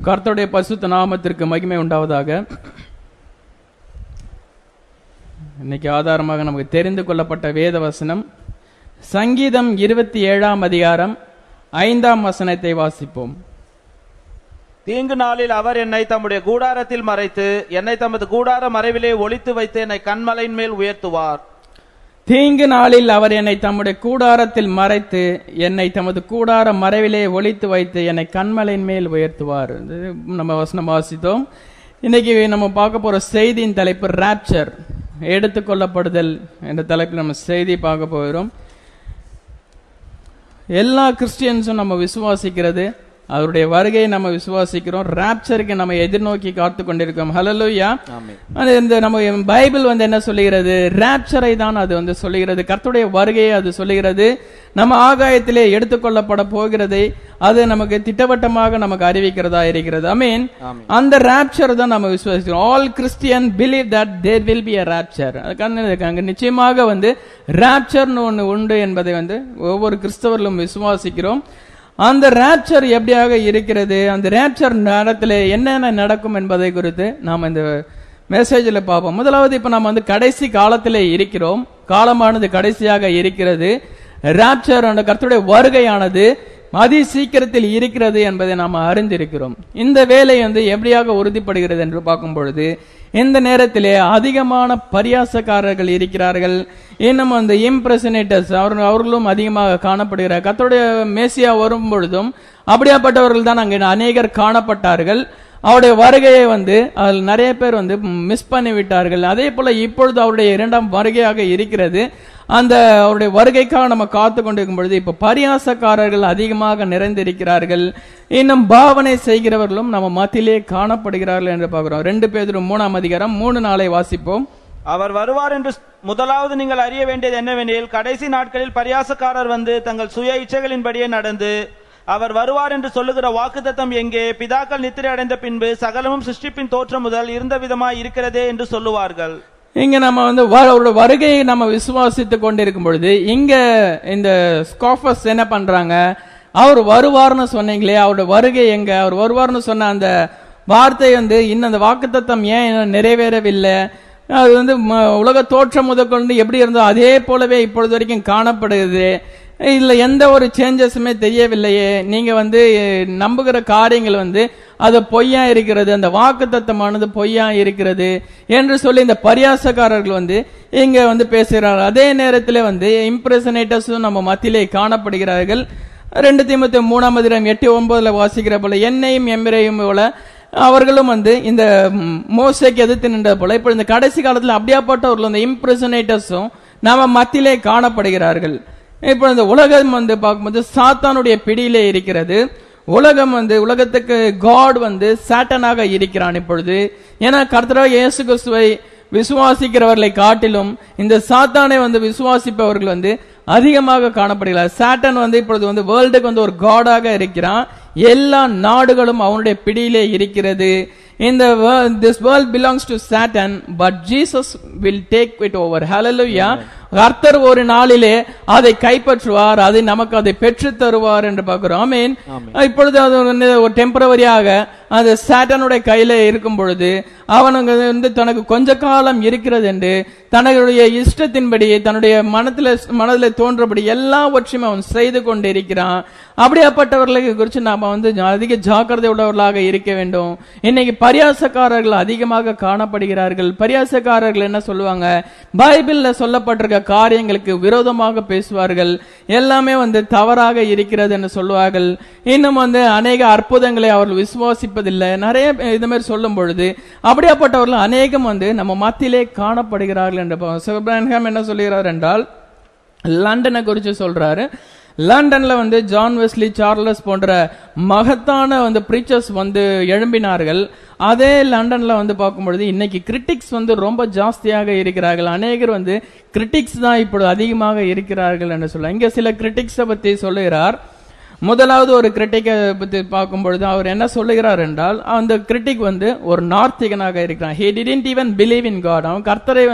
கர்த்தருடைய பரிசுத்த நாமத்திற்கு மகிமை உண்டாவதாக. இன்னைக்கு ஆதாரமாக நமக்கு தெரிந்து கொள்ளப்பட்ட வேத வசனம் சங்கீதம் 27 அதிகாரம் 5 வசனத்தை வாசிப்போம். தீங்கு நாளில் அவர் என்னை தம்முடைய கூடாரத்தில் மறைத்து என்னை தமது கூடார மறைவிலே ஒளித்து வைத்து என்னை கன்மலையின் மேல் உயர்த்துவார். தீங்கு நாளில் அவர் என்னை தம்முடைய கூடாரத்தில் மறைத்து என்னை தமது கூடார மறைவிலே ஒளித்து வைத்து என்னை கன்மலையின் மேல் உயர்த்துவார். நம்ம வசனம் வாசித்தோம். இன்னைக்கு நம்ம பார்க்க போற செய்தியின் தலைப்பு ராப்சர், எடுத்துக்கொள்ளப்படுதல் என்ற தலைப்பில் நம்ம செய்தி பார்க்க போகிறோம். எல்லா கிறிஸ்டியன்ஸும் நம்ம விசுவாசிக்கிறது, அவருடைய வருகையை நம்ம விசுவாசிக்கிறோம். ராப்சருக்கு நம்ம எதிர்நோக்கி காத்து கொண்டிருக்கோம். ஹல்லேலூயா. இந்த நம்ம பைபிள் என்ன சொல்லுகிறது? ராப்சரை தான் அது சொல்லுகிறது. கர்த்தருடைய வருகையை அது சொல்லுகிறது. நம்ம ஆகாயத்திலே எடுத்துக்கொள்ளப்பட போகிறதை அது நமக்கு திட்டவட்டமாக நமக்கு அறிவிக்கிறதா இருக்கிறது. ஆமென். அந்த ராப்சர் தான் நம்ம விசுவாசிக்கிறோம். All Christian believe that there will be a rapture. அதுக்காக நிச்சயமாக ராப்சர்னு ஒன்று உண்டு என்பதை ஒவ்வொரு கிறிஸ்தவர்களும் விசுவாசிக்கிறோம். அந்த ராப்சர் எப்படியாக இருக்கிறது, அந்த ராப்சர் நேரத்தில் என்னென்ன நடக்கும் என்பதை குறித்து நாம் இந்த மெசேஜில் பார்ப்போம். முதலாவது, இப்ப நம்ம கடைசி காலத்திலே இருக்கிறோம். காலமானது கடைசியாக இருக்கிறது. ராப்சர் அந்த கர்த்தருடைய வருகையானது அதி சீக்கிரத்தில் இருக்கிறது என்பதை நாம் அறிந்திருக்கிறோம். இந்த வேலை எப்படியாக உறுதிப்படுகிறது என்று பார்க்கும் பொழுது, இந்த நேரத்திலே அதிகமான பரியாசக்காரர்கள் இருக்கிறார்கள். இன்னும் இம்ப்ரெஷனேட்டர்ஸ் அவர்களும் அதிகமாக காணப்படுகிறார். கர்த்தருடைய மேசியா வரும் பொழுதும் அப்படியாப்பட்டவர்கள் தான் அங்கே அநேகர் காணப்பட்டார்கள். அவருடைய வருகையை அதில் நிறைய பேர் மிஸ் பண்ணி விட்டார்கள். அதே போல இப்பொழுது அவருடைய 2ஆம் வருகையாக இருக்கிறது. அந்த அவருடைய வருகைக்காக நம்ம காத்து கொண்டிருக்கும் பொழுது இப்ப பரியாசக்காரர்கள் அதிகமாக நிறைந்திருக்கிறார்கள். இன்னும் பாவனை செய்கிறவர்களும் நம்ம மத்தியிலே காணப்படுகிறார்கள் என்று பார்க்கிறோம். 2 பேதுரு 3ஆம் அதிகாரம் 3-4 வாசிப்போம். அவர் வருவார் என்று முதலாவது நீங்கள் அறிய வேண்டியது என்னவெனில், கடைசி நாட்களில் பரியாசக்காரர் தங்கள் சுய இச்சைகளின்படியே நடந்து அவர் வருவார் என்று சொல்லுகிற வாக்குத்தத்தம் எங்கே? பிதாக்கள் நித்திரை அடைந்த பின்பு சகலமும் சிருஷ்டிப்பின் தோற்றம் முதல் இருந்த விதமாய் இருக்கிறதே என்று சொல்லுவார்கள். இங்க நம்ம அவருடைய வருகையை நம்ம விசுவாசித்துக் கொண்டிருக்கும் பொழுது இங்க இந்த ஸ்காஃபர்ஸ் என்ன பண்றாங்க? அவர் வருவார்னு சொன்னீங்களே, அவருடைய வருகை எங்க? அவர் வருவார்னு சொன்ன அந்த வார்த்தை இன்னும் அந்த வாக்குத்தத்தம் ஏன் நிறைவேறவில்லை? அது உலக தோற்றம் முதற்கொண்டு எப்படி இருந்தோ அதே போலவே இப்பொழுது வரைக்கும் காணப்படுகிறது. இதுல எந்த ஒரு சேஞ்சஸுமே தெரியவில்லையே. நீங்க நம்புகிற காரியங்கள் அது பொய்யா இருக்கிறது, அந்த வாக்குத்தத்தமானது பொய்யா இருக்கிறது என்று சொல்லி இந்த பரியாசக்காரர்கள் இங்க பேசுகிறார்கள். அதே நேரத்தில் இம்ப்ரெஷனேட்டர்ஸும் நம்ம மத்தியிலே காணப்படுகிறார்கள். 2 தீமோத்தேயு 3ஆம் அதிகாரம் 8-9 வாசிக்கிற போல என்னையும் எம்மிரையும் போல அவர்களும் இந்த மோசேக்கு எதிர்த்து நின்ற போல இப்ப இந்த கடைசி காலத்தில் அப்படியாப்பட்டவர்கள் இந்த இம்ப்ரெஷனேட்டர்ஸும் நம்ம மத்தியிலே காணப்படுகிறார்கள். இப்ப இந்த உலகம் பார்க்கும்போது சாத்தானுடைய பிடியிலே இருக்கிறது. உலகம் உலகத்துக்கு காட் சாட்டனாக இருக்கிறான் இப்பொழுது. ஏன்னா கர்த்தராகிய இயேசு கிறிஸ்துவை விசுவாசிக்கிறவர்களை காட்டிலும் இந்த சாத்தானை விசுவாசிப்பவர்கள் அதிகமாக காணப்படுகிறார். சாட்டன் இப்பொழுது வேர்ல்டுக்கு ஒரு காடாக இருக்கிறான். எல்லா நாடுகளும் அவனுடைய பிடியிலே இருக்கிறது. This world belongs to Satan, but Jesus will take it over. Hallelujah. கர்த்தர் ஒரு நாளிலே அதை கைப்பற்றுவார், அதை நமக்கு அதை பெற்று தருவார் என்று பார்க்கிறோம். ஆமென். இப்பொழுது அது ஒரு டெம்பரவரியாக அந்த சாட்டனுடைய கையில இருக்கும் பொழுது அவனுக்கு தனக்கு கொஞ்ச காலம் இருக்கிறது என்று தன்னுடைய இஷ்டத்தின்படி தன்னுடைய மனதில் தோன்றபடி எல்லாவற்றையும் அவன் செய்து கொண்டு இருக்கிறான். அப்படியாப்பட்டவர்களுக்கு குறித்து நாம அதிக ஜாக்கிரதை உள்ளவர்களாக இருக்க வேண்டும். இன்னைக்கு பரியாசக்காரர்கள் அதிகமாக காணப்படுகிறார்கள். பரியாசக்காரர்கள் என்ன சொல்லுவாங்க? பைபிள்ல சொல்லப்பட்டிருக்க காரியங்களுக்கு விரோதமாக பேசுவார்கள். எல்லாமே தவறாக இருக்கிறது என்று சொல்லுவார்கள். இன்னும் அநேக அற்புதங்களை அவர்கள் விசுவாசிப்பதில்லை. நிறைய இது மாதிரி சொல்லும் பொழுது அப்படியாப்பட்டவர்கள் அநேகம் நம்ம மத்தியிலே காணப்படுகிறார்கள் என்று சிவபிரஹாம் என்ன சொல்லுகிறார் என்றால், லண்டனை குறித்து சொல்றாரு. லண்டன்ல ஜான் வெஸ்லி, சார்லஸ் போன்ற மகத்தான பிரீச்சர்ஸ் எழும்பினார்கள். அதே லண்டன்ல பார்க்கும்பொழுது இன்னைக்கு கிரிட்டிக்ஸ் ரொம்ப ஜாஸ்தியாக இருக்கிறார்கள். அநேகர் கிரிட்டிக்ஸ் தான் இப்பொழுது அதிகமாக இருக்கிறார்கள் என்று சொல்ல. இங்க சில கிரிட்டிக்ஸை பத்தி சொல்லுகிறார். முதலாவது ஒரு கிரிட்டிக்கை பத்தி பார்க்கும் பொழுது அவர் என்ன சொல்லுகிறார் என்றால், அந்த கிரிட்டிக் ஒரு நார்த்திகனாக இருக்கிறான். he didn't even believe in God. அவன் கர்த்தரை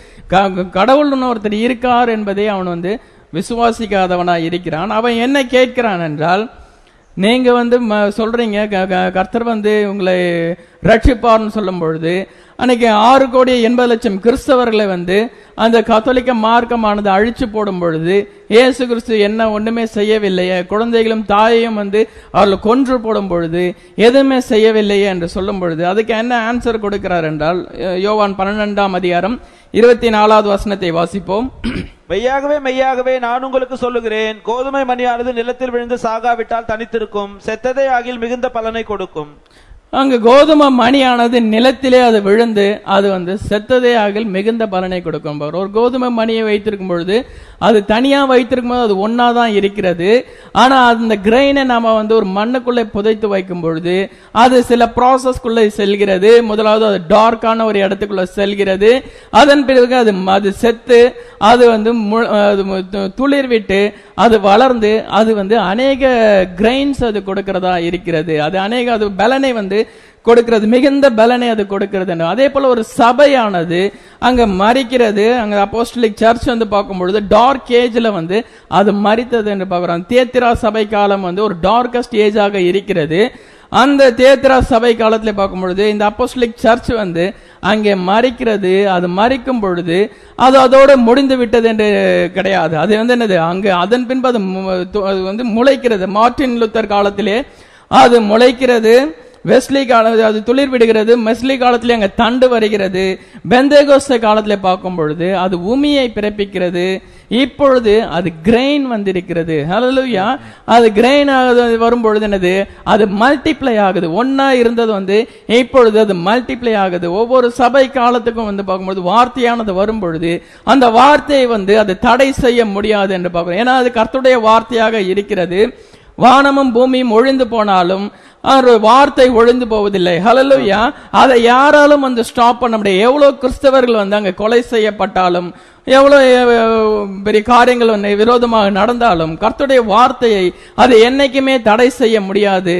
கடவுள்னு ஒருத்தர் இருக்கார் என்பதை அவன் விசுவாசிக்காதவனா இருக்கிறான். அவன் என்ன கேட்கிறான் என்றால், நீங்க வந்து சொல்றீங்க கர்த்தர் வந்து உங்களை ரட்சிப்பார்னு சொல்லும் பொழுது, அன்னைக்கு 6,80,00,000 கிறிஸ்தவர்களை வந்து அந்த கத்தோலிக்க மார்க்கமானது அழிச்சு போடும் பொழுது இயேசு கிறிஸ்து என்ன ஒண்ணுமே செய்யவில்லையே, குழந்தைகளும் தாயையும் வந்து அவர்கள் கொன்று போடும் பொழுது எதுவுமே செய்யவில்லையே என்று சொல்லும் பொழுது அதுக்கு என்ன ஆன்சர் கொடுக்கிறார் என்றால், யோவான் 12ஆம் அதிகாரம் 24வது வசனத்தை வாசிப்போம். மெய்யாகவே மெய்யாகவே நான் உங்களுக்கு சொல்லுகிறேன், கோதுமை மணியானது நிலத்தில் விழுந்து சாகாவிட்டால் தனித்திருக்கும், செத்ததே ஆகில் மிகுந்த பலனை கொடுக்கும். அங்கு கோதுமை மணியானது நிலத்திலே அது விழுந்து அது வந்து செத்ததே ஆகில் மிகுந்த பலனை கொடுக்கும். ஒரு கோதுமை மணியை வைத்திருக்கும் பொழுது அது தனியா வைத்திருக்கும் போது அது ஒன்னாதான் இருக்கிறது. ஆனா அந்த கிரெயினை நாம வந்து ஒரு மண்ணுக்குள்ளே புதைத்து வைக்கும் பொழுது அது சில ப்ராசஸ்க்குள்ளே செல்கிறது. முதலாவது அது டார்க்கான ஒரு இடத்துக்குள்ள செல்கிறது. அதன் பிறகு அது செத்து அது வந்து துளிர் விட்டு அது வளர்ந்து அது வந்து அநேக கிரெயின்ஸ் அது கொடுக்கிறதா இருக்கிறது. அது அநேக அது பலனை வந்து கொடுக்கிறது, மிகுந்த பலனை அது கொடுக்கிறது. அதே போல ஒரு சபையானது அங்க மரிக்கிறது. அங்க அப்போஸ்டலிக் சர்ச் வந்து பார்க்கும்பொழுது டார்க் ஏஜ்ல வந்து அது மரித்தது என்று பார்க்கிறோம். தியத்திரா சபை காலம் வந்து ஒரு டார்கஸ்ட் ஏஜாக இருக்கிறது. அந்த தியத்திரா சபை காலத்துல பார்க்கும் பொழுது இந்த அப்போஸ்டலிக் சர்ச் வந்து அங்கே மரிக்கிறது. அது மரிக்கும் பொழுது அது அதோட முடிந்து விட்டது என்று கிடையாது. அது வந்து என்னது, அங்கு அதன் பின்பு அது வந்து முளைக்கிறது. மார்ட்டின் லூத்தர் காலத்திலே அது முளைக்கிறது. வெஸ்லி காலத்தில் அது துளிர் விடுகிறது. மெஸ்லி காலத்திலே அங்க தண்டு வருகிறது. பெந்தேகோஸ்தே காலத்திலே பார்க்கும் பொழுது அது உமியை பிறப்பிக்கிறது. இப்பொழுது அது கிரெயின் வந்திருக்கிறது. ஹல்லேலூயா. அது கிரெயின் வரும் பொழுது என்னது, அது மல்டிப்ளை ஆகுது. ஒன்னா இருந்தது வந்து இப்பொழுது அது மல்டிப்ளை ஆகுது. ஒவ்வொரு சபை காலத்துக்கும் வந்து பார்க்கும்போது வார்த்தையானது வரும் பொழுது அந்த வார்த்தையை வந்து அது தடை செய்ய முடியாது என்று பார்க்கிறோம். ஏன்னா அது கர்த்தருடைய வார்த்தையாக இருக்கிறது. வானமும் பூமியும் ஒழிந்து போனாலும் வார்த்தை ஒழிந்து போவதில்லை. ஹல்லேலூயா. அதை யாராலும் வந்து ஸ்டாப் பண்ண முடியாது. எவ்வளவு கிறிஸ்தவர்கள் வந்து அங்க கொலை செய்யப்பட்டாலும், எவ்வளவு பெரிய காரியங்கள் விரோதமாக நடந்தாலும் கர்த்தருடைய வார்த்தையை அது என்னைக்குமே தடை செய்ய முடியாது.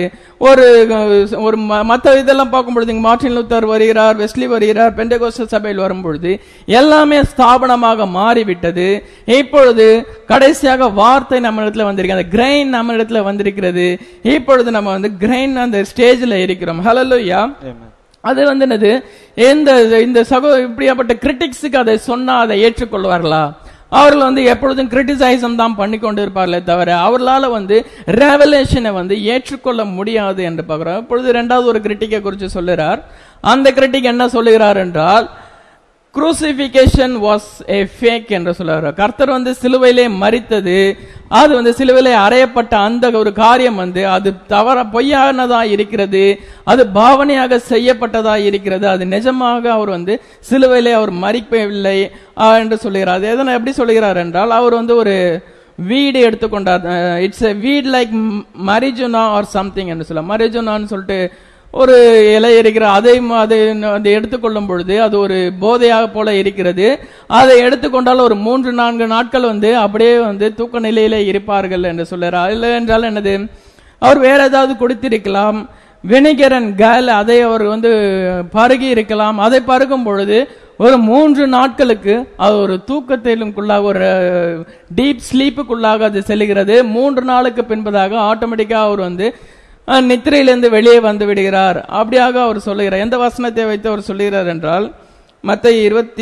ஒரு மற்ற இதெல்லாம் பார்க்கும் பொழுது மார்ட்டின் லூத்தர் வருகிறார், வெஸ்லி வருகிறார், பெந்தேகோஸ்தே சபையில் வரும்பொழுது எல்லாமே ஸ்தாபனமாக மாறிவிட்டது. இப்பொழுது கடைசியாக வார்த்தை நம்ம இடத்துல வந்திருக்கு, அந்த கிரெயின் நம்ம இடத்துல வந்திருக்கிறது. இப்பொழுது நம்ம வந்து கிரெயின் அந்த ஸ்டேஜ்ல இருக்கிறோம். ஹல்லேலூயா. அது வந்து என்னது, இந்த இப்படியாப்பட்ட கிரிட்டிக்ஸுக்கு அதை சொன்னா அதை ஏற்றுக்கொள்வார்களா? அவர்கள் வந்து எப்பொழுதும் கிரிட்டிசைசம் தான் பண்ணி கொண்டு இருப்பார்களே தவிர அவர்களால வந்து ரெவலேஷனை வந்து ஏற்றுக்கொள்ள முடியாது என்று பார்க்கிறோம். இப்பொழுது இரண்டாவது ஒரு கிரிட்டிக்கை குறித்து சொல்லுகிறார். அந்த கிரிட்டிக் என்ன சொல்லுகிறார் என்றால், crucifixion was a fake என்று சொல்றார். கர்த்தர் வந்து சிலுவையிலே மரித்தது, அது வந்து சிலுவையிலே அறையப்பட்ட அந்த ஒரு காரியம் வந்து அது தவற பொய்யானதா இருக்கிறது, அது பாவனையாக செய்யப்பட்டதா இருக்கிறது. அது நிஜமாக அவர் வந்து சிலுவையிலே அவர் மரிக்கவில்லை என்று சொல்லுகிறார். அது எதனா எப்படி சொல்லுகிறார் என்றால், அவர் வந்து ஒரு வீடு எடுத்துக்கொண்டார். இட்ஸ் எ வீட் லைக் மரிஜுனா ஆர் சம்திங் என்று சொல்ல. மரிஜுனான்னு சொல்லிட்டு ஒரு இலை இருக்கிற அதை எடுத்துக்கொள்ளும் பொழுது அது ஒரு போதையாக போல இருக்கிறது. அதை எடுத்துக்கொண்டால் ஒரு 3-4 நாட்கள் வந்து அப்படியே வந்து தூக்க நிலையிலே இருப்பார்கள் என்று சொல்றார். இல்லை என்றால் என்னது, அவர் வேற ஏதாவது கொடுத்திருக்கலாம். வினிகர் அண்ட் கேல் அதை அவர் வந்து பருகி இருக்கலாம். அதை பருகும் பொழுது ஒரு 3 நாட்களுக்கு அது ஒரு தூக்கத்திலுக்குள்ளாக, ஒரு டீப் ஸ்லீப்புக்குள்ளாக அது செல்கிறது. 3 நாளுக்கு பின்பதாக ஆட்டோமேட்டிக்கா அவர் வந்து நித்திரையிலிருந்து வெளியே வந்து விடுகிறார். அப்படியாக அவர் சொல்லுகிறார். எந்த வசனத்தை வைத்து அவர் சொல்லுகிறார் என்றால், மத்தேயு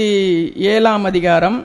27ஆம் அதிகாரம்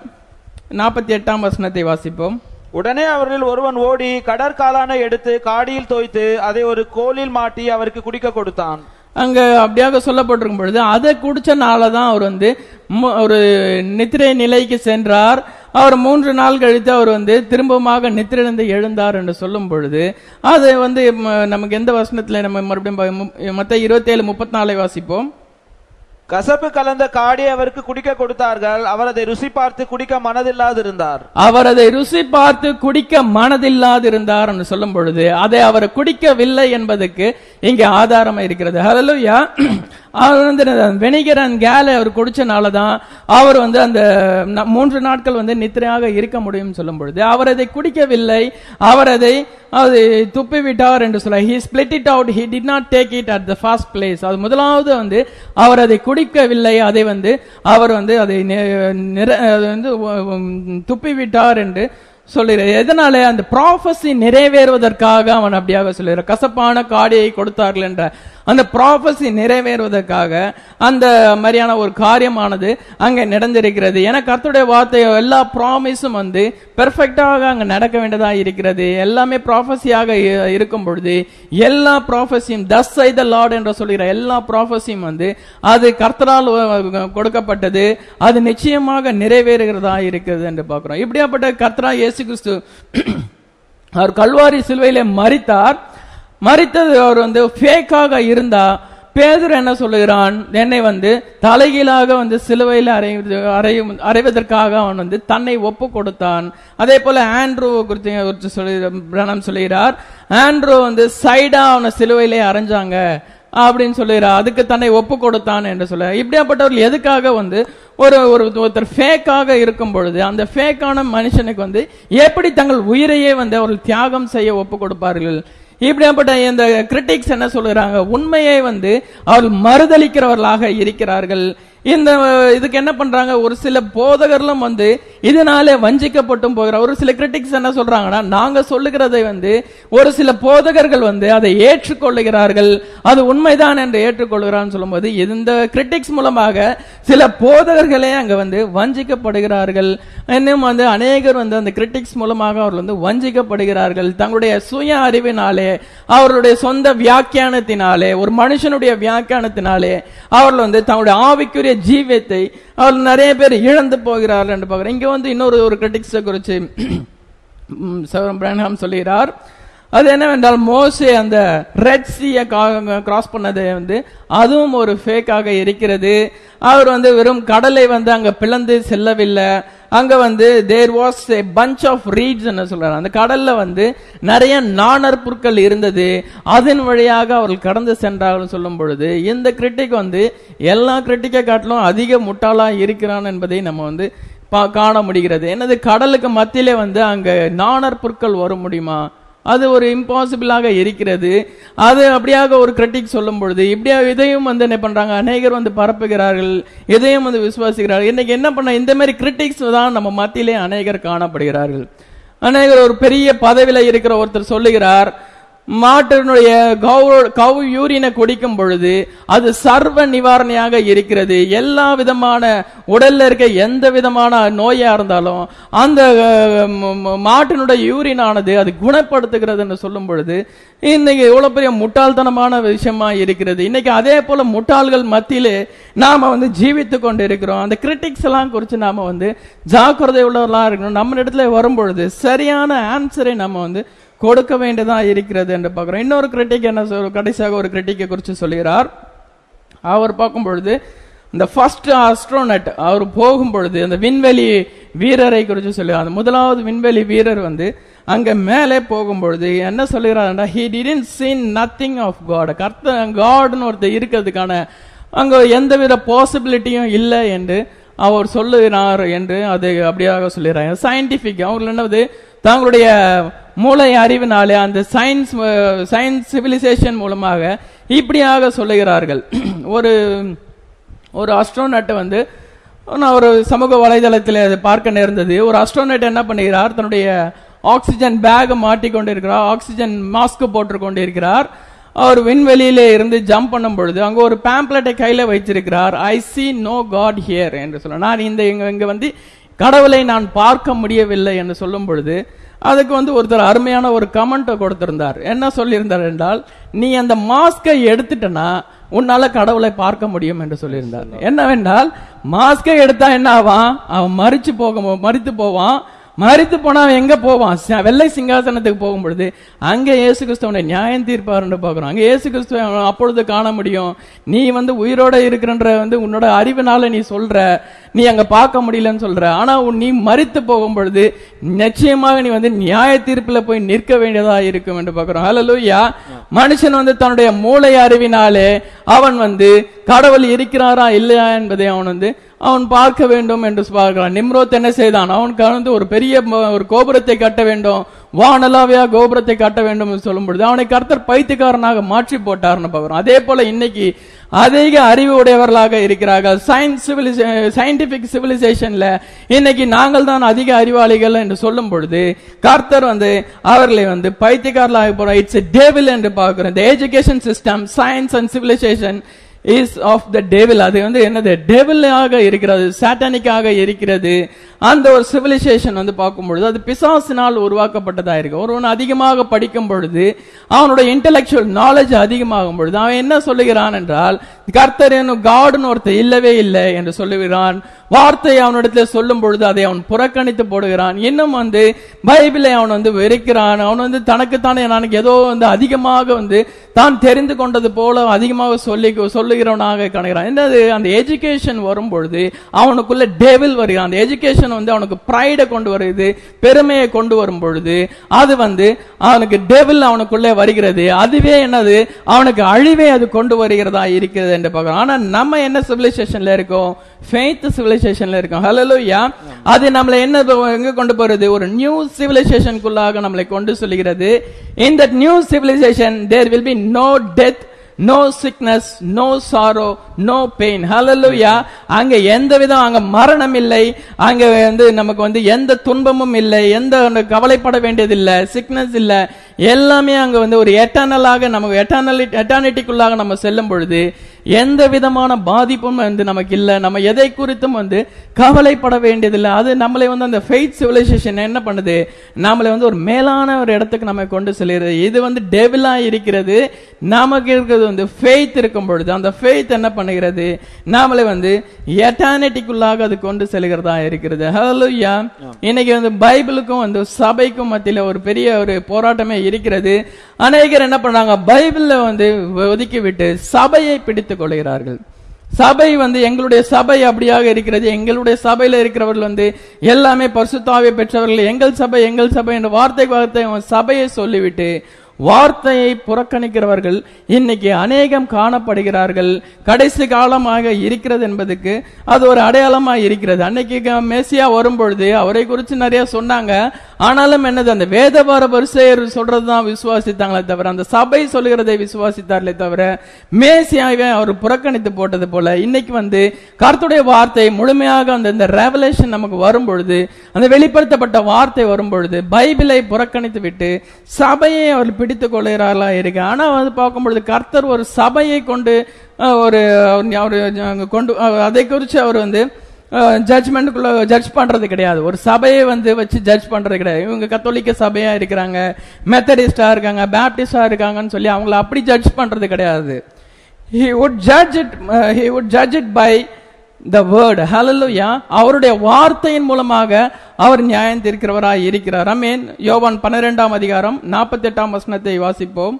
48ஆம் வசனத்தை வாசிப்போம். உடனே அவரில் ஒருவன் ஓடி கடற்காலானை எடுத்து காடியில் தோய்த்து அதை ஒரு கோலில் மாட்டி அவருக்கு குடிக்க கொடுத்தான். அங்க அப்படியாக சொல்லப்பட்டிருக்கும் பொழுது அதை குடிச்சனாலதான் அவர் வந்து ஒரு நித்திரை நிலைக்கு சென்றார். அவர் 3 நாள் கழித்து அவர் வந்து திரும்பமாக நித்திரையிலிருந்து எழுந்தார் என்று சொல்லும் பொழுது அது வந்து நமக்கு எந்த வசனத்துல நம்ம மறுபடியும் மத்தேயு 27:34 வாசிப்போம். கசப்பு கலந்த காடியை அவருக்கு குடிக்க கொடுத்தார்கள். அவர் அதை ருசி பார்த்து குடிக்க மனதில்லாதிருந்தார். அவர் அதை ருசி பார்த்து குடிக்க மனதில்லாதிருந்தார் என்று சொல்லும் பொழுது அதை அவர் குடிக்கவில்லை என்பதற்கு இங்கே ஆதாரம் இருக்கிறது. ஹல்லேலூயா. அவர் வந்து வினிகர் அண்ட் கேலை அவர் குடிச்சனாலதான் அவர் வந்து அந்த 3 நாட்கள் வந்து நித்திரையாக இருக்க முடியும் சொல்லும் பொழுது அவர் அதை குடிக்கவில்லை, அவர் அதை துப்பி விட்டார் என்று சொல்ல. he split it out, he did not take it at the first place. அது முதலாவது வந்து அவர் அதை குடிக்கவில்லை, அதை வந்து அவர் வந்து அதை வந்து துப்பி விட்டார் என்று சொல்லுகிறார். எதனால? அந்த ப்ராஃபஸி நிறைவேறுவதற்காக அவன் அப்படியாக சொல்லுகிறார். கசப்பான காடியை கொடுத்தார்கள் என்ற அந்த ப்ராஃபஸி நிறைவேறுவதற்காக அந்த மாதிரியான ஒரு காரியமானது அங்க நடந்திருக்கிறது. ஏன்னா கர்த்தருடைய வார்த்தை எல்லா ப்ராமிஸும் வந்து பெர்ஃபெக்டாக அங்க நடக்க வேண்டியதா இருக்கிறது. எல்லாமே ப்ராஃபஸியாக இருக்கும் பொழுது எல்லா ப்ராஃபஸியும் தஸ் சை த லார்ட் என்று சொல்லுகிற எல்லா ப்ராஃபஸியும் வந்து அது கர்த்தரால் கொடுக்கப்பட்டது, அது நிச்சயமாக நிறைவேறுகிறதா இருக்கிறது என்று பார்க்கிறோம். இப்படியாப்பட்ட கர்த்தரா இயேசு கிறிஸ்து அவர் கல்வாரி சிலுவையிலே மரித்தது அவர் வந்து ஃபேக்காக இருந்தா, பேதுரு என்ன சொல்லுகிறான், என்னை வந்து தலைகீழாக வந்து சிலுவையில் அறைவதற்காக அவன் வந்து தன்னை ஒப்பு கொடுத்தான். அதே போல ஆண்ட்ரூ குறித்து சொல்லுகிறார், ஆண்ட்ரூ வந்து சைடா அவனை சிலுவையிலே அரைஞ்சாங்க அப்படின்னு சொல்லுகிறார், அதுக்கு தன்னை ஒப்பு கொடுத்தான் என்று சொல்ல. இப்படியாப்பட்டவர்கள் எதுக்காக வந்து ஒருத்தர் ஃபேக்காக இருக்கும் பொழுது அந்த ஃபேக்கான மனுஷனுக்கு வந்து எப்படி தங்கள் உயிரையே வந்து அவர்கள் தியாகம் செய்ய ஒப்பு கொடுப்பார்கள்? இப்படியாப்பட்ட இந்த கிரிட்டிக்ஸ் என்ன சொல்லுறாங்க, உண்மையை வந்து அவர்கள் மறுதளிக்கிறவர்களாக இருக்கிறார்கள். இந்த இதுக்கு என்ன பண்றாங்க, ஒரு சில போதகர்களும் வந்து இதனாலே வஞ்சிக்கப்பட்டும் போகிறார். ஒரு சில கிரிட்டிக்ஸ் என்ன சொல்றாங்கன்னா, நாங்க சொல்லுகிறதை வந்து ஒரு சில போதகர்கள் வந்து அதை ஏற்றுக்கொள்ளுகிறார்கள், அது உண்மைதான் என்று ஏற்றுக்கொள்கிறான்னு சொல்லும்போது இந்த கிரிட்டிக்ஸ் மூலமாக சில போதகர்களே அங்க வந்து வஞ்சிக்கப்படுகிறார்கள். இன்னும் வந்து அநேகர் வந்து அந்த கிரிட்டிக்ஸ் மூலமாக அவர்கள் வந்து வஞ்சிக்கப்படுகிறார்கள். தங்களுடைய சுய அறிவினாலே, அவர்களுடைய சொந்த வியாக்கியானத்தினாலே, ஒரு மனுஷனுடைய வியாக்கியானத்தினாலே அவர்கள் வந்து தங்களுடைய ஆவிக்குரிய ஜீவியத்தை அவர்கள் நிறைய பேர் இழந்து போகிறார்கள் என்று பார்க்கிறோம். இங்க வந்து இன்னொரு கிரிட்டிக்ஸ் குறித்து சகோதரன் பிரான்ஹாம் சொல்கிறார். அது என்னவென்றால், மோசே அந்த ரெட் சீயை கிராஸ் பண்ணதை வந்து அதுவும் ஒரு ஃபேக்காக இருக்கிறது. அவர் வந்து வெறும் கடலை வந்து அங்க பிளந்து செல்லவில்லை, அங்க வந்து there was a bunch of reeds ன்னு சொல்றாரு. அந்த கடல்ல வந்து நிறைய நாணர் புற்கள் இருந்தது, அதன் வழியாக அவர்கள் கடந்து சென்றார்கள் சொல்லும் பொழுது இந்த கிரிட்டிக் வந்து எல்லா கிரிட்டிக்கை காட்டிலும் அதிக முட்டாளா இருக்கிறான் என்பதை நம்ம வந்து காண முடிகிறது. என்னது, கடலுக்கு மத்தியிலே வந்து அங்க நாணர் புற்கள் வர முடியுமா? அது ஒரு இம்பாசிபிளாக இருக்கிறது. அது அப்படியாக ஒரு கிரிட்டிக் சொல்லும் பொழுது இப்படியா இதையும் வந்து என்ன பண்றாங்க, அநேகர் வந்து பரப்புகிறார்கள், இதையும் வந்து விசுவாசிக்கிறார்கள். இன்னைக்கு என்ன பண்ண, இந்த மாதிரி கிரிட்டிக்ஸ் தான் நம்ம மத்தியிலே அநேகர் காணப்படுகிறார்கள். அநேகர் ஒரு பெரிய பதவியில இருக்கிற ஒருத்தர் சொல்லுகிறார், மாட்டினுடைய கவு யூரினை குடிக்கும் பொழுது அது சர்வ நிவாரணியாக இருக்கிறது, எல்லா விதமான உடல்ல இருக்க எந்த விதமான நோயா இருந்தாலும் அந்த மாட்டினுடைய யூரினானது அது குணப்படுத்துகிறது என்று சொல்லும் பொழுது இன்னைக்கு எவ்வளவு பெரிய முட்டாள்தனமான விஷயமா இருக்கிறது. இன்னைக்கு அதே போல முட்டாள்கள் மத்தியிலே நாம வந்து ஜீவித்து கொண்டு இருக்கிறோம். அந்த கிரிட்டிக்ஸ் எல்லாம் குறித்து நாம வந்து ஜாக்கிரதை உள்ளவர்களா இருக்கணும். நம்ம இடத்துல வரும் பொழுது சரியான ஆன்சரை நம்ம வந்து கொடுக்க வேண்டியதா இருக்கிறது என்று பார்க்கிறோம். இன்னொரு கிரிட்டிக் என்ன கடைசியாக ஒரு கிரிட்டிக்கை குறித்து சொல்கிறார். அவர் பார்க்கும் பொழுது இந்த ஃபர்ஸ்ட் ஆஸ்ட்ரோனட் அவர் போகும் பொழுது அந்த விண்வெளி வீரரை குறித்து சொல்லுகிறார். அந்த முதலாவது விண்வெளி வீரர் வந்து அங்க மேலே போகும் பொழுது என்ன சொல்லுகிறார், he didn't see nothing of God, காட்னு ஒருத்தர் இருக்கிறதுக்கான அங்க எந்தவித பாசிபிலிட்டியும் இல்லை என்று அவர் சொல்லுகிறார் என்று அது அப்படியாக சொல்லுகிறார். சயின்டிபிக் அவர்கள் என்னது, தங்களுடைய மூளை அறிவினாலே அந்த சயின்ஸ் சிவிலைசேஷன் மூலமாக இப்படியாக சொல்லுகிறார்கள். ஒரு அஸ்ட்ரோனட் வந்து நான் ஒரு சமூக வலைதளத்தில் அதை பார்க்க நேர்ந்தது. ஒரு அஸ்ட்ரோனட் என்ன பண்ணுகிறார், தன்னுடைய ஆக்சிஜன் பேக் மாட்டிக்கொண்டிருக்கிறார், ஆக்சிஜன் மாஸ்க் போட்டு கொண்டிருக்கிறார். அவர் விண்வெளியிலே இருந்து ஜம்ப் பண்ணும் பொழுது அங்க ஒரு பேம்ப்ளெட்டை கையில வைத்திருக்கிறார். I see no God here என்று சொல்ல, நான் இங்க வந்து கடவுளை நான் பார்க்க முடியவில்லை என்று சொல்லும் பொழுது அதுக்கு வந்து ஒருத்தர் அருமையான ஒரு கமெண்ட் கொடுத்திருந்தார். என்ன சொல்லியிருந்தார் என்றால், நீ அந்த மாஸ்கை எடுத்துட்டனா உன்னால கடவுளை பார்க்க முடியும் என்று சொல்லியிருந்தார். என்னவென்றால், மாஸ்கை எடுத்தா என்ன ஆவான், அவன் மரித்து போவான். மரித்து போனா அவன் எங்க போவான், வெள்ளை சிங்காசனத்துக்கு போகும் பொழுது அங்க இயேசு கிறிஸ்துவனை நியாயம் தீர்ப்பார் என்று பார்க்கிறோம். அங்க இயேசு கிறிஸ்துவ அப்பொழுது காண முடியும். நீ வந்து உயிரோட இருக்கிறன்ற வந்து உன்னோட அறிவினால நீ சொல்ற, நீ அங்க பார்க்க முடியலன்னு சொல்ற, ஆனா நீ மரித்து போகும் பொழுது நிச்சயமாக நீ வந்து நியாய தீர்ப்புல போய் நிற்க வேண்டியதா இருக்கும் என்று பார்க்கிறோம். ஹல்லேலூயா. மனுஷன் வந்து தன்னுடைய மூளை அறிவினாலே அவன் வந்து கடவுள் இருக்கிறாரா இல்லையா என்பதை அவன் பார்க்க வேண்டும் என்று பார்க்கிறான். நிம்ரோத் என்ன செய்தான், அவனுக்கு வந்து ஒரு பெரிய ஒரு கோபுரத்தை கட்ட வேண்டும், வானலாவியா கோபுரத்தை கட்ட வேண்டும் என்று சொல்லும் பொழுது அவனை கர்த்தர் பைத்தியக்காரனாக மாற்றி போட்டார்னு பார்க்கிறோம். அதே போல இன்னைக்கு அதிக அறிவு உடையவர்களாக இருக்கிறார்கள். சயின்டிபிக் சிவிலைசேஷன்ல இன்னைக்கு நாங்கள் தான் அதிக அறிவாளிகள் என்று சொல்லும் பொழுது கர்த்தர் அவர்களை பைத்தியக்காரர்களாக போற இட்ஸ் டேவில் என்று பார்க்கிறோம். இந்த education system, science and civilization is of the devil. அது என்னது, டெவிலாக இருக்கிறது, சாட்டானிக்காக இருக்கிறது. அந்த ஒரு சிவிலைசேஷன் பார்க்கும் பொழுது அது பிசாசினால் உருவாக்கப்பட்டதா இருக்கு. ஒருவன் அதிகமாக படிக்கும் பொழுது அவனுடைய இன்டெலெக்சுவல் நாலேஜ் அதிகமாகும் பொழுது அவன் என்ன சொல்லுகிறான் என்றால், கர்த்தர் என்னும் காடுன்னு ஒருத்தர் இல்லவே இல்லை என்று சொல்லுகிறான். வார்த்தையை அவனிடத்தில் சொல்லும் பொழுது அதை அவன் புறக்கணித்து போடுகிறான். இன்னும் பைபிளை அவன் வெறுக்கிறான். அவன் தனக்குத்தானே நான் ஏதோ அதிகமாக தான் தெரிந்து கொண்டது போல அதிகமாக சொல்லுகிறவனாக காணுகிறான். என்னது, அந்த எஜுகேஷன் வரும் பொழுது அவனுக்குள்ள டெவில் வருகிறான். அந்த எஜுகேஷன் அவனுக்கு பிரைட கொண்டு வருது, பெருமையை கொண்டு வரும் பொழுது அது அவனுக்கு டெவில் அவனுக்குள்ளே வருகிறது. அதுவே என்னது, அவனுக்கு அழிவை அது கொண்டு வருகிறதா இருக்கிறது என்று பார்க்கிறோம். ஆனா நம்ம என்ன சிவிலைசேஷன்ல இருக்கோம்? ஃபெய்த் சிவிலைசேஷன்ல இருக்கோம். ஹல்லேலூயா. அது நம்மளை எங்க கொண்டு போறது? ஒரு நியூ சிவிலைசேஷனுக்குள்ளாக நம்மளை கொண்டு செல்கிறது. In that new civilization there will be no death, no sickness, no sorrow, no pain. Hallelujah. அங்க எந்த விதம், அங்க மரணம் இல்லை, அங்க நமக்கு எந்த துன்பமும் இல்லை, எந்த கவலைப்பட வேண்டியதில்லை, சிக்னஸ் இல்ல, எல்லாமே அங்க ஒரு எட்டர்னலாக நமக்கு எட்டர்னிட்டிக்குள்ளாக நம்ம செல்லும் பொழுது எந்த விதமான பாதிப்பும் நமக்கு இல்ல. நம்ம எதை குறித்தும் கவலைப்பட வேண்டியதில்லை. அது நம்மளை அந்த ஃபெய்த் சிவிலைசேஷன் என்ன பண்ணுது, நம்மளை ஒரு மேலான ஒரு இடத்துக்கு நம்ம கொண்டு செல்கிறது. இது டெவிலா இருக்கிறது. நமக்கு இருக்கிறது ஃபெய்த் இருக்கும் பொழுது அந்த ஃபெய்த் என்ன பண்ணுகிறது, நம்மளை எட்டர்னிட்டிக்குள்ளாக அது கொண்டு செல்கிறதா இருக்கிறது. ஹல்லேலூயா. இன்னைக்கு பைபிளுக்கும் சபைக்கும் மத்தியில ஒரு பெரிய ஒரு போராட்டமே இருக்கிறது. அநேகர் என்ன பண்றாங்க, பைபிள்ல ஒதுக்கி விட்டு சபையை பிடித்துக் கொள்கிறார்கள். சபை எங்களுடைய சபை அப்படியாக இருக்கிறது, எங்களுடைய சபையில இருக்கிறவர்கள் எல்லாமே பரிசுத்தாவியை பெற்றவர்கள், எங்கள் சபை எங்கள் சபை என்ற வார்த்தை சபையை சொல்லிவிட்டு வார்த்தையை புறக்கணிக்கிறவர்கள் இன்னைக்கு அநேகம் காணப்படுகிறார்கள். கடைசி காலமாக இருக்கிறது என்பதுக்கு அது ஒரு அடையாளமாக இருக்கிறது. அன்னைக்கு மேசியா வரும்பொழுது அவரை குறித்து நிறைய சொன்னாங்க. ஆனாலும் என்னது, அந்த வேதபார பரிசேயர் சொல்றதுதான் விசுவாசித்தாங்களே தவிர, அந்த சபை சொல்லுகிறதை விசுவாசித்தார்களே தவிர மேசியாவை அவர் புறக்கணித்து போட்டது போல இன்னைக்கு கர்த்தருடைய வார்த்தை முழுமையாக அந்த ரெவலேஷன் நமக்கு வரும் பொழுது, அந்த வெளிப்படுத்தப்பட்ட வார்த்தை வரும் பொழுது பைபிளை புறக்கணித்து விட்டு சபையை அவர் பிடித்துக் கொள்கிறார்களா இருக்கு. ஆனா பார்க்கும் பொழுது கர்த்தர் ஒரு சபையை கொண்டு அதை குறித்து அவர் ஜட்ஜ்மெண்ட்டுக்குள்ள ஜட்ஜ் பண்றது கிடையாது. ஒரு சபையை வச்சு ஜட்ஜ் பண்றது கிடையாது. இவங்க கத்தோலிக்க சபையா இருக்கிறாங்க, மெத்தடிஸ்டா இருக்காங்க, பேப்டிஸ்டா இருக்காங்கன்னு சொல்லி அவங்கள அப்படி ஜட்ஜ் பண்றது கிடையாது. He would judge it by the word. Hallelujah. அவருடைய வார்த்தையின் மூலமாக அவர் நியாயம் தீர்க்கிறவராய் இருக்கிறார். ஆமென். யோவான் 12ஆம் அதிகாரம் 48ஆம் வசனத்தை வாசிப்போம்.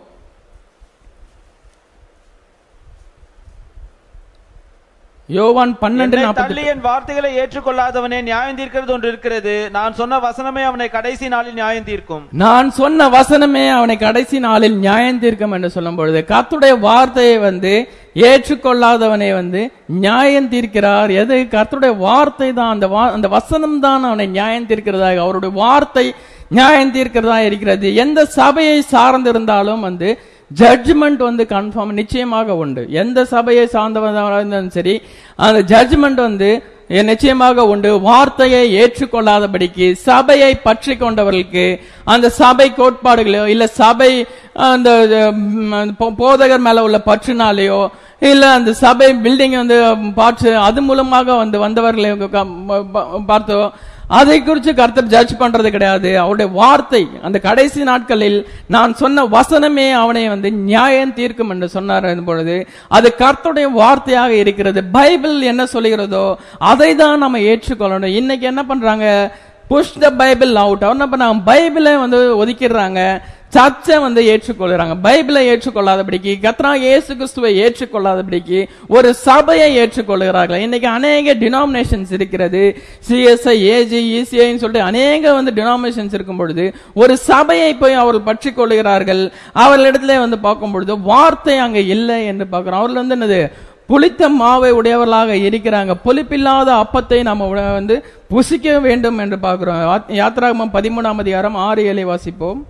யோவான் 12:48. என் வார்த்தைகளை ஏற்றுக்கொள்ளாதவனே நியாயம் தீர்க்கிறது ஒன்று இருக்கிறது. நான் சொன்ன வசனமே அவனை கடைசி நாளில் நியாயம் தீர்க்கும். நான் சொன்ன வசனமே அவனை கடைசி நாளில் நியாயம் தீர்க்கும் என்று சொல்லும் பொழுது கர்த்தருடைய வார்த்தையை ஏற்றுக்கொள்ளாதவனை நியாயம் தீர்க்கிறார். எது? கர்த்தருடைய வார்த்தை தான், அந்த வசனம் தான் அவனை நியாயம் தீர்க்கிறதாக, அவருடைய வார்த்தை நியாயம் தீர்க்கிறதா இருக்கிறது. எந்த சபையை சார்ந்திருந்தாலும் ஜட்ஜ்மெண்ட் கன்ஃபார்ம் நிச்சயமாக உண்டு. எந்த சபையை சார்ந்தவராக இருந்தாலும் சரி, அந்த ஜட்ஜ்மெண்ட் நிச்சயமாக உண்டு. வார்த்தையை ஏற்றுக்கொள்ளாதபடிக்கு சபையை பற்றி கொண்டவர்களுக்கு அந்த சபை கோட்பாடுகளோ இல்ல சபை அந்த போதகர் மேல உள்ள பற்றுனாலேயோ இல்ல அந்த சபை பில்டிங் பார்த்து அது மூலமாக வந்தவர்களை பார்த்தோ அதை குறித்து கர்த்தர் ஜட்ஜ் பண்றது கிடையாது. அவருடைய வார்த்தை அந்த கடைசி நாட்களில் நான் சொன்ன வசனமே அவனை நியாயம் தீர்க்கும் என்று சொன்னார் பொழுது அது கர்த்தருடைய வார்த்தையாக இருக்கிறது. பைபிள் என்ன சொல்லுகிறதோ அதை தான் நம்ம ஏற்றுக்கொள்ளணும். இன்னைக்கு என்ன பண்றாங்க, புஷ் த பைபிள் அவுட். அவர் என்ன பண்ணாங்க, பைபிளை ஒதுக்கிடுறாங்க, சர்ச்சை ஏற்றுக்கொள்கிறாங்க. பைபிளை ஏற்றுக்கொள்ளாதபடிக்கு, கர்த்தராகிய இயேசு கிறிஸ்துவை ஏற்றுக்கொள்ளாதபடிக்கு ஒரு சபையை ஏற்றுக்கொள்கிறார்கள். இன்னைக்கு அநேக டினாமினேஷன்ஸ் இருக்கிறது. சிஎஸ்ஐ, ஏஜி, இசிஐன்னு சொல்லிட்டு அநேக டினாமினேஷன்ஸ் இருக்கும் பொழுது ஒரு சபையை போய் அவர்கள் பற்றி கொள்கிறார்கள். அவர்களிடத்துல பார்க்கும் பொழுது வார்த்தை அங்க இல்லை என்று பார்க்கிறோம். அவர்கள் என்னது, புளித்த மாவை உடையவர்களாக இருக்கிறாங்க. புளிப்பில்லாத அப்பத்தை நம்ம வந்து புசிக்க வேண்டும் என்று பார்க்கிறோம். யாத்திராகமம் 13ஆம் அதிகாரம் 6-7 வாசிப்போம்.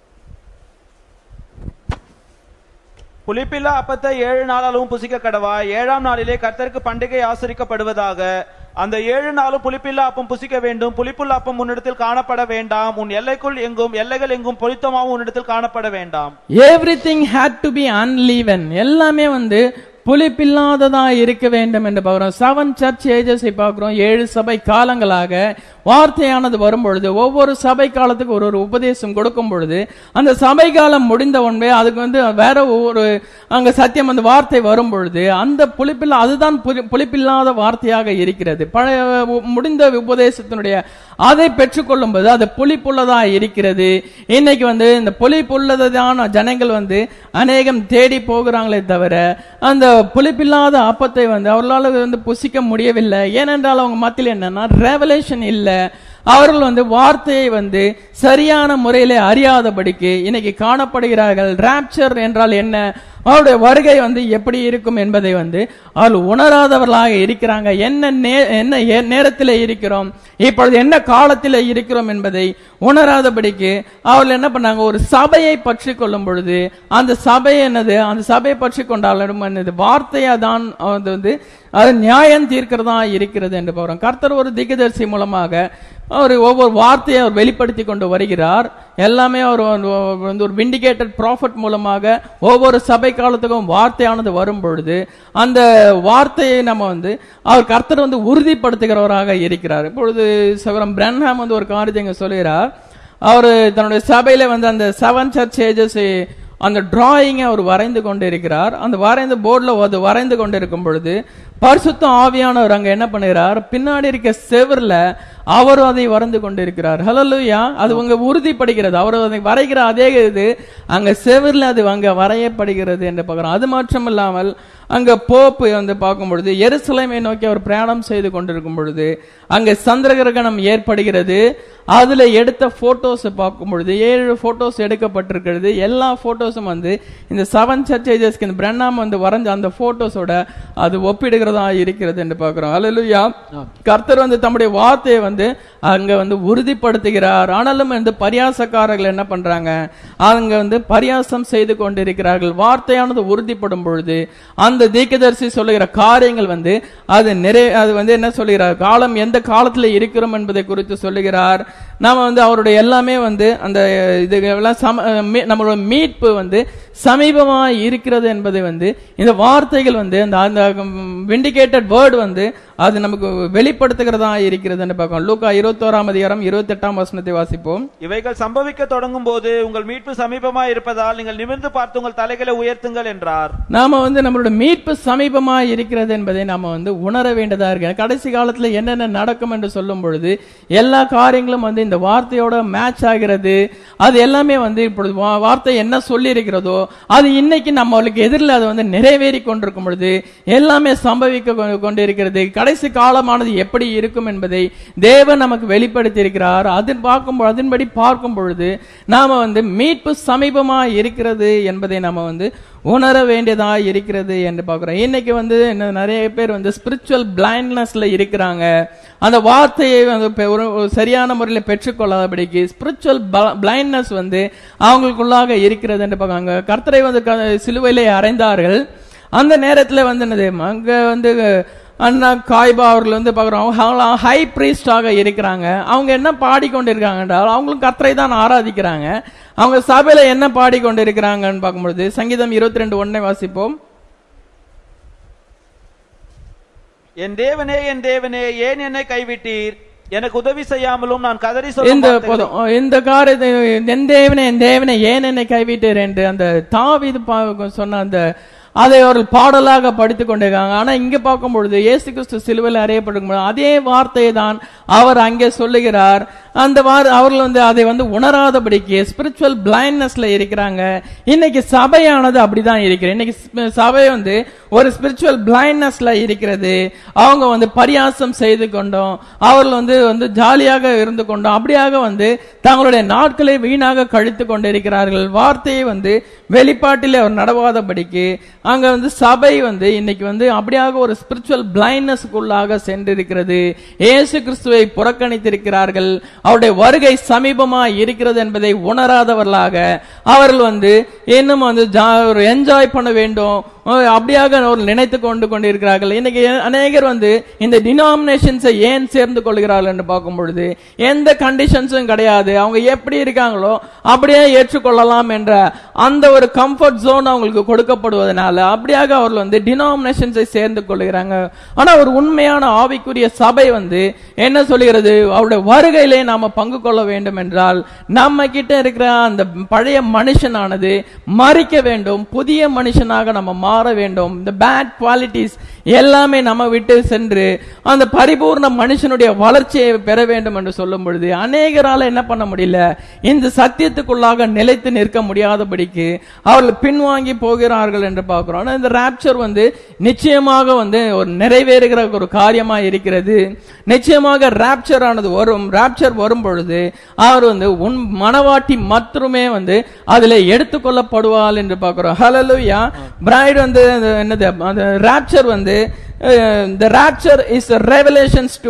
புளிப்பில்லா அப்பத்தை 7 நாளாலும் புசிக்க கடவாய். 7ஆம் நாளிலே கர்த்தருக்கு பண்டிகை ஆசரிக்கப்படுவதாக. அந்த 7 நாளும் புளிப்பில்லா அப்பம் புசிக்க வேண்டும். புளிப்புள்ள அப்பம் உன்னிடத்தில் காணப்பட வேண்டாம். உன் எல்லைகள் எங்கும் பொலித்தமாவும் உன்னிடத்தில் காணப்பட வேண்டாம். Everything had to be unleaven. எல்லாமே வந்து புளிப்பில்லாததா இருக்க வேண்டும் என்று பார்க்கிறோம். 7 சர்ச் ஏஜஸ் பார்க்கிறோம். 7 சபை காலங்களாக வார்த்தையானது வரும் பொழுது, ஒவ்வொரு சபை காலத்துக்கு ஒரு உபதேசம் கொடுக்கும் பொழுது, அந்த சபை காலம் முடிந்த உடனே அதுக்கு வந்து வேற ஒரு அங்க சத்தியம் அந்த வார்த்தை வரும் பொழுது அந்த புளிப்பில்லா அதுதான் புளிப்பில்லாத வார்த்தையாக இருக்கிறது. பழைய முடிந்த உபதேசத்தினுடைய அதை பெற்றுக்கொள்ளும் போது அது புளிப்புள்ளதா இருக்கிறது. இன்னைக்கு வந்து இந்த புளிப்புள்ளதான ஜனங்கள் வந்து அநேகம் தேடி போகிறாங்களே தவிர அந்த புளிப்பில்லாத அப்பத்தை வந்து அவர்களால் வந்து புசிக்க முடியவில்லை. ஏனென்றால் அவங்க மத்தியில் என்னன்னா ரெவலேஷன் இல்லை. அவர்கள் வந்து வார்த்தையை வந்து சரியான முறையிலே அறியாதபடிக்கு இன்னைக்கு காணப்படுகிறார்கள். ராப்சர் என்றால் என்ன, அவருடைய வருகை வந்து எப்படி இருக்கும் என்பதை வந்து அவர்கள் உணராதவர்களாக இருக்கிறாங்க. என்ன நேரத்தில் இருக்கிறோம், இப்பொழுது என்ன காலத்தில் இருக்கிறோம் என்பதை உணராதபடிக்கு அவர்கள் என்ன பண்ணாங்க, ஒரு சபையை பற்றி கொள்ளும் பொழுது அந்த சபை என்னது, அந்த சபையை பற்றி கொண்டாலும் என்னது வார்த்தையா தான் வந்து அது நியாயம் தீர்க்கிறதா இருக்கிறது என்று போறோம். கர்த்தர் ஒரு திகதர்சி மூலமாக அவர் ஒவ்வொரு வார்த்தையை அவர் வெளிப்படுத்தி கொண்டு வருகிறார். எல்லாமே அவர் வந்து ஒரு விண்டிகேட்டட் ப்ராஃபட் மூலமாக ஒவ்வொரு சபை காலத்துக்கும் வார்த்தையானது வரும் பொழுது அந்த வார்த்தையை நம்ம வந்து அவர் கர்த்தர் வந்து உறுதிப்படுத்துகிறவராக இருக்கிறார். இப்பொழுது சகோதரன் பிரன்ஹாம் வந்து ஒரு காரியத்தை இங்க சொல்லுகிறார். அவர் தன்னுடைய சபையில வந்து அந்த 7 சர்ச் ஏஜஸ் அந்த டிராயிங்கை அவர் வரைந்து கொண்டு இருக்கிறார். அந்த வரைந்த போர்டில் அது வரைந்து கொண்டு இருக்கும் பொழுது பரிசுத்த ஆவியானவர் அங்க என்ன பண்ணுகிறார், பின்னாடி இருக்க செவர்ல அவரும் அதை வரைந்து கொண்டிருக்கிறார். ஹல்லேலூயா. அது உங்க உறுதிப்படுகிறது. அவர் அதை வரைகிற அதே இது அங்க செவர்ல அது அங்க வரையப்படுகிறது என்று பார்க்கிறோம். அது மட்டும் இல்லாமல் அங்க போப்பு வந்து பார்க்கும் பொழுது எருசலேமை நோக்கி அவர் பிரயாணம் செய்து கொண்டிருக்கும் பொழுது அங்க சந்திர கிரகணம் ஏற்படுகிறது. அதுல எடுத்த போட்டோஸ் பார்க்கும் பொழுது 7 போட்டோஸ் எடுக்கப்பட்டிருக்கிறது. எல்லா போட்டோஸும் வந்து இந்த 7 சர்ச் ஏஜஸ்க்கு இந்த பிரண்ணாம் வந்து வரைஞ்ச அந்த போட்டோஸோட அது ஒப்பிடுகிறதா இருக்கிறது என்று பார்க்கிறோம். ஹல்லேலூயா. கர்த்தர் வந்து தம்முடைய வார்த்தையை வந்து அங்க வந்து உறுதிப்படுத்துகிறார். ஆனாலும் வந்து பரியாசக்காரர்கள் என்ன பண்றாங்க, அங்க வந்து பரியாசம் செய்து கொண்டிருக்கிறார்கள். வார்த்தையானது உறுதிப்படும் பொழுது அந்த தீர்க்கதரிசி சொல்லுகிற காரியங்கள் வந்து அது வந்து என்ன சொல்லுகிறார், காலம் எந்த காலத்துல இருக்கிறோம் என்பதை குறித்து சொல்லுகிறார். நாம வந்து அவருடைய எல்லாமே வந்து அந்த இதுலாம் நம்மளோட மீட்பு வந்து சமீபமா இருக்கிறது என்பதை வந்து இந்த வார்த்தைகள் வந்து அந்த விண்டிகேட்டட் வேர்ட் வந்து அது நமக்கு வெளிப்படுத்துகிறதா இருக்கிறது என்று பார்க்கிறோம். லூக்கா 21ஆம் அதிகாரம் 28ஆம் வசனத்தை வாசிப்போம். இவைகள் சம்பவிக்க தொடங்கும் போது உங்கள் மீட்பு சமீபமா இருப்பதால் நீங்கள் நிமிர்ந்து பார்த்து உங்கள் தலைகளை உயர்த்துங்கள் என்றார். நாம வந்து நம்மளோட மீட்பு சமீபமா இருக்கிறது என்பதை நாம வந்து உணர வேண்டியதா இருக்கு. கடைசி காலத்துல என்னென்ன நடக்கும் என்று சொல்லும் பொழுது எல்லா காரியங்களும் வந்து இந்த வார்த்தையோட மேட்ச் ஆகிறது. அது எல்லாமே வந்து இப்பொழுது வார்த்தை என்ன சொல்லி இருக்கிறதோ அது இன்னைக்கு நம்மளுக்கு எதிரில் அது வந்து நிறைவேறி கொண்டிருக்கும் பொழுது எல்லாமே சம்பவிக்க கொண்டிருக்கிறது. கடைசி காலமானது எப்படி இருக்கும் என்பதை தேவன் நமக்கு வெளிப்படுத்தி இருக்கிறார். அதன்படி பார்க்கும் பொழுது நாம வந்து மீட்பு சமீபமா இருக்கிறது என்பதை நாம வந்து உணர வேண்டியதா இருக்கிறது என்று பார்க்கிறோம். இன்னைக்கு வந்து நிறைய பேர் வந்து ஸ்பிரிச்சுவல் பிளைண்ட்னஸ்ல இருக்கிறாங்க. அந்த வார்த்தையை ஒரு சரியான முறையில் பெற்றுக்கொள்ளாதபடிக்கு ஸ்பிரிச்சுவல் பிளைண்ட்னஸ் வந்து அவங்களுக்குள்ளாக இருக்கிறது என்று பார்க்கறாங்க. கர்த்தரை வந்து சிலுவையிலே அறைந்தார்கள். அந்த நேரத்தில் வந்து என்னது அங்க வந்து அண்ணா காய்பா அவர்கள் வந்து பார்க்குறோம், அவங்க ஹை பிரீஸ்டாக இருக்கிறாங்க. அவங்க என்ன பாடிக்கொண்டிருக்காங்க என்றால் அவங்களும் கர்த்தரை தான் ஆராதிக்கிறாங்க. அவங்க சபையில என்ன பாடிக்கொண்டிருக்கிறாங்கன்னு பார்க்கும்பொழுது சங்கீதம் 22:1 வாசிப்போம். என் தேவனே என் தேவனே ஏன் என்னை கைவிட்டீர், எனக்கு உதவி செய்யாமலும் நான் கதறி இந்த காரியத்தை என் தேவனே ஏன் என்னை கைவிட்டீர் என்று அந்த தாவீது சொன்ன அந்த அதை அவர்கள் பாடலாக படித்துக் கொண்டிருக்காங்க. ஆனா இங்க பார்க்கும் பொழுது இயேசு கிறிஸ்து சிலுவையில் அறையப்படும் அதே வார்த்தையை தான் அவர் அங்கே சொல்லுகிறார். அவர்கள் வந்து அதை வந்து உணராதபடிக்கு ஸ்பிரிச்சுவல் பிளைண்ட்னஸ்ல இருக்கிறாங்க. இன்னைக்கு சபையானது அப்படிதான் இருக்கிறது. இன்னைக்கு சபை வந்து ஒரு ஸ்பிரிச்சுவல் பிளைண்ட்னஸ்ல இருக்கிறது. அவங்க வந்து பரியாசம் செய்து கொண்டோம், அவர்கள் வந்து ஜாலியாக இருந்து கொண்டோம், அப்படியாக வந்து தங்களுடைய நாட்களை வீணாக கழித்து கொண்டிருக்கிறார்கள். வார்த்தையை வந்து வெளிப்பாட்டில் அவர் நடவாதபடிக்கு அங்க வந்து சபை வந்து இன்னைக்கு வந்து அப்படியாக ஒரு ஸ்பிரிச்சுவல் பிளைண்ட்னஸ்க்குள்ளாக சென்றிருக்கிறது. இயேசு கிறிஸ்துவை புறக்கணித்திருக்கிறார்கள். அவருடைய வருகை சமீபமாக இருக்கிறது என்பதை உணராதவர்களாக அவர்கள் வந்து இன்னும் வந்து என்ஜாய் பண்ண வேண்டும் அப்படியாக அவர்கள் நினைத்து கொண்டிருக்கிறார்கள். இன்னைக்கு அநேகர் வந்து இந்த டினாமினேஷன்ஸை ஏன் சேர்ந்து கொள்கிறார்கள் என்று பார்க்கும் பொழுது எந்த கண்டிஷன்ஸும் கிடையாது. அவங்க எப்படி இருக்காங்களோ அப்படியே ஏற்றுக்கொள்ளலாம் என்ற அந்த ஒரு கம்ஃபர்ட் ஜோன் அவங்களுக்கு கொடுக்கப்படுவதனால அப்படியாக அவர்கள் வந்து டினாமினேஷன்ஸை சேர்ந்து கொள்கிறாங்க. ஆனா ஒரு உண்மையான ஆவிக்குரிய சபை வந்து என்ன சொல்கிறது? அவருடைய வருகையிலே நாம பங்கு கொள்ள வேண்டும் என்றால் நம்ம கிட்ட இருக்கிற அந்த பழைய மனுஷனானது மறிக்க வேண்டும், புதிய மனுஷனாக நம்ம மாற வேண்டும். இந்த பேட் குவாலிட்டிஸ் எல்லாமே நம்ம விட்டு சென்று அந்த பரிபூர்ண மனுஷனுடைய வளர்ச்சியை பெற வேண்டும் என்று சொல்லும் பொழுது அநேகரால என்ன பண்ண முடியல, இந்த சத்தியத்துக்குள்ளாக நிலைத்து நிற்க முடியாதபடிக்கு அவர்கள் பின்வாங்கி போகிறார்கள் என்று பார்க்கிறோம். இந்த ராப்சர் வந்து நிச்சயமாக வந்து ஒரு நிறைவேறுகிற ஒரு காரியமா இருக்கிறது. நிச்சயமாக ராப்சர் ஆனது வரும். ராப்சர் வரும் பொழுது அவர் வந்து உன் மனவாட்டி மட்டுமே வந்து அதில் எடுத்துக்கொள்ளப்படுவாள் என்று பார்க்கிறோம். ஹல்லேலூயா. பிரைட் வந்து என்னது, அந்த ராப்சர் வந்து the rapture is a revelations to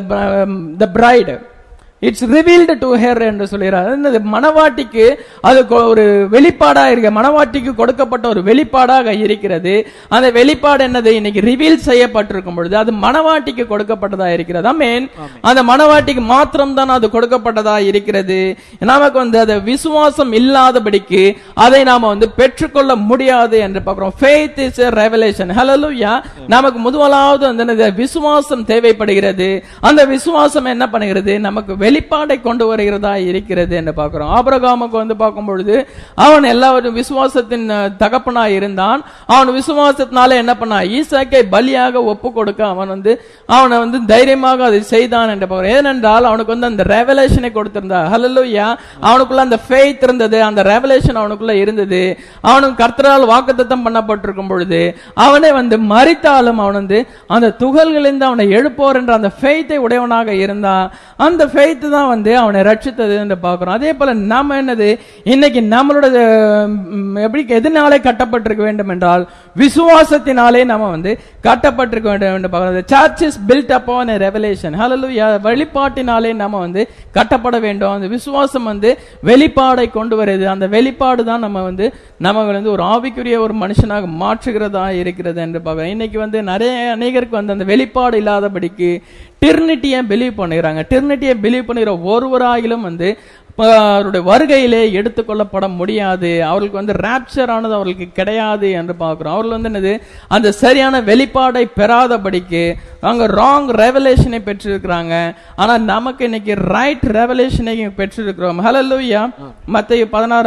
the bride. It's revealed to her என்று சொல்கிறார். இந்த மனவாட்டிக்கு அது ஒரு வெளிப்பாடா இருக்கு, மனவாட்டிக்கு கொடுக்கப்பட்ட ஒரு வெளிப்பாடாக இருக்கிறது. அந்த வெளிப்பாடு என்னது? இன்னைக்கு ரிவீல் செய்யப்பட்டிருக்கும் பொழுது அது மனவாட்டிக்கு கொடுக்கப்பட்டதா இருக்கிறது. ஆமென். அந்த மனவாட்டிக்கு மாத்திரம் தான் அது கொடுக்கப்பட்டதா இருக்கிறது. நமக்கு வந்து அது விசுவாசம் இல்லாதபடிக்கு அதை நாம வந்து பெற்றுக்கொள்ள முடியாது என்று பார்க்கிறோம். faith is a revelation. hallelujah. நமக்கு முதலாவது வந்து விசுவாசம் தேவைப்படுகிறது. அந்த விசுவாசம் என்ன பண்ணுகிறது? நமக்கு வெளிப்பாடை கொண்டு வருகிறதா இருக்கிறது என்று பார்க்கிறோம். ஆபிரகாமுக்கு வந்து பார்க்கும் பொழுது அவன் எல்லாரும் விசுவாசத்தின் தகப்பனாய் இருந்தான். அவன் விசுவாசத்தினால என்ன பண்ணா? ஈசாக்கை பலியாக ஒப்பு கொடுக்க அவனை வந்து தைரியமாக அதை செய்தான் என்று பார்க்கிறோம். ஏனென்றால் அவனுக்கு வந்து அந்த ரெவலேஷனை கொடுத்திருந்தார். ஹல்லேலூயா. அவனுக்குள்ள அந்த ஃபெய்த் இருந்தது, அந்த ரெவலேஷன் அவனுக்குள்ள இருந்தது. அவனுக்கு கர்த்தரால் வாக்குத்தத்தம் பண்ணப்பட்டிருக்கும் பொழுது அவனை வந்து மரித்தாலும் அவன் வந்து அந்த துகள்களிலிருந்து அவனை எழுப்போர் என்ற அந்த ஃபெய்த்தை உடையவனாக இருந்தான். அந்த ஃபெய்த் தான் வந்து அவனை ரட்சித்தது என்று பார்க்கிறோம். அதே போல நாம என்னது, இன்னைக்கு நம்மளோட எப்படி எதனாலே கட்டப்பட்டிருக்க வேண்டும் என்றால் விசுவாசத்தினாலே நாம வந்து கட்டப்பட்டிருக்க வேண்டும் என்று பார்க்கிறோம். The church is built upon a revelation. hallelujah. வெளிப்பாட்டினாலே நாம வந்து கட்டப்பட வேண்டும். அந்த விசுவாசம் வந்து வெளிப்பாடை கொண்டு வருது. அந்த வெளிப்பாடு தான் நம்ம வந்து ஒரு ஆவிக்குரிய ஒரு மனுஷனாக மாற்றுகிறதா இருக்கிறது என்று பார்க்கிறோம். இன்னைக்கு வந்து அநேகருக்கு வந்து அந்த வெளிப்பாடு இல்லாதபடிக்கு டிரினிட்டியை பிலீவ் பண்ணுகிறாங்க. டிரினிட்டியை பிலீவ் பண்ணுகிற ஒருவராயிலும் வந்து அவருடைய வருகையிலே எடுத்துக்கொள்ளப்பட முடியாது. அவர்களுக்கு வந்து ராப்சர் ஆனது அவர்களுக்கு கிடையாது என்று பார்க்கிறோம். அவர்கள் வந்து என்னது, அந்த சரியான வெளிப்பாடை பெறாதபடிக்கு அவங்க ராங் ரெவலேஷனை பெற்றிருக்கிறாங்க. ஆனா நமக்கு இன்னைக்கு ரைட் ரெவலேஷனை பெற்றிருக்கிறோம். ஹல்லேலூயா. மத்தேயு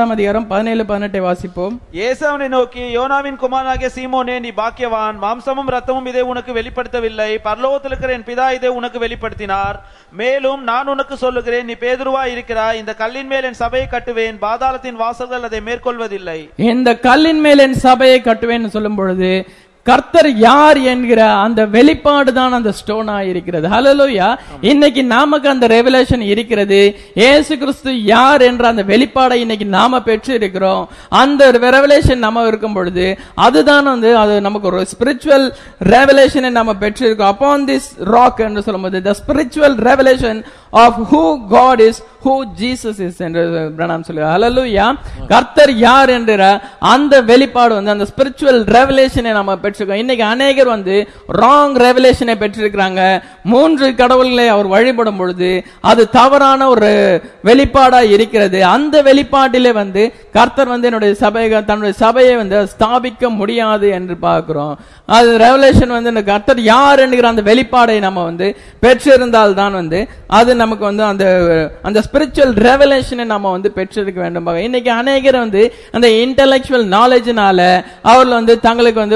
16:17-18 வாசிப்போம். இயேசு அவனை நோக்கி, யோனாவின் குமாரனாகிய சீமோனே, நீ பாக்கியவான். மாம்சமும் ரத்தமும் இதை உனக்கு வெளிப்படுத்தவில்லை, பரலோகத்தில் இருக்கிற என் பிதா இதை உனக்கு வெளிப்படுத்தினார். மேலும் நான் உனக்கு சொல்லுகிறேன், நீ பேதுருவா இருக்கிறாய். இந்த கல்லின் மேல் என் சபையை கட்டுவேன், பாதாளத்தின் வாசல்கள் அதை மேற்கொள்வதில்லை. இந்த கல்லின் மேல் என் சபையை கட்டுவேன் சொல்லும் பொழுது கர்த்தர் யார் என்கிற அந்த வெளிப்பாடு தான் அந்த ஸ்டோனா இருக்கிறது. ஹல்லேலூயா. இன்னைக்கு நமக்கு அந்த ரெவலேஷன் இருக்கிறது. இயேசு கிறிஸ்து யார் என்ற அந்த வெளிப்பாடை இன்னைக்கு நாம பெற்று இருக்கிறோம். அந்த ரெவலேஷன் நம்ம இருக்கும் பொழுது அதுதான் வந்து அது நமக்கு ஒரு ஸ்பிரிச்சுவல் ரெவலேஷனை நம்ம பெற்றிருக்கோம். அப்பான் திஸ் ராக் என்று சொல்லும்போது the spiritual revelation of who God is, who Jesus is என்று பிரணாம் சொல்லுவார். ஹல்லேலூயா. கர்த்தர் யார் என்ற அந்த வெளிப்பாடு வந்து அந்த ஸ்பிரிச்சுவல் ரெவலேஷனை நம்ம பெற்றிருக்கோம். இன்னைக்கு அநேகர் வந்து ராங் ரெவலேஷனை பெற்றிருக்கிறாங்க. 3 கடவுள்களை அவர் வழிபடும் பொழுது அது தவறான ஒரு வெளிப்பாடா இருக்கிறது. அந்த வெளிப்பாட்டிலே வந்து கர்த்தர் வந்து தன்னுடைய சபையை வந்து ஸ்தாபிக்க முடியாது என்று பார்க்கிறோம். அது ரெவலேஷன் வந்து கர்த்தர் யார் என்கிற அந்த வெளிப்பாடை நம்ம வந்து பெற்றிருந்தால் தான் வந்து அது நமக்கு வந்து அந்த ஸ்பிரிச்சுவல் ரெவலேஷனை நம்ம வந்து பெற்றிருக்க வேண்டும். இன்னைக்கு அநேகர் வந்து அந்த இன்டெலெக்சுவல் நாலேஜ்னால அவர்கள் வந்து தங்களுக்கு வந்து ஓன்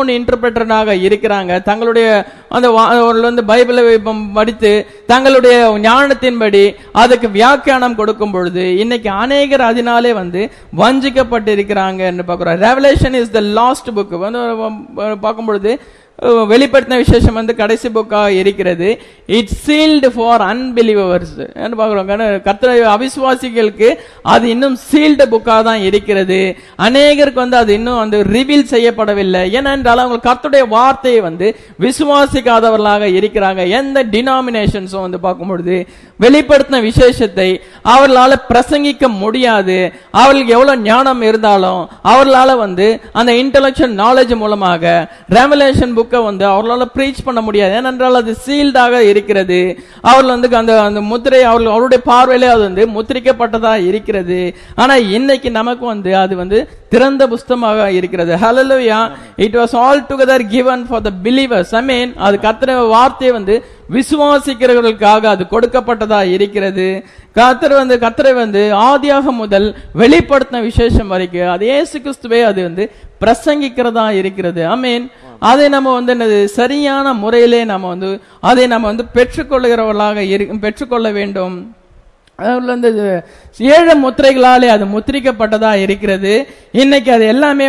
அன்னோன் இன்டர்பிரட்டராக இருக்கிறாங்க. தங்களுடைய அந்த பைபிளை படித்து தங்களுடைய ஞானத்தின்படி அதுக்கு வியாக்கியானம் கொடுக்கும் பொழுது இன்னைக்கு அநேகர் அதனாலே வஞ்சிக்கப்பட்டு இருக்கிறாங்க என்று பார்க்கிறோம். Revelation is the last book பார்க்கும் பொழுது வெளிப்படுத்தின விசேஷம் கடைசி புக்கா இருக்கிறது. இட்ஸ் சீல்டு ஃபார் அன்பிலீவர்ஸ் என்று பார்க்கிறோம். கர்த்தருடைய அவிசுவாசிகளுக்கு அது இன்னும் சீல்டு புக்கா தான் இருக்கிறது. அநேகருக்கு அது இன்னும் ரிவீல் செய்யப்படவில்லை. ஏனென்றால் அவங்க கர்த்தருடைய வார்த்தையை விசுவாசிக்காதவர்களாக இருக்கிறாங்க. எந்த டினாமினேஷன்ஸும் பார்க்கும்பொழுது வெளிப்படுத்தின விசேஷத்தை அவர்களால பிரசங்கிக்க முடியாது. அவர்களுக்கு எவ்வளவு ஞானம் இருந்தாலும் அவர்களால அந்த இன்டெலெக்சுவல் நாலேஜ் மூலமாக ரெவலேஷன் புக்கை அவர்களால பிரீச் பண்ண முடியாது. ஏனென்றால் அது சீல்டாக இருக்கிறது. அவர்கள் அந்த முத்திரை அவருடைய பார்வையிலே அது முத்திரிக்கப்பட்டதா இருக்கிறது. ஆனா இன்னைக்கு நமக்கு அது திறந்த புஸ்தகமாக இருக்கிறது. Hallelujah. It was all together given for the believers. I mean அது கர்த்தருடைய வார்த்தை விசுவாசிக்கிறவர்களுக்காக அது கொடுக்கப்பட்டதா இருக்கிறது. கர்த்தரை ஆதியாக முதல் வெளிப்படுத்தின விசேஷம் வரைக்கும் அது இயேசு கிறிஸ்துவே அது பிரசங்கிக்கிறதா இருக்கிறது. ஆமென். அதை நம்ம சரியான முறையிலே நம்ம அதை நம்ம பெற்றுக்கொள்கிறவர்களாக பெற்றுக்கொள்ள வேண்டும். 7 முத்திரைகளாலே அது முத்திரிக்கப்பட்டதா இருக்கிறது. இன்னைக்கு அது எல்லாமே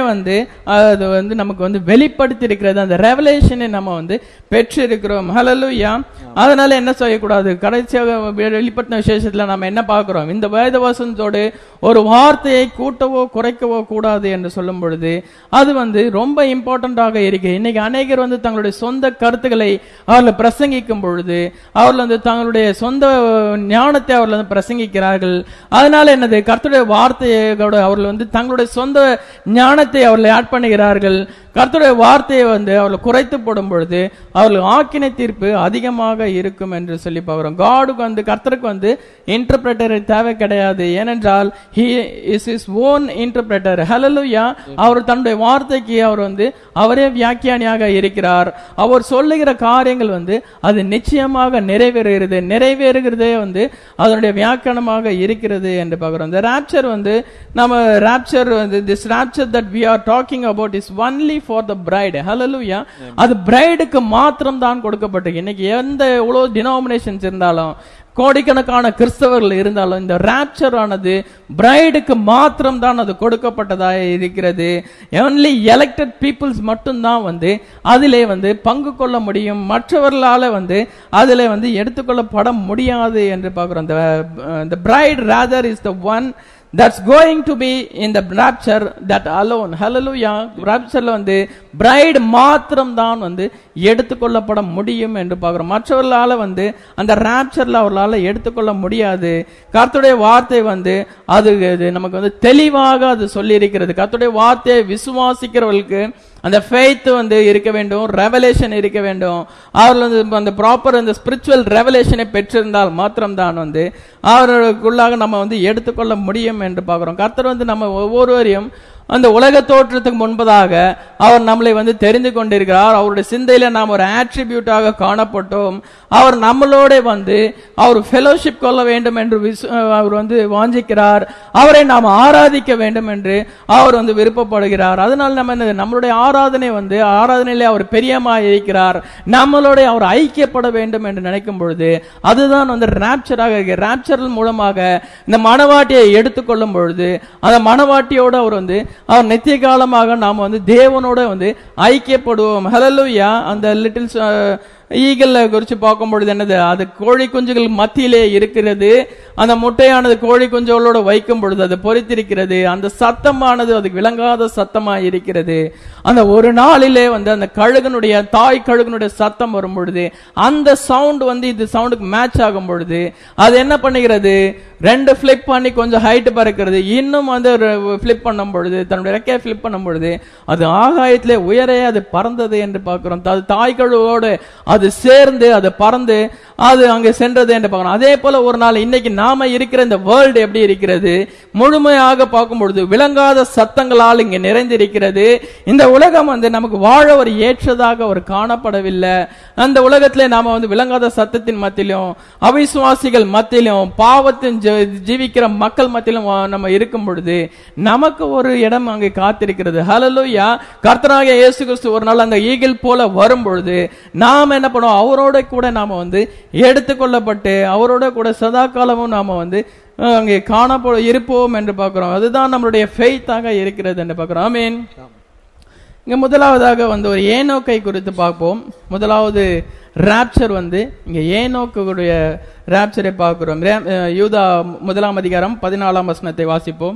அது நமக்கு வெளிப்படுத்தி இருக்கிறது. அந்த ரெவலேஷனை நம்ம பெற்று இருக்கிறோம். ஹல்லேலூயா. அதனால என்ன செய்யக்கூடாது? கடைசியாக வெளிப்படுத்தின விசேஷத்துல நம்ம என்ன பார்க்கிறோம்? இந்த வேத வசனத்தோடு ஒரு வார்த்தையை கூட்டவோ குறைக்கவோ கூடாது என்று சொல்லும் பொழுது அது ரொம்ப இம்பார்ட்டன்டாக இருக்கு. இன்னைக்கு அநேகர் தங்களுடைய சொந்த கருத்துக்களை அவர்கள் பிரசங்கிக்கும் பொழுது அவர்கள் தங்களுடைய சொந்த ஞானத்தை அவர்கள் பிரசங்கிக்கிறார்கள். அதனால என்னது? கர்த்தருடைய வார்த்தையோட அவர்கள் தங்களுடைய சொந்த ஞானத்தை அவர்கள் ஆட் பண்ணுகிறார்கள். கர்த்தருடைய வார்த்தையை அவர்கள் குறைத்து போடும் பொழுது அவர்கள் ஆக்கினை தீர்ப்பு அதிகமாக இருக்கும் என்று சொல்லி பார்க்கிறோம். காடுக்கு கர்த்தருக்கு இன்டர்பிரட்டர் தேவை கிடையாது. ஏனென்றால் he is his own interpreter. ஹல்லேலூயா. அவர் தன்னுடைய வார்த்தைக்கு அவர் அவரே வியாக்கியானியாக இருக்கிறார். அவர் சொல்லுகிற காரியங்கள் அது நிச்சயமாக நிறைவேறுகிறதே அதனுடைய வியாக்கியானமாக இருக்கிறது என்று பார்க்கிறோம். இந்த ராப்சர் நம்ம rapture this rapture that we are talking about is only for the bride. Hallelujah. அது பிரைடுக்கு மாத்திரம் தான் கொடுக்கப்பட்டது. இன்னைக்கு எந்த எவ்வளவு டினாமினேஷன்ஸ் இருந்தாலும் கோடிக்கணக்கான கிறிஸ்தவர்கள் இருந்தாலும் இந்த ராப்சர் ஆனது பிரைடுக்கு மாத்திரம் தான் அது கொடுக்கப்பட்டதாக இருக்கிறது. only elected peoples மட்டும் தான் அதிலே பங்கு கொள்ள முடியும். மற்றவர்களால அதிலே எடுத்துக்கொள்ளப்பட முடியாது என்று பார்க்கிறோம். the bride rather is the one that's going to be in the rapture that alone. Hallelujah. raptureல bride மாத்திரம் தான் எடுத்துக்கொள்ளப்பட முடியும் என்று பார்க்கிறோம். மற்றவர்களால அந்த raptureல அவர்களால எடுத்துக்கொள்ள முடியாது. கர்த்தருடைய வார்த்தை அது நமக்கு தெளிவாக அது சொல்லி இருக்கிறது. கர்த்தருடைய வார்த்தையை விசுவாசிக்கிறவர்களுக்கு அந்த ஃபெய்த் இருக்க வேண்டும், ரெவலேஷன் இருக்க வேண்டும். அவர்கள் அந்த ப்ராப்பர் அந்த ஸ்பிரிச்சுவல் ரெவலேஷனை பெற்றிருந்தால் மாத்திரம்தான் அவர்களுக்குள்ளாக நம்ம எடுத்துக்கொள்ள முடியும் என்று பார்க்கிறோம். கர்த்தர் நம்ம ஒவ்வொருவரையும் அந்த உலக தோற்றத்துக்கு முன்பதாக அவர் நம்மளை தெரிந்து கொண்டிருக்கிறார். அவருடைய சிந்தையில நாம் ஒரு ஆட்ரிபியூட்டாக காணப்பட்டோம். அவர் நம்மளோட அவர் ஃபெலோஷிப் கொள்ள வேண்டும் என்று அவர் வாஞ்சிக்கிறார். அவரை நாம் ஆராதிக்க வேண்டும் என்று அவர் விருப்பப்படுகிறார். அதனால் நம்ம நம்மளுடைய ஆராதனையிலே அவர் பெரியமாய் இருக்கிறார். நம்மளோட அவர் ஐக்கியப்பட வேண்டும் என்று நினைக்கும் பொழுது அதுதான் ராப்சராக இருக்கு. ராப்சர் மூலமாக இந்த மணவாட்டியை எடுத்துக்கொள்ளும் பொழுது அந்த மணவாட்டியோட அவர் நித்திய காலமாக நாம் தேவனோட ஐக்கியப்படுவோம். ஹல்லேலூயா. அந்த லிட்டில் ஈகிள் குறிச்சு பார்க்கும் பொழுது என்னது? அது கோழி குஞ்சுகள் மத்தியிலே இருக்கிறது. அந்த முட்டையானது கோழி குஞ்சுகளோட வைக்கும் பொழுது அது பொறித்திருக்கிறது. அந்த சத்தமானது அதுக்கு விளங்காத சத்தமா இருக்கிறது. அந்த ஒரு நாளிலே அந்த கழுகனுடைய தாய் கழுகனுடைய சத்தம் வரும் பொழுது அந்த சவுண்ட் இது சவுண்டுக்கு மேட்ச் ஆகும் பொழுது அது என்ன பண்ணுகிறது? 2 பிளிப் பண்ணி கொஞ்சம் ஹைட் பறக்கிறது. இன்னும் பிளிப் பண்ணும் பொழுது தன்னுடைய ரெக்கையை பிளிப் பண்ணும் பொழுது அது ஆகாயத்திலே உயரே அது பறந்தது என்று பார்க்கிறோம். அது தாய் கழுவோடு அது சேர்ந்து அது பறந்து அது அங்கே சென்றது என்று பார்க்கணும். அதே போல ஒரு நாள் இன்னைக்கு நாம இருக்கிற இந்த வேர்ல்டு எப்படி இருக்கிறது, முழுமையாக பார்க்கும் பொழுது விளங்காத சத்தங்களால் இங்கே நிறைந்திருக்கிறது. இந்த உலகம் நமக்கு வாழ ஒரு ஏற்றதாக ஒரு காணப்படவில்லை. அந்த உலகத்திலே நாம விளங்காத சத்தத்தின் மத்தியிலும் அவிசுவாசிகள் மத்தியிலும் பாவத்தின் ஜீவிக்கிற மக்கள் மத்தியிலும் நம்ம இருக்கும் பொழுது நமக்கு ஒரு இடம் அங்கே காத்திருக்கிறது. ஹல்லேலூயா. கர்த்தராகிய இயேசு கிறிஸ்து ஒரு நாள் அந்த ஈகிள் போல வரும் பொழுது நாம் என்ன பண்ணுவோம், அவரோட கூட நாம எடுத்துக்கொள்ளப்பட்டு அவரோட கூட சதா காலமும் நாம அங்கே இருப்போம் என்று பார்க்கிறோம். அதுதான் நம்மளுடைய ஃபெய்த்தாக இருக்கிறது என்று பார்க்கிறோம். ஆமென். இங்க முதலாவதாக ஒரு ஏனோக்கை குறித்து பார்ப்போம். முதலாவது ராப்சர் இங்க ஏனோக்குடைய ராப்சரை பார்க்கிறோம். யூதா 1 அதிகாரம் 14 வசனத்தை வாசிப்போம்.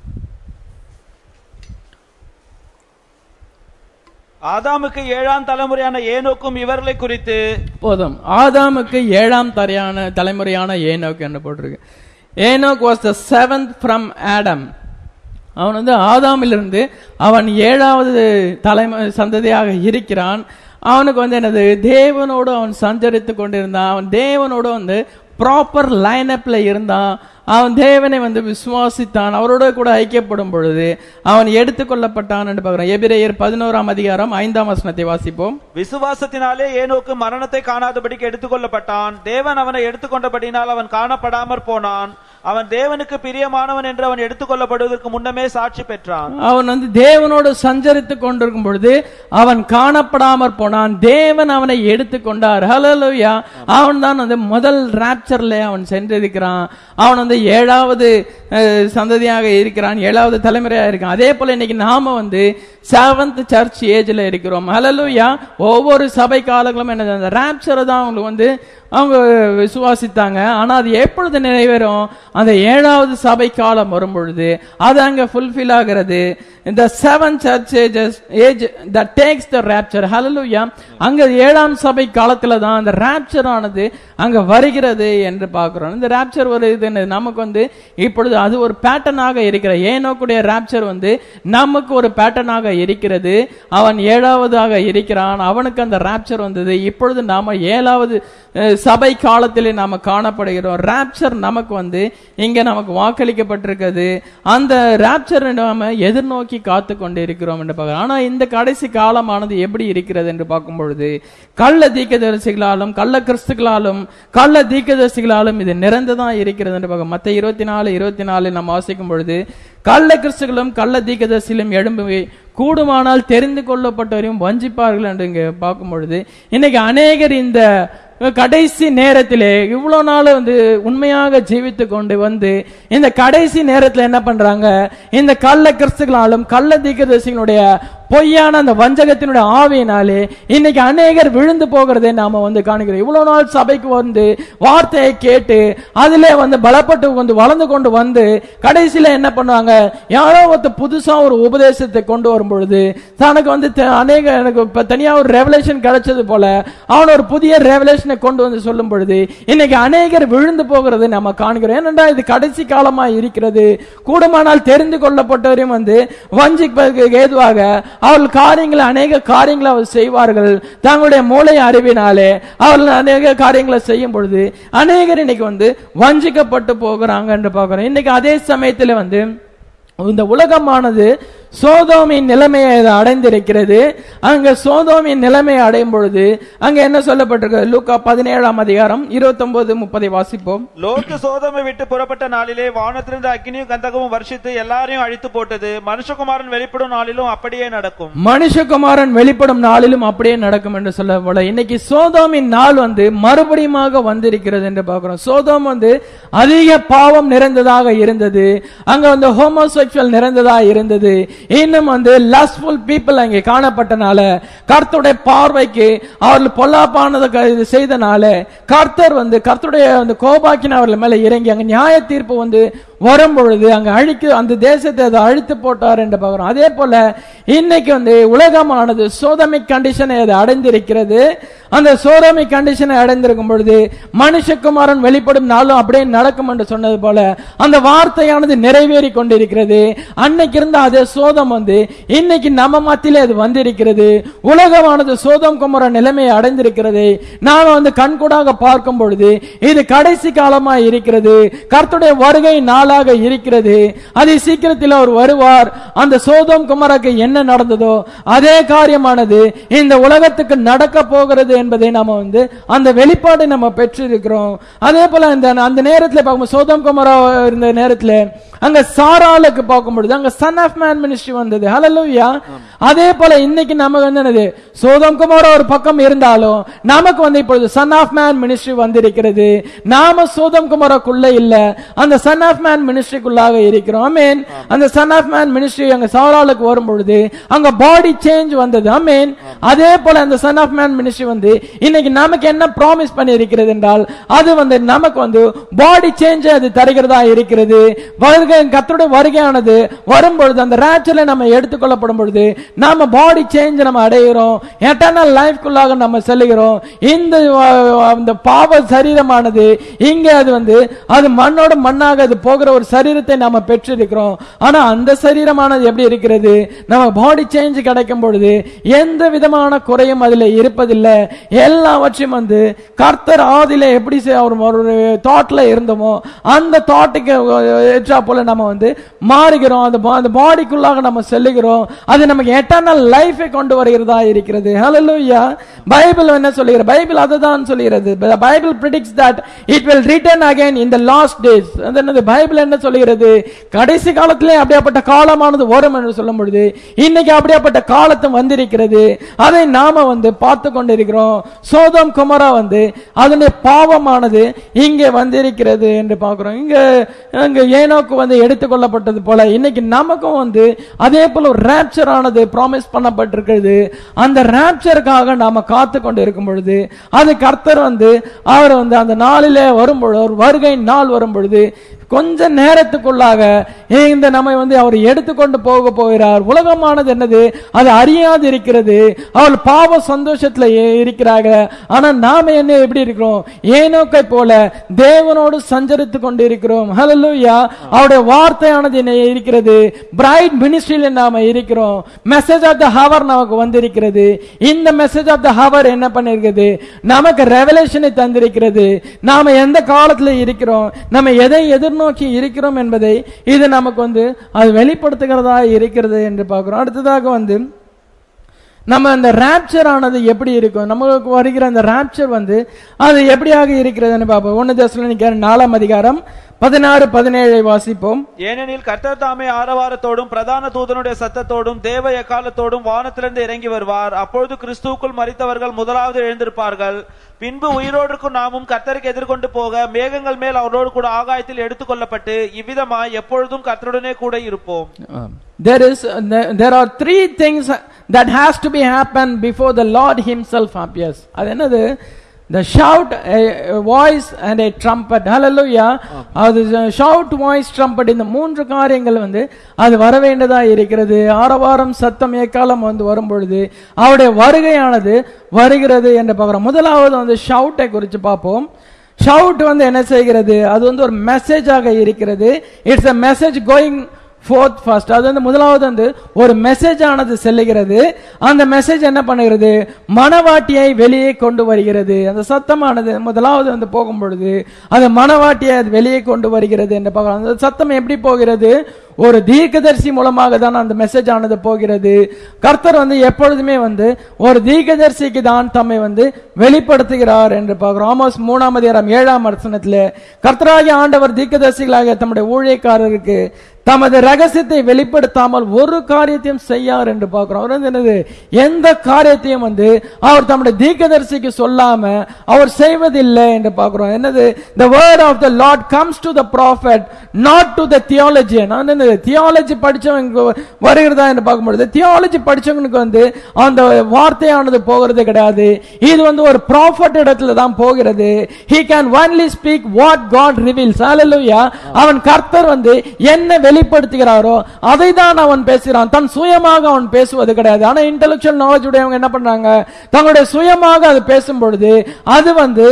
ஆதாமுக்கு 7ஆம் தலைமுறையான ஏனோக்கும் இவர்களை குறித்து போதும். ஆதாமுக்கு 7ஆம் தலைமுறையான ஏனோக் என்று போட்டிருக்கு. Enoch was the 7th from Adam. அவன் ஆதாமிலிருந்து அவன் 7வது சந்ததியாக இருக்கிறான். அவனுக்கு என்னது, தேவனோடு அவன் சஞ்சரித்து கொண்டிருந்தான். அவன் தேவனோடு ப்ராப்பர் லைனப்ல இருந்தான். அவன் தேவனை விசுவாசித்தான். அவரோட கூட ஐக்கியப்படும் பொழுது அவன் எடுத்துக்கொள்ளப்பட்டான் என்று பார்க்கிறோம். எபிரேயர் 11ஆம் அதிகாரம் 5ஆம் வசனத்தை வாசிப்போம். விசுவாசத்தினாலே ஏனோக்கு மரணத்தை காணாதபடிக்கு எடுத்துக்கொள்ளப்பட்டான். தேவன் அவனை எடுத்துக்கொண்டபடினால் அவன் காணப்படாமற் போனான். அவன் தேவனுக்கு பிரியமானவன் என்று அவன் எடுத்துக்கொள்ளப்படுவதற்கு முன்னமே சாட்சி பெற்றான். அவன் தேவனோடு சஞ்சரித்துக் கொண்டிருக்கும் பொழுது அவன் காணப்படாமற் போனான். தேவன் அவனை எடுத்துக்கொண்டார். ஹல்லேலூயா. அவன் தான் முதல் ராப்சர்ல அவன் சென்றிருக்கிறான். அவன் 7வது சந்ததியாக இருக்கிறான், 7வது தலைமுறையாக இருக்கான். அதே போல இன்னைக்கு நாம 7th சர்ச் ஏஜ்ல இருக்கிறோம். ஹல்லேலூயா. ஒவ்வொரு சபை காலங்களும் என்ன ராப்சரை தான் அவங்க விசுவாசித்தாங்க. ஆனா அது எப்பொழுது நிறைவேறும், அந்த 7வது சபை காலம் வரும் பொழுது அது அங்க ஃபுல்ஃபில் ஆகிறது. இந்த 7 church age that takes the rapture. Hallelujah. அங்க 7ஆம் சபை காலத்துல தான் அந்த ராப்சர் ஆனது அங்க வருகிறது என்று பார்க்கிறோம். இந்த ராப்சர் வருது நமக்கு இப்பொழுது அது ஒரு பேட்டர்னாக இருக்கிற ஏனோக்குடைய ராப்சர் நமக்கு ஒரு பேட்டர்னாக இருக்கிறது. அவன் 7வதாக இருக்கிறான். அவனுக்கு அந்த ராப்சர் வந்தது. இப்பொழுது நாம 7வது சபை காலத்திலே நாம காணப்படுகிறோம். ராப்சர் நமக்கு இங்க நமக்கு வாக்களிக்கப்பட்டிருக்கிறது. அந்த ராப்சர் நாம எதிர்நோக்கி காத்து கொண்டு இருக்கிறோம் என்று பார்க்கிறோம். ஆனா இந்த கடைசி காலமானது எப்படி இருக்கிறது என்று பார்க்கும் பொழுது கள்ள தீர்க்கதரிசிகளாலும் கள்ள கிறிஸ்துகளாலும் கள்ள தீர்க்கதரிசிகளாலும் இது நிறைந்துதான் இருக்கிறது என்று பார்க்க. மத்தேயு 24:24 நம்ம வாசிக்கும் பொழுது கள்ள கிறிஸ்துகளும் கள்ள தீர்க்கதரிசிகளும் எழும்பி கூடுமானால் தெரிந்து கொள்ளப்பட்டவரையும் வஞ்சிப்பார்கள் என்று இங்க பார்க்கும் பொழுது இன்னைக்கு அநேகர் இந்த கடைசி நேரத்திலே இவ்வளவு நாள் உண்மையாக ஜீவித்து கொண்டு இந்த கடைசி நேரத்தில் என்ன பண்றாங்க, இந்த கள்ள கிறிஸ்துகளாலும் கள்ள தீர்க்கதரிசிகளுடைய பொய்யான அந்த வஞ்சகத்தினுடைய ஆவியினாலே இன்னைக்கு அநேகர் விழுந்து போகிறதை நாம காணுகிறோம். இவ்வளவு நாள் சபைக்கு வார்த்தையை கேட்டு அதிலே பலப்பட்டு வளர்ந்து கொண்டு கடைசியில என்ன பண்ணுவாங்க, யாரோ புதுசா ஒரு உபதேசத்தை கொண்டு வரும் பொழுது தனக்கு அநேக எனக்கு தனியா ஒரு ரெவலேஷன் கிடைச்சது போல அவன் ஒரு புதிய ரெவலேஷனை கொண்டு சொல்லும் பொழுது இன்னைக்கு அநேகர் விழுந்து போகிறதை நாம காணுகிறோம். ஏனென்றால் இது கடைசி காலமா இருக்கிறது. கூடுமானால் தெரிந்து கொள்ளப்பட்டவரையும் வஞ்சிப்பதற்கு ஏதுவாக அவர்கள் காரியங்களை அநேக காரியங்களை அவர் செய்வார்கள். தங்களுடைய மூளை அறிவினாலே அவர்கள் அநேக காரியங்களை செய்யும் பொழுது அநேகர் இன்னைக்கு வஞ்சிக்கப்பட்டு போகிறாங்க என்று பார்க்கிறோம். இன்னைக்கு அதே சமயத்தில் இந்த உலகமானது சோதோமின் நிலைமையை அடைந்திருக்கிறது. அங்க சோதோமின் நிலைமையை அடையும் பொழுது அங்க என்ன சொல்லப்பட்டிருக்கு, லூக்கா 17ஆம் அதிகாரம் 29-30 வாசிப்போம். லோத்து சோதோமை விட்டு புறப்பட்ட நாளிலே வானத்திலிருந்து அக்கினியும் கந்தகமும் வருஷித்து எல்லாரையும் அழித்து போட்டது. மனுஷகுமாரன் வெளிப்படும் நாளிலும் அப்படியே நடக்கும். மனுஷகுமாரன் வெளிப்படும் நாளிலும் அப்படியே நடக்கும் என்று சொல்ல போல இன்னைக்கு சோதோமின் நாள் மறுபடியும் வந்திருக்கிறது என்று பார்க்கிறோம். சோதோம் அதிக பாவம் நிறைந்ததாக இருந்தது. அங்க ஹோமோசெக்சுவல் நிறைந்ததாக இருந்தது. இன்னும் lustful people அங்கே காணப்பட்டனால கர்த்தருடைய பார்வைக்கு அவர்கள் பொல்லாப்பானதை செய்தனால கர்த்தர் கர்த்தருடைய கோபாக்கின அவர்கள் மேல இறங்கி அங்க நியாய தீர்ப்பு வரும் பொழுது அங்க அந்த தேசத்தை அதை அழித்து போட்டார் என்று பார்க்கிறோம். அதே போல இன்னைக்கு உலகமானது சோதமிக் கண்டிஷனை அது அடைந்திருக்கிறது. அந்த சோதமிக் கண்டிஷனை அடைந்திருக்கும் பொழுது மனுஷகுமாரன் வெளிப்படும் நாளும் அப்படியே நடக்கும் என்று சொன்னது போல அந்த வார்த்தையானது நிறைவேறி கொண்டிருக்கிறது. அன்னைக்கு இருந்த அதே சோதம் இன்னைக்கு நம்ம மத்தியிலே அது வந்திருக்கிறது. உலகமானது சோதம் குமார நிலைமையை அடைந்திருக்கிறது. நாம கண்கூடாக பார்க்கும் பொழுது இது கடைசி காலமா இருக்கிறது. கர்த்தருடைய வருகை நாளாக இருக்கிறது. அதை சீக்கிரத்தில் அவர் வருவார். அந்த சோதம் குமாருக்கு என்ன நடந்ததோ அதே காரியமானது இந்த உலகத்துக்கு நடக்க போகிறது என்பதை நாம அந்த வெளிப்பாடு நம்ம பெற்றிருக்கிறோம். அதே போல அந்த நேரத்தில் பார்க்கும் சோதம் குமாரா இருந்த நேரத்தில் அங்க சாராளுக்கு பார்க்கும் பொழுது அங்க சன் ஆஃப் மேன் மினிஸ்ட்ரி வந்தது. ஹல்லேலூயா. அதே போல இன்னைக்கு நமக்கு என்னது சோதம் குமாரா ஒரு பக்கம் இருந்தாலும் நமக்கு இப்பொழுது சன் ஆஃப் மேன் மினிஸ்ட்ரி வந்திருக்கிறது. நாம சோதம் குமாராக்குள்ள இல்ல, அந்த சன் ஆஃப் மேன் மினிஸ்ட்ரிக்குள்ளாக இருக்கிறோம். ஆமென். அந்த சன் ஆஃப் மேன் மினிஸ்ட்ரி அங்க சாராளுக்கு வரும் பொழுது அங்க பாடி சேஞ்ச் வந்தது. ஆமென். அதே போல அந்த சன் ஆஃப் மேன் மினிஸ்ட்ரி இன்னைக்கு நமக்கு என்ன ப்ராமிஸ் பண்ணி இருக்கிறது என்றால் அது நமக்கு பாடி சேஞ்ச் அது தருகிறதா இருக்கிறது. கர்த்தருடைய வருகையானது வரும்பொழுது அந்த ராப்சர்ல நம்ம எடுத்துக்கொள்ளப்படும் பொழுது நாம பாடி சேஞ்ச் நம்ம அடைகிறோம். எட்டர்னல் லைஃப்குள்ளாக நம்ம செல்லுகிறோம். இந்த பாவ சரீரமானது இங்க அது மண்ணோட மண்ணாக அது போகிற ஒரு சரீரத்தை நாம பெற்றிருக்கிறோம். ஆனா அந்த சரீரமானது எப்படி இருக்கிறது? நம்ம பாடி சேஞ்ச் கிடைக்கும் பொழுது எந்த விதமான குறையும் அதுல இருப்பதில்லை. எல்லாவற்றையும் கர்த்தர் ஆதியில எப்படி ஒரு தாட்ல இருந்தோமோ அந்த தாட்டுக்கு ஏற்றா போல நம்ம மாறுகிறோம். அந்த பாடிக்குள்ளாக நம்ம செல்லுகிறோம். அது நமக்கு எட்டர்னல் லைஃபை கொண்டு வருகிறதா இருக்கிறது. ஹல்லேலூயா. பைபிள் என்ன சொல்லுகிறது? பைபிள் அதுதான் சொல்லுகிறது. Bible predicts that it will return again in the last days. Bible என்ன சொல்லுகிறது? கடைசி காலத்திலே அப்படியாப்பட்ட காலமானது வரும் என்று சொல்லும் பொழுது இன்னைக்கு அப்படியாப்பட்ட காலத்தும் வந்திருக்கிறது. அதை நாம பார்த்து கொண்டிருக்கிறோம். சோதம் குமாரா அதனுடைய பாவமானது இங்கே வந்திருக்கிறது என்று பார்க்கிறோம். இங்க ஏனோக்கு எடுத்துக்கொள்ளப்பட்டது போல இன்னைக்கு நமக்கும் அதே போல ஒரு ராப்சர் ஆனது ப்ராமிஸ் பண்ணப்பட்டிருக்கிறது. அந்த ராப்சருக்காக நாம காத்து கொண்டு இருக்கும் பொழுது அது கர்த்தர் அவர் அந்த நாளிலே வரும்பொழுது ஒரு வருகை நாள் வரும் பொழுது கொஞ்ச நேரத்துக்குள்ளாக இந்த நம்மை அவர் எடுத்துக்கொண்டு போக போகிறார். உலகமானது என்னது அது அறியாது இருக்கிறது. அவள் பாவ சந்தோஷத்துல இருக்கிறாங்க. ஆனா நாம என்ன எப்படி இருக்கிறோம்? ஏனோக்கை போல தேவனோடு சஞ்சரித்து கொண்டு இருக்கிறோம். ஹல்லேலூயா. அவருடைய வார்த்தையானது என்ன இருக்கிறது? பிரைட் மினிஸ்ட்ரியில நாம இருக்கிறோம். மெசேஜ் ஆஃப் த ஹவர் நமக்கு வந்திருக்கிறது. இந்த மெசேஜ் ஆஃப் த ஹவர் என்ன பண்ணிருக்கிறது? நமக்கு ரெவலேஷனை தந்திருக்கிறது. நாம எந்த காலத்துல இருக்கிறோம், நம்ம எதை எதிர்நோக்கி இருக்கிறோம் என்பதை இது நமக்கு அது வெளிப்படுத்துகிறதா இருக்கிறது என்று பார்க்கிறோம். அடுத்ததாக நம்ம அந்த ராப்சர் ஆனது எப்படி இருக்கும், நமக்கு வருகிற அந்த ராப்சர் அது எப்படியாக இருக்கிறதுன்னு பார்ப்போம். 1 தெசலோனிக்கேயர் 4ஆம் அதிகாரம் 16-17 வாசிப்போம். ஏனெனில் கர்த்தர் தாமே ஆரவாரத்தோடும் பிரதான தூதனுடைய சத்தத்தோடும் தேவ எக்காலத்தோடும் வானத்திலிருந்து இறங்கி வருவார். அப்பொழுது கிறிஸ்துவுக்குள் மரித்தவர்கள் முதலாவது எழுந்திருப்பார்கள். பின்பு உயிரோடுக்கும் நாமும் கர்த்தருக்கு எதிர்கொண்டு போக மேகங்கள் மேல் அவரோடு கூட ஆகாயத்தில் எடுத்துக்கொள்ளப்பட்டு இவ்விதமாய் எப்பொழுதும் கர்த்தருடனே கூட இருப்போம். There are 3 things that has to be happen before the Lord himself appears. அது என்னது? The shout, a voice and a trumpet. Hallelujah. அது shout, voice, trumpet இந்த 3 காரியங்கள் அது வர வேண்டியதா இருக்கிறது. ஆரவாரம் சத்தம் எக்காலம் வரும் பொழுது அவருடைய வருகையானது வருகிறது என்று பார்க்கிறோம். முதலாவது ஷவுட்டை குறித்து பார்ப்போம். ஷவுட் என்ன செய்கிறது? அது ஒரு மெசேஜாக இருக்கிறது. It's a message going forth first. அது முதலாவது ஒரு மெசேஜ் ஆனது செல்லுகிறது. அந்த மெசேஜ் என்ன பண்ணுகிறது? மனவாட்டியை வெளியே கொண்டு வருகிறது. அந்த சத்தமானது முதலாவது போகும் பொழுது அது மனவாட்டியை வெளியே கொண்டு வருகிறது என்று பார்க்கலாம். அந்த சத்தம் எப்படி போகிறது? ஒரு தீர்க்கதரிசி மூலமாக தான் அந்த மெசேஜ் ஆனது போகிறது. கர்த்தர் எப்பொழுதுமே ஒரு தீர்க்கதரிசிக்கு தான் தம்மை வெளிப்படுத்துகிறார் என்று பார்க்கிறோம். ஆமோஸ் 3ஆம் அதிகாரம் 7ஆம் வசனத்திலே கர்த்தராகிய ஆண்டவர் தீர்க்கதரிசிகளாக தம்முடைய ஊழியக்காரருக்கு தமது ரகசியத்தை வெளிப்படுத்தாமல் ஒரு காரியத்தையும் செய்யார் என்று பார்க்கிறோம். அவர் வந்து என்னது, எந்த காரியத்தையும் வந்து அவர் தம்முடைய தீர்க்கதரிசிக்கு சொல்லாம அவர் செய்வதில்லை என்று பார்க்கிறோம். என்னது, the word of the Lord comes to the prophet, not to the theologian. என்னது, தியாலஜி படிச்சவங்க வருகிறதா என்று பார்க்கும்போது தியாலஜி படிச்சவங்களுக்கு வந்து அந்த வார்த்தையானது போகிறது கிடையாது. இது வந்து ஒரு ப்ராஃபட் இடத்துல தான் போகிறது. he can only speak what God reveals. hallelujah. அவன் கர்த்தர் வந்து என்ன வெளிப்படுத்துகிறாரோ அதை தான் அவன் பேசுகிறான். தன் சுயமாக அவன் பேசுவது கிடையாது. ஆனா இன்டெலெக்சுவல் நாலேஜ் உடையவங்க என்ன பண்றாங்க, தங்களுடைய சுயமாக அது பேசும் பொழுது அது வந்து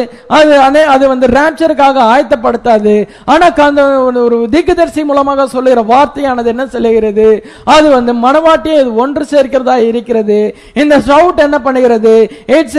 அது வந்து ராப்சருக்காக ஆயத்தப்படுத்தாது. ஆனா ஒரு தீர்க்கதரிசி மூலமாக சொல்லுகிற வார்த்தையானது என்ன சொல்லுகிறது, அது வந்து மனவாட்டியை ஒன்று சேர்க்கிறதா இருக்கிறது. இந்த ஷவுட் என்ன பண்ணுகிறது, it's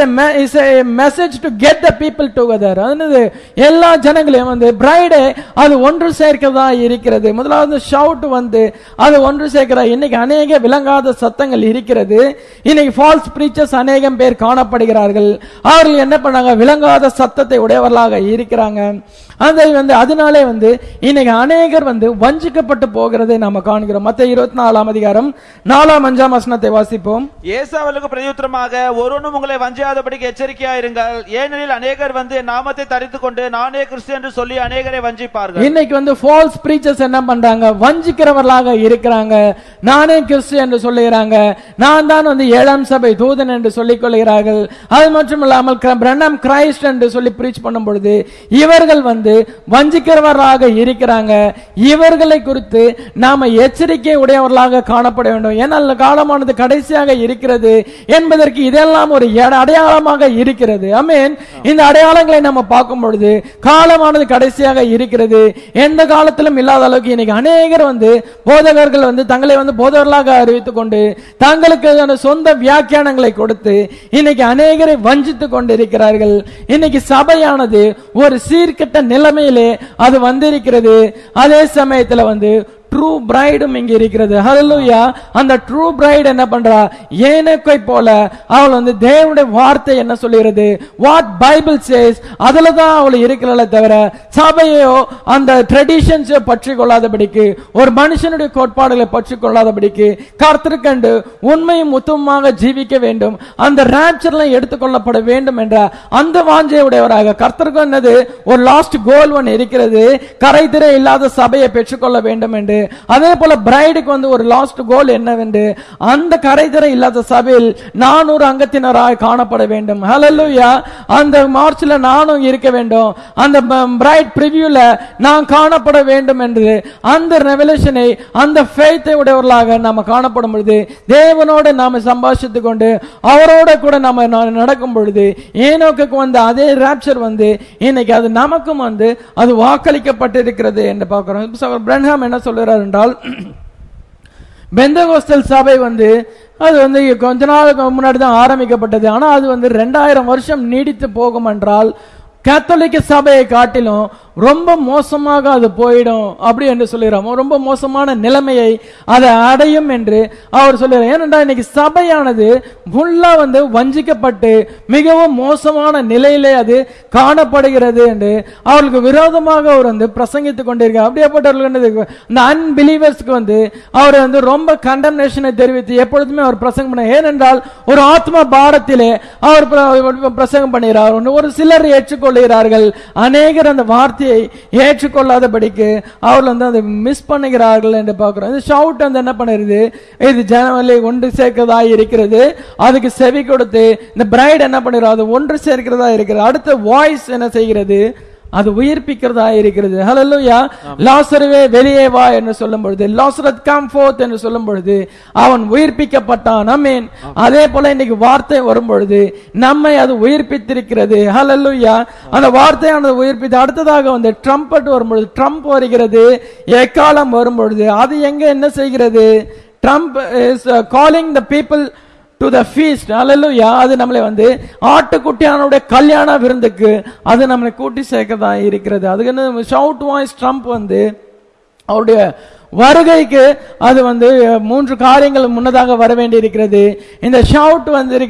a message to get the people together. அது எல்லா ஜனங்களையும் வந்து பிரைடே அது ஒன்று சேர்க்கிறதா இருக்கிறது. முதலாவது ஷவுட் வந்து அது ஒன்று சேர்க்கிறா. இன்னைக்கு அநேக விளங்காத சத்தங்கள் இருக்கிறது. இன்னைக்கு ஃபால்ஸ் பிரீச்சர்ஸ் அநேகம் பேர் காணப்படுகிறார்கள். அவர்கள் என்ன பண்ணாங்க, விளங்காத சத்தத்தை உடையவர்களாக இருக்கிறாங்க. அதை வந்து அதனாலே வந்து இன்னைக்கு அநேகர் வந்து வஞ்சிக்கப்பட்டு போகிறதை நாம காண்கிறோம். மத்தேயு 24 அதிகாரம் 4-5 வசனத்தை வாசிப்போம். இயேசு அவர்களுக்கு பிரதியுத்தரமாக, ஒருவனும் உங்களை வஞ்சியாதபடிக்கு எச்சரிக்கையாயிருங்கள். ஏனெனில் அநேகர் வந்து நாமத்தை தரித்துக் கொண்டு நானே கிறிஸ்து என்று சொல்லி அநேகரை வஞ்சிப்பார்கள். இன்னைக்கு வந்து ஃபால்ஸ் பிரீச்சர்ஸ் என்ன பண்றாங்க, வஞ்சிக்கிறவர்களாக இருக்கிறாங்க. நானே கிறிஸ்து என்று சொல்லுகிறாங்க. நான் தான் வந்து 7ஆம் சபை தூதன் என்று சொல்லிக் கொள்கிறார்கள். அது மட்டும் இல்லாமல் பிரண்ணம் கிரைஸ்ட் என்று சொல்லி பிரீச் பண்ணும் பொழுது இவர்கள் வந்து வஞ்சிக்கிறவர்களாக இருக்கிறாங்க. இவர்களை குறித்து நாம எச்சரிக்கை உடையவர்களாக காணப்பட வேண்டும். ஏனால் காலமானது கடைசியாக இருக்கிறது என்பதற்கு இதெல்லாம் ஒரு அடையாளமாக இருக்கிறது. ஆமென். இந்த அடையாளங்களை நம்ம பார்க்கும் பொழுது காலமானது கடைசியாக இருக்கிறது. எந்த காலத்திலும் இல்லாத அளவுக்கு இன்னைக்கு அநேகர் வந்து போதகர்கள் வந்து தங்களை வந்து போதகர்களாக அறிவித்துக் கொண்டு தங்களுக்கு சொந்த வியாக்கியானங்களை கொடுத்து இன்னைக்கு அநேகரை வஞ்சித்துக் கொண்டிருக்கிறார்கள். இன்னைக்கு சபையானது ஒரு சீர்கெட்ட நிலைமையிலே அது வந்திருக்கிறது. அதே சமயத்தில் வந்து ட்ரூ பிரைடும் இங்க இருக்கிறது. ஹல்லேலூயா. அந்த ட்ரூ பிரைட் என்ன பண்றா, ஏனோக்கை போல அவள் வந்து தேவனுடைய வார்த்தை என்ன சொல்லுகிறது, வாட் பைபிள் சேஸ், அதுல தான் அவள் இருக்கிறாளே தவிர சபையோ அந்த ட்ரெடிஷன்ஸோ பற்றி கொள்ளாதபடிக்கு, ஒரு மனுஷனுடைய கோட்பாடுகளை பற்றி கொள்ளாதபடிக்கு கர்த்தருக்கண்டு உண்மையும் உத்தமமாக ஜீவிக்க வேண்டும், அந்த ராப்சர்லாம் எடுத்துக்கொள்ளப்பட வேண்டும் என்ற அந்த வாஞ்சையுடையவராக கர்த்தருக்கு என்னது ஒரு லாஸ்ட் கோல் ஒன்று இருக்கிறது, கரைதிரை இல்லாத சபையை பெற்றுக்கொள்ள வேண்டும் என்று. அதே போல பிரைடுக்கு வந்து ஒரு லாஸ்ட் கோல் என்னவென்று, அந்த கரைதிரை இல்லாத சபையில் 400 அங்கத்தினராய் காணப்பட வேண்டும். ஹல்லேலூயா. அந்த மார்ச்ல நானும் இருக்க வேண்டும், அந்த பிரைட் பிரிவியூல நான் காணப்பட வேண்டும் என்று அந்த ரெவலேஷனை அந்த ஃபெய்த்தை உடையவர்களாக நாம காணப்படும் பொழுது தேவனோடு நாம சம்பாஷித்துக் கொண்டு அவரோட கூட நாம நடக்கும் பொழுது ஏனோக்கு வந்து அதே ராப்சர் வந்து இன்னைக்கு அது நமக்கும் வந்து அது வாக்களிக்கப்பட்டிருக்கிறது என்று பார்க்கிறோம். பிரன்ஹாம் என்ன சொல்றார் என்றால், பெந்தகோஸ்தல் சபை வந்து அது வந்து கொஞ்ச நாளுக்கு முன்னாடி தான் ஆரம்பிக்கப்பட்டது. ஆனா அது வந்து 2000 வருஷம் நீடித்து போகும் என்றால் கத்தோலிக்க சபையை காட்டிலும் ரொம்ப மோசமாக அது போயிடும் அப்படி என்று சொல்லுகிறோம். ரொம்ப மோசமான நிலைமையை அதை அடையும் என்று அவர் சொல்லுகிறார். ஏனென்றால் இன்னைக்கு சபையானது ஃபுல்லா வந்து வஞ்சிக்கப்பட்டு மிகவும் மோசமான நிலையிலே அது காணப்படுகிறது என்று அவர்களுக்கு விரோதமாக அவர் வந்து பிரசங்கித்துக் கொண்டிருக்கார். அப்படியேப்பட்டவர்கள் இந்த அன்பிலீவர்ஸ்க்கு வந்து அவர் வந்து ரொம்ப கண்டம்னேஷனை தெரிவித்து எப்பொழுதுமே அவர் பிரசங்கம் பண்ண. ஏனென்றால் ஒரு ஆத்ம பாரத்திலே அவர் பிரசங்கம் பண்ணுகிறார். ஒரு சிலர் ஏற்றுக்கொள்கிறார்கள், அநேகர் அந்த வார்த்தை ஏற்றுக்கொள்ளாதபடிக்கு அவர்கள் வந்து அதை மிஸ் பண்ணுகிறார்கள் என்று பார்க்கிறோம். இந்த ஷவுட் வந்து என்ன பண்ணுறது, இது ஜனவரி ஒன்று சேர்க்கிறதா இருக்கிறது, அதுக்கு செவி கொடுத்து இந்த பிரைட் என்ன பண்ணுறது, அது ஒன்று சேர்க்கிறதா இருக்கிறது. அடுத்த வாய்ஸ் என்ன செய்கிறது, அது உயிர்ப்பிக்கிறதா இருக்கிறது. ஹல்லேலூயா. லாசருவே வெளியே வா என்று சொல்லும் பொழுது, லாசரஸ் கம் ஃபோர்த் என்று சொல்லும் பொழுது அவன் உயிர்ப்பிக்கப்பட்டான். ஆமென். அதே போல இன்னைக்கு வார்த்தை வரும் பொழுது நம்மை அது உயிர்ப்பித்திருக்கிறது. ஹல்லேலூயா. அந்த வார்த்தையானது உயிர்ப்பித்து அடுத்ததாக வந்து ட்ரம்பட் வரும்பொழுது, ட்ரம்ப் வருகிறது, எக்காலம் வரும் பொழுது அது எங்க என்ன செய்கிறது, trump is calling the people to the feast. Hallelujah. அது நம்மளை வந்து ஆட்டுக்குட்டியானுடைய கல்யாண விருந்துக்கு அது நம்மளை கூட்டி சேர்க்கதா இருக்கிறது. அதுக்கு ஷவுட் வாய்ஸ் ட்ரம்ப் வந்து அவருடைய வருகைக்கு அது வந்து 3 காரியங்கள் முன்னதாக வர வேண்டி இருக்கிறது. இந்த ஷவுட்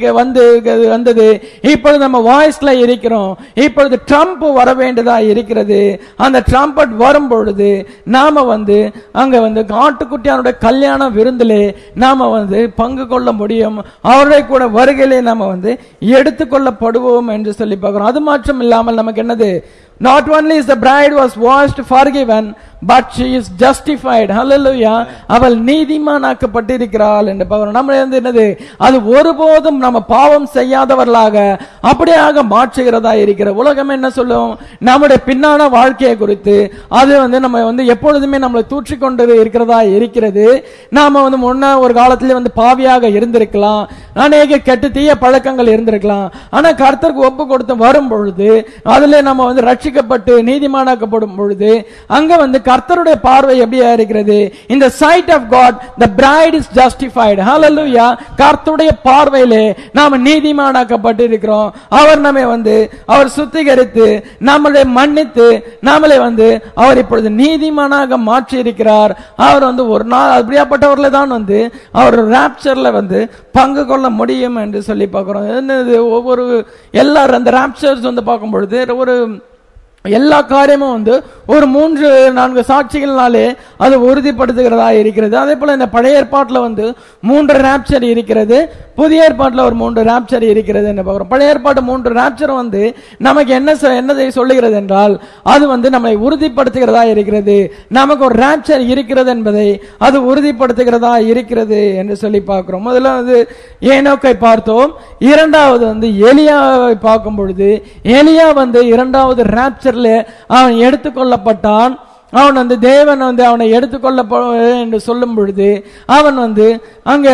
வந்தது. இப்பொழுது நம்ம வாய்ஸ்ல இருக்கிறோம். இப்பொழுது ட்ரம்ப் வர வேண்டியதா இருக்கிறது. அந்த ட்ரம்பட் வரும் பொழுது நாம வந்து அங்க வந்து ஆட்டுக்குட்டியானுடைய கல்யாண விருந்திலே நாம வந்து பங்கு கொள்ள முடியும். அவருடைய கூட வருகையிலே நாம வந்து எடுத்துக்கொள்ளப்படுவோம் என்று சொல்லி பார்க்கிறோம். அது மாற்றம் இல்லாமல் நமக்கு என்னது, not only is the bride was washed, forgiven, but she is justified. Hallelujah. அவள் நீதிமானாக்கப்பட்டிருக்கிறாள் என்று பார்க்கிறோம். நம்ம வந்து என்னது, அது ஒருபோதும் நம்ம பாவம் செய்யாதவர்களாக அப்படியாக மாற்றுகிறதா இருக்கிற. உலகம் என்ன சொல்லும், நம்முடைய பின்னான வாழ்க்கையை குறித்து அது வந்து நம்ம வந்து எப்பொழுதுமே நம்மளை தூற்றிக்கொண்டு இருக்கிறதா இருக்கிறது. நாம வந்து முன்ன ஒரு காலத்திலே வந்து பாவியாக இருந்திருக்கலாம், அநேக கெட்டு தீய பழக்கங்கள் இருந்திருக்கலாம். ஆனா கர்த்தருக்கு ஒப்பு கொடுத்து வரும் பொழுது அதுல நம்ம வந்து ரட்சிக்கப்பட்டு நீதிமானாக்கப்படும் பொழுது அங்க வந்து கர்த்தருடைய பார்வை எப்படியா இருக்கிறது, in the sight of God the bride is justified. Hallelujah. கர்த்தருடைய பார்வையிலே நாம நீதிமானாக்கப்பட்டு இருக்கிறோம். அவர் நம்மை வந்து அவர் சுத்திகரித்து நம்மளை மன்னித்து நம்மளை வந்து அவர் இப்பொழுது நீதிமானாக மாற்றி இருக்கிறார். அவர் வந்து ஒரு நாள் அப்படியாப்பட்டவர்களை தான் வந்து அவர் ராப்சர்ல வந்து பங்கு கொள்ள முடியும் என்று சொல்லி பார்க்கிறோம். என்னது, ஒவ்வொரு எல்லாரும் அந்த ராப்சர்ஸ் வந்து பார்க்கும் பொழுது ஒரு எல்லா காரியமும் வந்து ஒரு 3-4 சாட்சிகள்னாலே அது உறுதிப்படுத்துகிறதா இருக்கிறது. அதே போல இந்த பழைய ஏற்பாட்டில் வந்து 3 ராப்சர் இருக்கிறது, புதிய ஏற்பாட்டில் ஒரு 3 ராப்சர் இருக்கிறது என்று பார்க்கிறோம். பழைய ஏற்பாட்டு 3 ராப்சர் வந்து நமக்கு என்னதை சொல்லுகிறது என்றால் அது வந்து நம்மை உறுதிப்படுத்துகிறதா இருக்கிறது. நமக்கு ஒரு ராப்சர் இருக்கிறது என்பதை அது உறுதிப்படுத்துகிறதா இருக்கிறது என்று சொல்லி பார்க்கிறோம். முதல்ல வந்து ஏனோக்கை பார்த்தோம். இரண்டாவது வந்து எலியாவை பார்க்கும் பொழுது எலியா வந்து இரண்டாவது ராப்சர் அவன் எடுத்துக்கொள்ளப்பட்டான். அவன் வந்து தேவன் வந்து அவனை எடுத்துக்கொள்ள என்று சொல்லும் பொழுது அவன் வந்து அங்க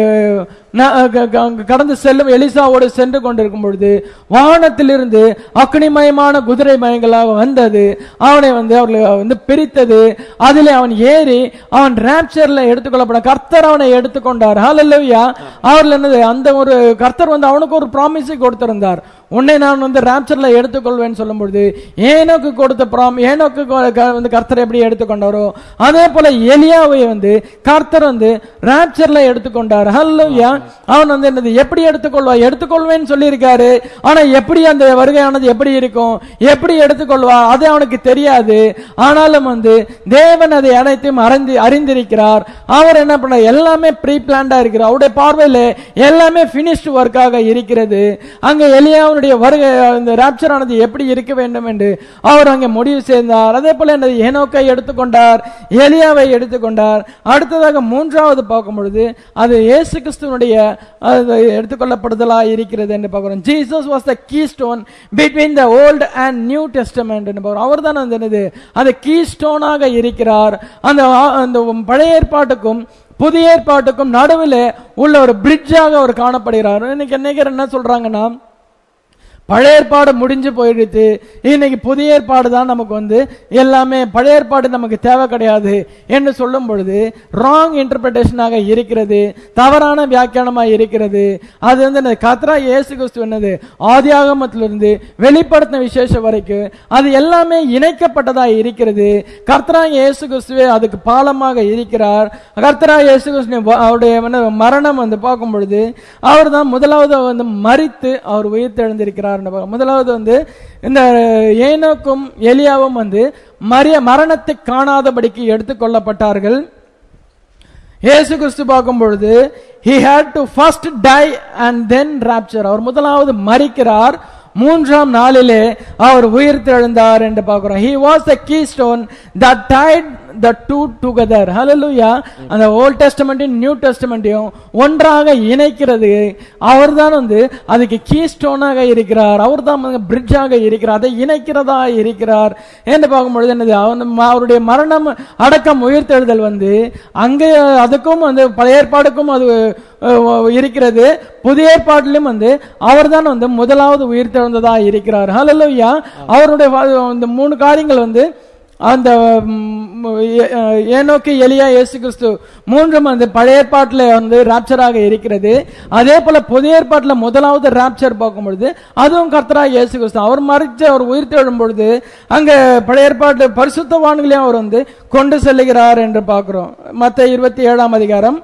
கடந்து செல்லும் எலிசாவோடு சென்று கொண்டிருக்கும் பொழுது வானத்திலிருந்து அக்னிமயமான குதிரை மயங்களாக வந்தது. அவனை வந்து அவர்கள் வந்து பிரித்தது. அதிலே அவன் ஏறி அவன் ராப்சர்ல எடுத்துக்கொள்ளப்பட கர்த்தர் அவனை எடுத்துக்கொண்டார். ஹல்லேலூயா. அவர்கள் என்னது, அந்த ஒரு கர்த்தர் வந்து அவனுக்கு ஒரு ப்ராமிஸை கொடுத்திருந்தார். உன்னை நான் வந்து ராப்சர்ல எடுத்துக்கொள்வேன் சொல்லும் பொழுது ஏனோக்கு கொடுத்த ஏனோக்கு வந்து கர்த்தர் எப்படி எடுத்துக்கொண்டாரோ அதே போல எலியாவை வந்து கர்த்தர் வந்து ராப்சர்ல எடுத்துக்கொண்டார். ஹல்லேலூயா. அவன் வந்து என்னது, எப்படி எடுத்துக்கொள்வேன்னு சொல்லி இருக்காரு. ஆனா எப்படி அந்த வருகையானது எப்படி இருக்கும், எப்படி எடுத்துக்கொள்வா அது அவனுக்கு தெரியாது. ஆனாலும் வந்து தேவன் அதை அனைத்தையும் அறிந்திருக்கிறார். அவர் என்ன பண்ண, எல்லாமே ப்ரீ பிளான்டா இருக்கிறார். அவருடைய பார்வையில எல்லாமே பினிஷ்டு ஒர்க்காக இருக்கிறது. அங்க எலியாவுடைய வருகை இந்த ராப்சர் ஆனது எப்படி இருக்க வேண்டும் என்று அவர் அங்கே முடிவு செய்தார். அதே போல என்னது, ஏனோக்கை எடுத்துக்கொண்டார், எலியாவை எடுத்துக்கொண்டார். அடுத்ததாக மூன்றாவது பார்க்கும் பொழுது அது இயேசு கிறிஸ்துவனுடைய எடுத்துக்கொள்ளப்படுதலா இருக்கிறது என்று பார்க்கிறோம். Jesus was the keystone between the Old and New Testament என்று பார்க்கிறோம். அவர் தான் அந்த கீஸ்டோனாக இருக்கிறார். அந்த பழைய ஏற்பாட்டுக்கும் புதிய ஏற்பாட்டுக்கும் நடுவில் உள்ள ஒரு பிரிட்ஜாக அவர் காணப்படுகிறார். இன்னைக்கு என்ன சொல்றாங்கன்னா, பழைய ஏற்பாடு முடிஞ்சு போயிடுச்சு, இன்னைக்கு புதிய ஏற்பாடு தான் நமக்கு வந்து எல்லாமே, பழைய ஏற்பாடு நமக்கு தேவை கிடையாது என்று சொல்லும் பொழுது ராங் இன்டர்பிரேஷனாக இருக்கிறது, தவறான வியாக்கியானமாக இருக்கிறது. அது வந்து கர்த்தராகிய இயேசு கிறிஸ்து என்னது, ஆதியாகமத்திலிருந்து வெளிப்படுத்தின விசேஷம் வரைக்கும் அது எல்லாமே இணைக்கப்பட்டதா இருக்கிறது. கர்த்தராகிய இயேசு கிறிஸ்துவே அதுக்கு பாலமாக இருக்கிறார். கர்த்தராகிய இயேசு கிறிஸ்து அவருடைய மரணம் வந்து பார்க்கும் பொழுது அவர் தான் முதலாவது வந்து மரித்து அவர் உயிர் தெழுந்திருக்கிறார். முதலாவது வந்து இந்த ஏனோக்கும் எலியாவும் வந்து மரணத்தை காணாதபடிக்கு எடுத்துக்கொள்ளப்பட்டார்கள். இயேசு கிறிஸ்து பார்க்கும் பொழுது he had to first die and then rapture. அவர் முதலாவது மரிக்கிறார், மூன்றாம் நாளிலே அவர் உயிர் தெழுந்தார் என்று பார்க்கிறோம். he was the keystone that tied the two together. Hallelujah. அந்த ஓல்ட் டெஸ்டமெண்ட்டையும் நியூ டெஸ்டமெண்ட்டையும் ஒன்றாக இணைக்கிறது அவர்தான் வந்து அதுக்கு கீஸ்டோனாக இருக்கிறார். அவர் தான் பிரிட்ஜாக இருக்கிறார், அதை இணைக்கிறதா இருக்கிறார் என்று பார்க்கும்பொழுது என்னது, அவருடைய மரணம் அடக்கம் உயிர்த்தெழுதல் வந்து அங்கே அதுக்கும் வந்து பழைய ஏற்பாடுக்கும் அது இருக்கிறது. புதிய ஏற்பாட்டிலும் வந்து அவர் தான் வந்து முதலாவது உயிர் தெழுந்ததா இருக்கிறார். ஹல்லேலூயா. அவருடைய இந்த 3 காரியங்கள் வந்து அந்த ஏனோக்கு எலியா இயேசு கிறிஸ்து மூன்றும் அந்த பழைய ஏற்பாட்டில் வந்து ராப்சராக இருக்கிறது. அதே போல புதிய ஏற்பாட்டில் முதலாவது ராப்சர் பார்க்கும் பொழுது அதுவும் கர்த்தராகிய இயேசு கிறிஸ்து அவர் மரித்து அவர் உயிர் தெழும் பொழுது அங்க பழைய ஏற்பாட்டு பரிசுத்தவான்களையும் அவர் வந்து கொண்டு செல்லுகிறார் என்று பார்க்கிறோம். மத்தேயு 27ஆம் அதிகாரம்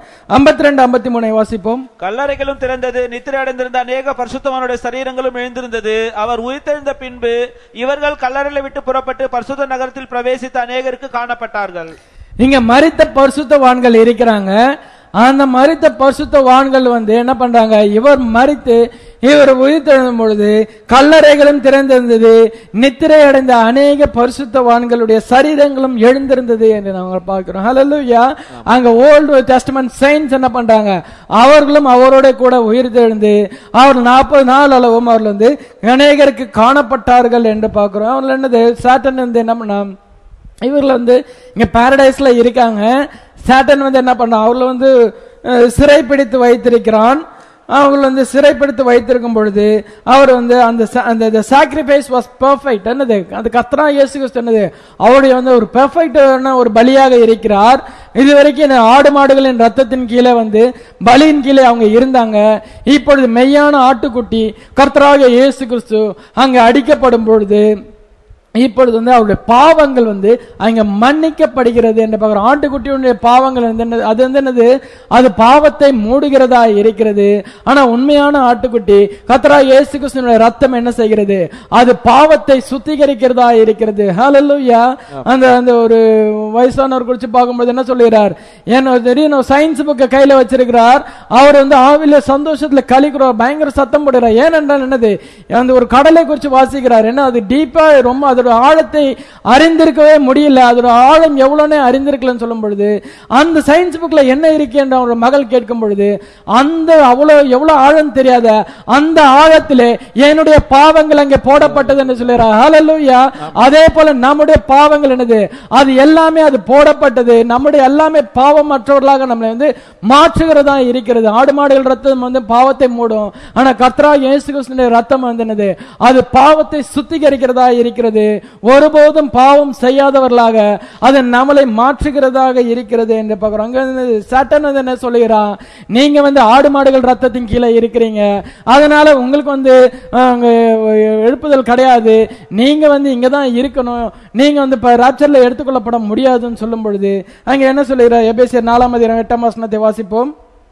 52-53 வாசிப்போம். கல்லறைகளும் திறந்தது, நித்திரை அடைந்திருந்த அநேக பரிசுத்தவானுடைய சரீரங்களும் எழுந்திருந்தது. அவர் உயிர்த்தெழுந்த பின்பு இவர்கள் கல்லறைகளை விட்டு புறப்பட்டு பரிசுத்த நகரத்தில் பிரவேசித்த அநேகருக்கு காணப்பட்டார்கள். இங்க மரித்த பரிசுத்தவான்கள் இருக்கிறாங்க. அந்த மரித்த பரிசுத்தவான்கள் வந்து என்ன பண்றாங்க, இவர் மரித்து இவர் உயிர்த்தெழும் பொழுது கல்லறைகளும் திறந்திருந்தது, நித்திரை அடைந்த அநேக பரிசுத்தவான்களுடைய சரீரங்களும் எழுந்திருந்தது என்று நாங்கள் பார்க்கிறோம். ஹல்லேலூயா. அங்க ஓல்டு டெஸ்டமென்ட் சயின்ஸ் என்ன பண்றாங்க, அவர்களும் அவரோட கூட உயிர்த்தெழுந்து அவர் 40 நாள் அளவும் அவர்கள் வந்து அநேகருக்கு காணப்பட்டார்கள் என்று பார்க்கிறோம். அவர்கள் என்னது, சாட்டன் வந்து என்ன பண்ண, இவர்கள் வந்து இங்க பாரடைஸ்ல இருக்காங்க. சாட்டன் வந்து என்ன பண்ண, அவர்களை வந்து சிறைப்பிடித்து வைத்திருக்கிறான். அவங்க வந்து சிறைப்படுத்தி வைத்திருக்கும் பொழுது அவர் வந்து அந்த சாக்ரிஃபைஸ் வாஸ் பெர்ஃபெக்ட். என்னது, அந்த கர்த்தராகிய இயேசு கிறிஸ்து என்னது, அவருடைய வந்து ஒரு பெர்ஃபெக்டான ஒரு பலியாக இருக்கிறார். இதுவரைக்கும் ஆடு மாடுகளின் ரத்தத்தின் கீழே வந்து பலியின் கீழே அவங்க இருந்தாங்க. இப்பொழுது மெய்யான ஆட்டுக்குட்டி கர்த்தராகிய இயேசு கிறிஸ்து அங்க அடிக்கப்படும் பொழுது இப்பொழுது வந்து அவருடைய பாவங்கள் வந்து அங்க மன்னிக்கப்படுகிறது என்று பார்க்கிறோம். ஆட்டுக்குட்டியுடைய பாவங்கள் வந்து அது வந்து என்னது, அது பாவத்தை மூடுகிறதா இருக்கிறது. ஆனா உண்மையான ஆட்டுக்குட்டி கர்த்தராகிய இயேசு கிறிஸ்துவினுடைய ரத்தம் என்ன செய்கிறது, அது பாவத்தை சுத்திகரிக்கிறதா இருக்கிறது. ஹல்லேலூயா. அந்த ஒரு வயசானவர் குறித்து பார்க்கும்போது என்ன சொல்லுகிறார், ஏன்னா திடீர்னு சயின்ஸ் புக்கை கையில வச்சிருக்கிறார். அவர் வந்து ஆவில சந்தோஷத்துல கழிக்கிறார், பயங்கர சத்தம் போடுறார். ஏனென்றால் என்னது, அந்த ஒரு கடலை குறித்து வாசிக்கிறார். என்ன, அது டீப்பா ரொம்ப அதோட ஆழத்தை அறிந்திருக்கவே முடியல, அதோட ஆழம் எவ்வளவுனே அறிந்திருக்கலன்னு சொல்லும் பொழுது அந்த சயின்ஸ் புக்ல என்ன இருக்கு என்று அவரோட மகள் கேட்கும் பொழுது அந்த அவ்வளவு எவ்வளவு ஆழம் தெரியாத அந்த ஆழத்திலே என்னுடைய பாவங்கள் அங்கே போடப்பட்டது என்று சொல்கிறார். ஹல்லேலூயா. அதே போல நம்முடைய பாவங்கள் என்னது, அது எல்லாமே அது போடப்பட்டது. நம்முடைய எல்லாமே பாவமற்றவர்களாக நம்மளை வந்து மாற்றுகிறதா இருக்கிறது. ஆடு மாடுகள் ரத்தம் வந்து பாவத்தை மூடும். ஆனா கர்த்தராகிய இயேசு கிறிஸ்துவின் ரத்தம் வந்து என்னது, அது பாவத்தை சுத்திகரிக்கிறதா இருக்கிறது. ஒருபோதும் பாவம் செய்யாதவர்களாக அது நம்மளை மாற்றுகிறதாக இருக்கிறது என்று பார்க்கிறோம். சாட்டன் வந்து என்ன சொல்லுகிறான், நீங்க வந்து ஆடு மாடுகள் ரத்தத்தின் கீழே இருக்கிறீங்க, அதனால உங்களுக்கு வந்து எழுப்புதல் கிடையாது, நீங்க வந்து இங்கதான் இருக்கணும், நீங்க வந்து ராப்சர்ல எடுத்துக்கொள்ளப்பட முடியாதுன்னு சொல்லும் பொழுது அங்க என்ன சொல்லுகிறார், எபேசியர் 4:8 வாசிப்போம்.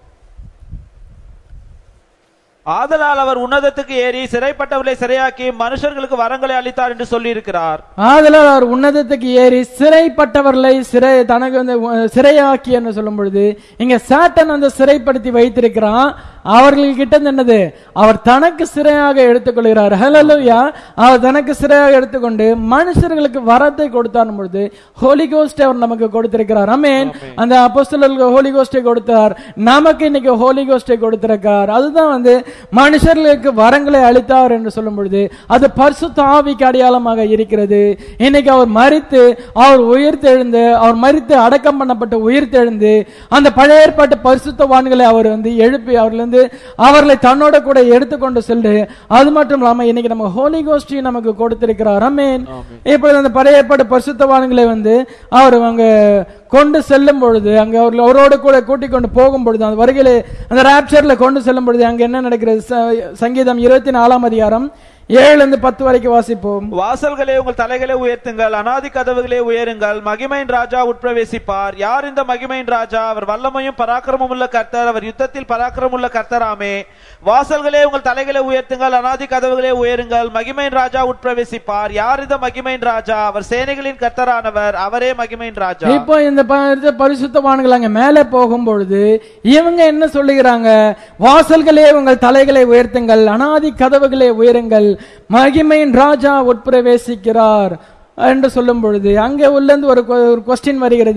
ஆதலால் அவர் உன்னதத்துக்கு ஏறி சிறைப்பட்டவர்களை சிறையாக்கி மனுஷர்களுக்கு வரங்களை அளித்தார் என்று சொல்லி இருக்கிறார். ஆதலால் அவர் உன்னதத்துக்கு ஏறி சிறைப்பட்டவர்களை தனக்கு வந்து சிறையாக்கி என்று சொல்லும் பொழுது இங்க சாட்டன் அந்த சிறைப்படுத்தி வைத்திருக்கிறான். அவர்கள்கிட்ட என்னது, அவர் தனக்கு சிறையாக எடுத்துக்கொள்கிறார். ஹல்லேலூயா. அவர் தனக்கு சிறையாக எடுத்துக்கொண்டு மனுஷர்களுக்கு வரத்தை கொடுத்தார் பொழுது ஹோலி கோஸ்ட் அவர் நமக்கு கொடுத்திருக்கிறார். ஆமென். அந்த அப்போஸ்தலர்களுக்கு ஹோலி கோஸ்டை கொடுத்தார், நமக்கு இன்னைக்கு ஹோலி கோஸ்டை கொடுத்திருக்கிறார். அதுதான் வந்து மனுஷர்களுக்கு வரங்களை அளித்தார் என்று சொல்லும் பொழுது அது பரிசுத்த ஆவிக்கு அடையாளமாக இருக்கிறது. இன்னைக்கு அவர் மரித்து அவர் உயிர்த்தெழுந்து, அவர் மரித்து அடக்கம் பண்ணப்பட்டு உயிர்த்தெழுந்து அந்த பழைய ஏற்பாட்டு பரிசுத்தவான்களை அவர் வந்து எழுப்பி அவர்களை தன்னோட கூட எடுத்துக்கொண்டு சென்று, அது மட்டும் இல்லாம இன்னைக்கு நம்ம ஹோலி கோஸ்டி நமக்கு கொடுத்திருக்கிறார். ஆமென். இப்பொழுது அந்த பழைய ஏற்பாட்டு பரிசுத்தவான்களை வந்து அவர் அங்க கொண்டு செல்லும் பொழுது, அங்க அவரோடு கூட கூட்டிக் கொண்டு போகும் பொழுது, அந்த வருகையிலே அந்த ராப்சர்ல கொண்டு செல்லும் பொழுது அங்க என்ன நடக்கிறது, சங்கீதம் 24 7-10 வரைக்கும் வாசிப்போம். வாசல்களே உங்கள் தலைகளை உயர்த்துங்கள், அநாதி கதவுகளே உயருங்கள், மகிமையின் ராஜா உட்பிரவேசிப்பார். யார் இந்த மகிமையின் ராஜா? அவர் வல்லமையும் பராக்கிரமும் உள்ள கர்த்தர், அவர் யுத்தத்தில் பராக்கிரமும் உள்ள கர்த்தராமே. வாசல்களே உங்கள் தலைகளை உயர்த்துங்கள், அநாதி கதவுகளே உயருங்கள், மகிமையின் ராஜா உட்பிரவேசிப்பார். யார் இந்த மகிமையின் ராஜா? அவர் சேனைகளின் கர்த்தரானவர், அவரே மகிமையின் ராஜா. இப்போ இந்த பரிசுத்தவான்கள் அங்க மேலே போகும் பொழுது இவங்க என்ன சொல்லுகிறாங்க, வாசல்களே உங்கள் தலைகளை உயர்த்துங்கள், அநாதி கதவுகளே உயருங்கள், மகிமையின் ராஜா உட்பிரவேசிக்கிறார் என்று சொல்லும் பொழுது அங்கே உள்ளது ஒரு கொஸ்டின் வருகிறது.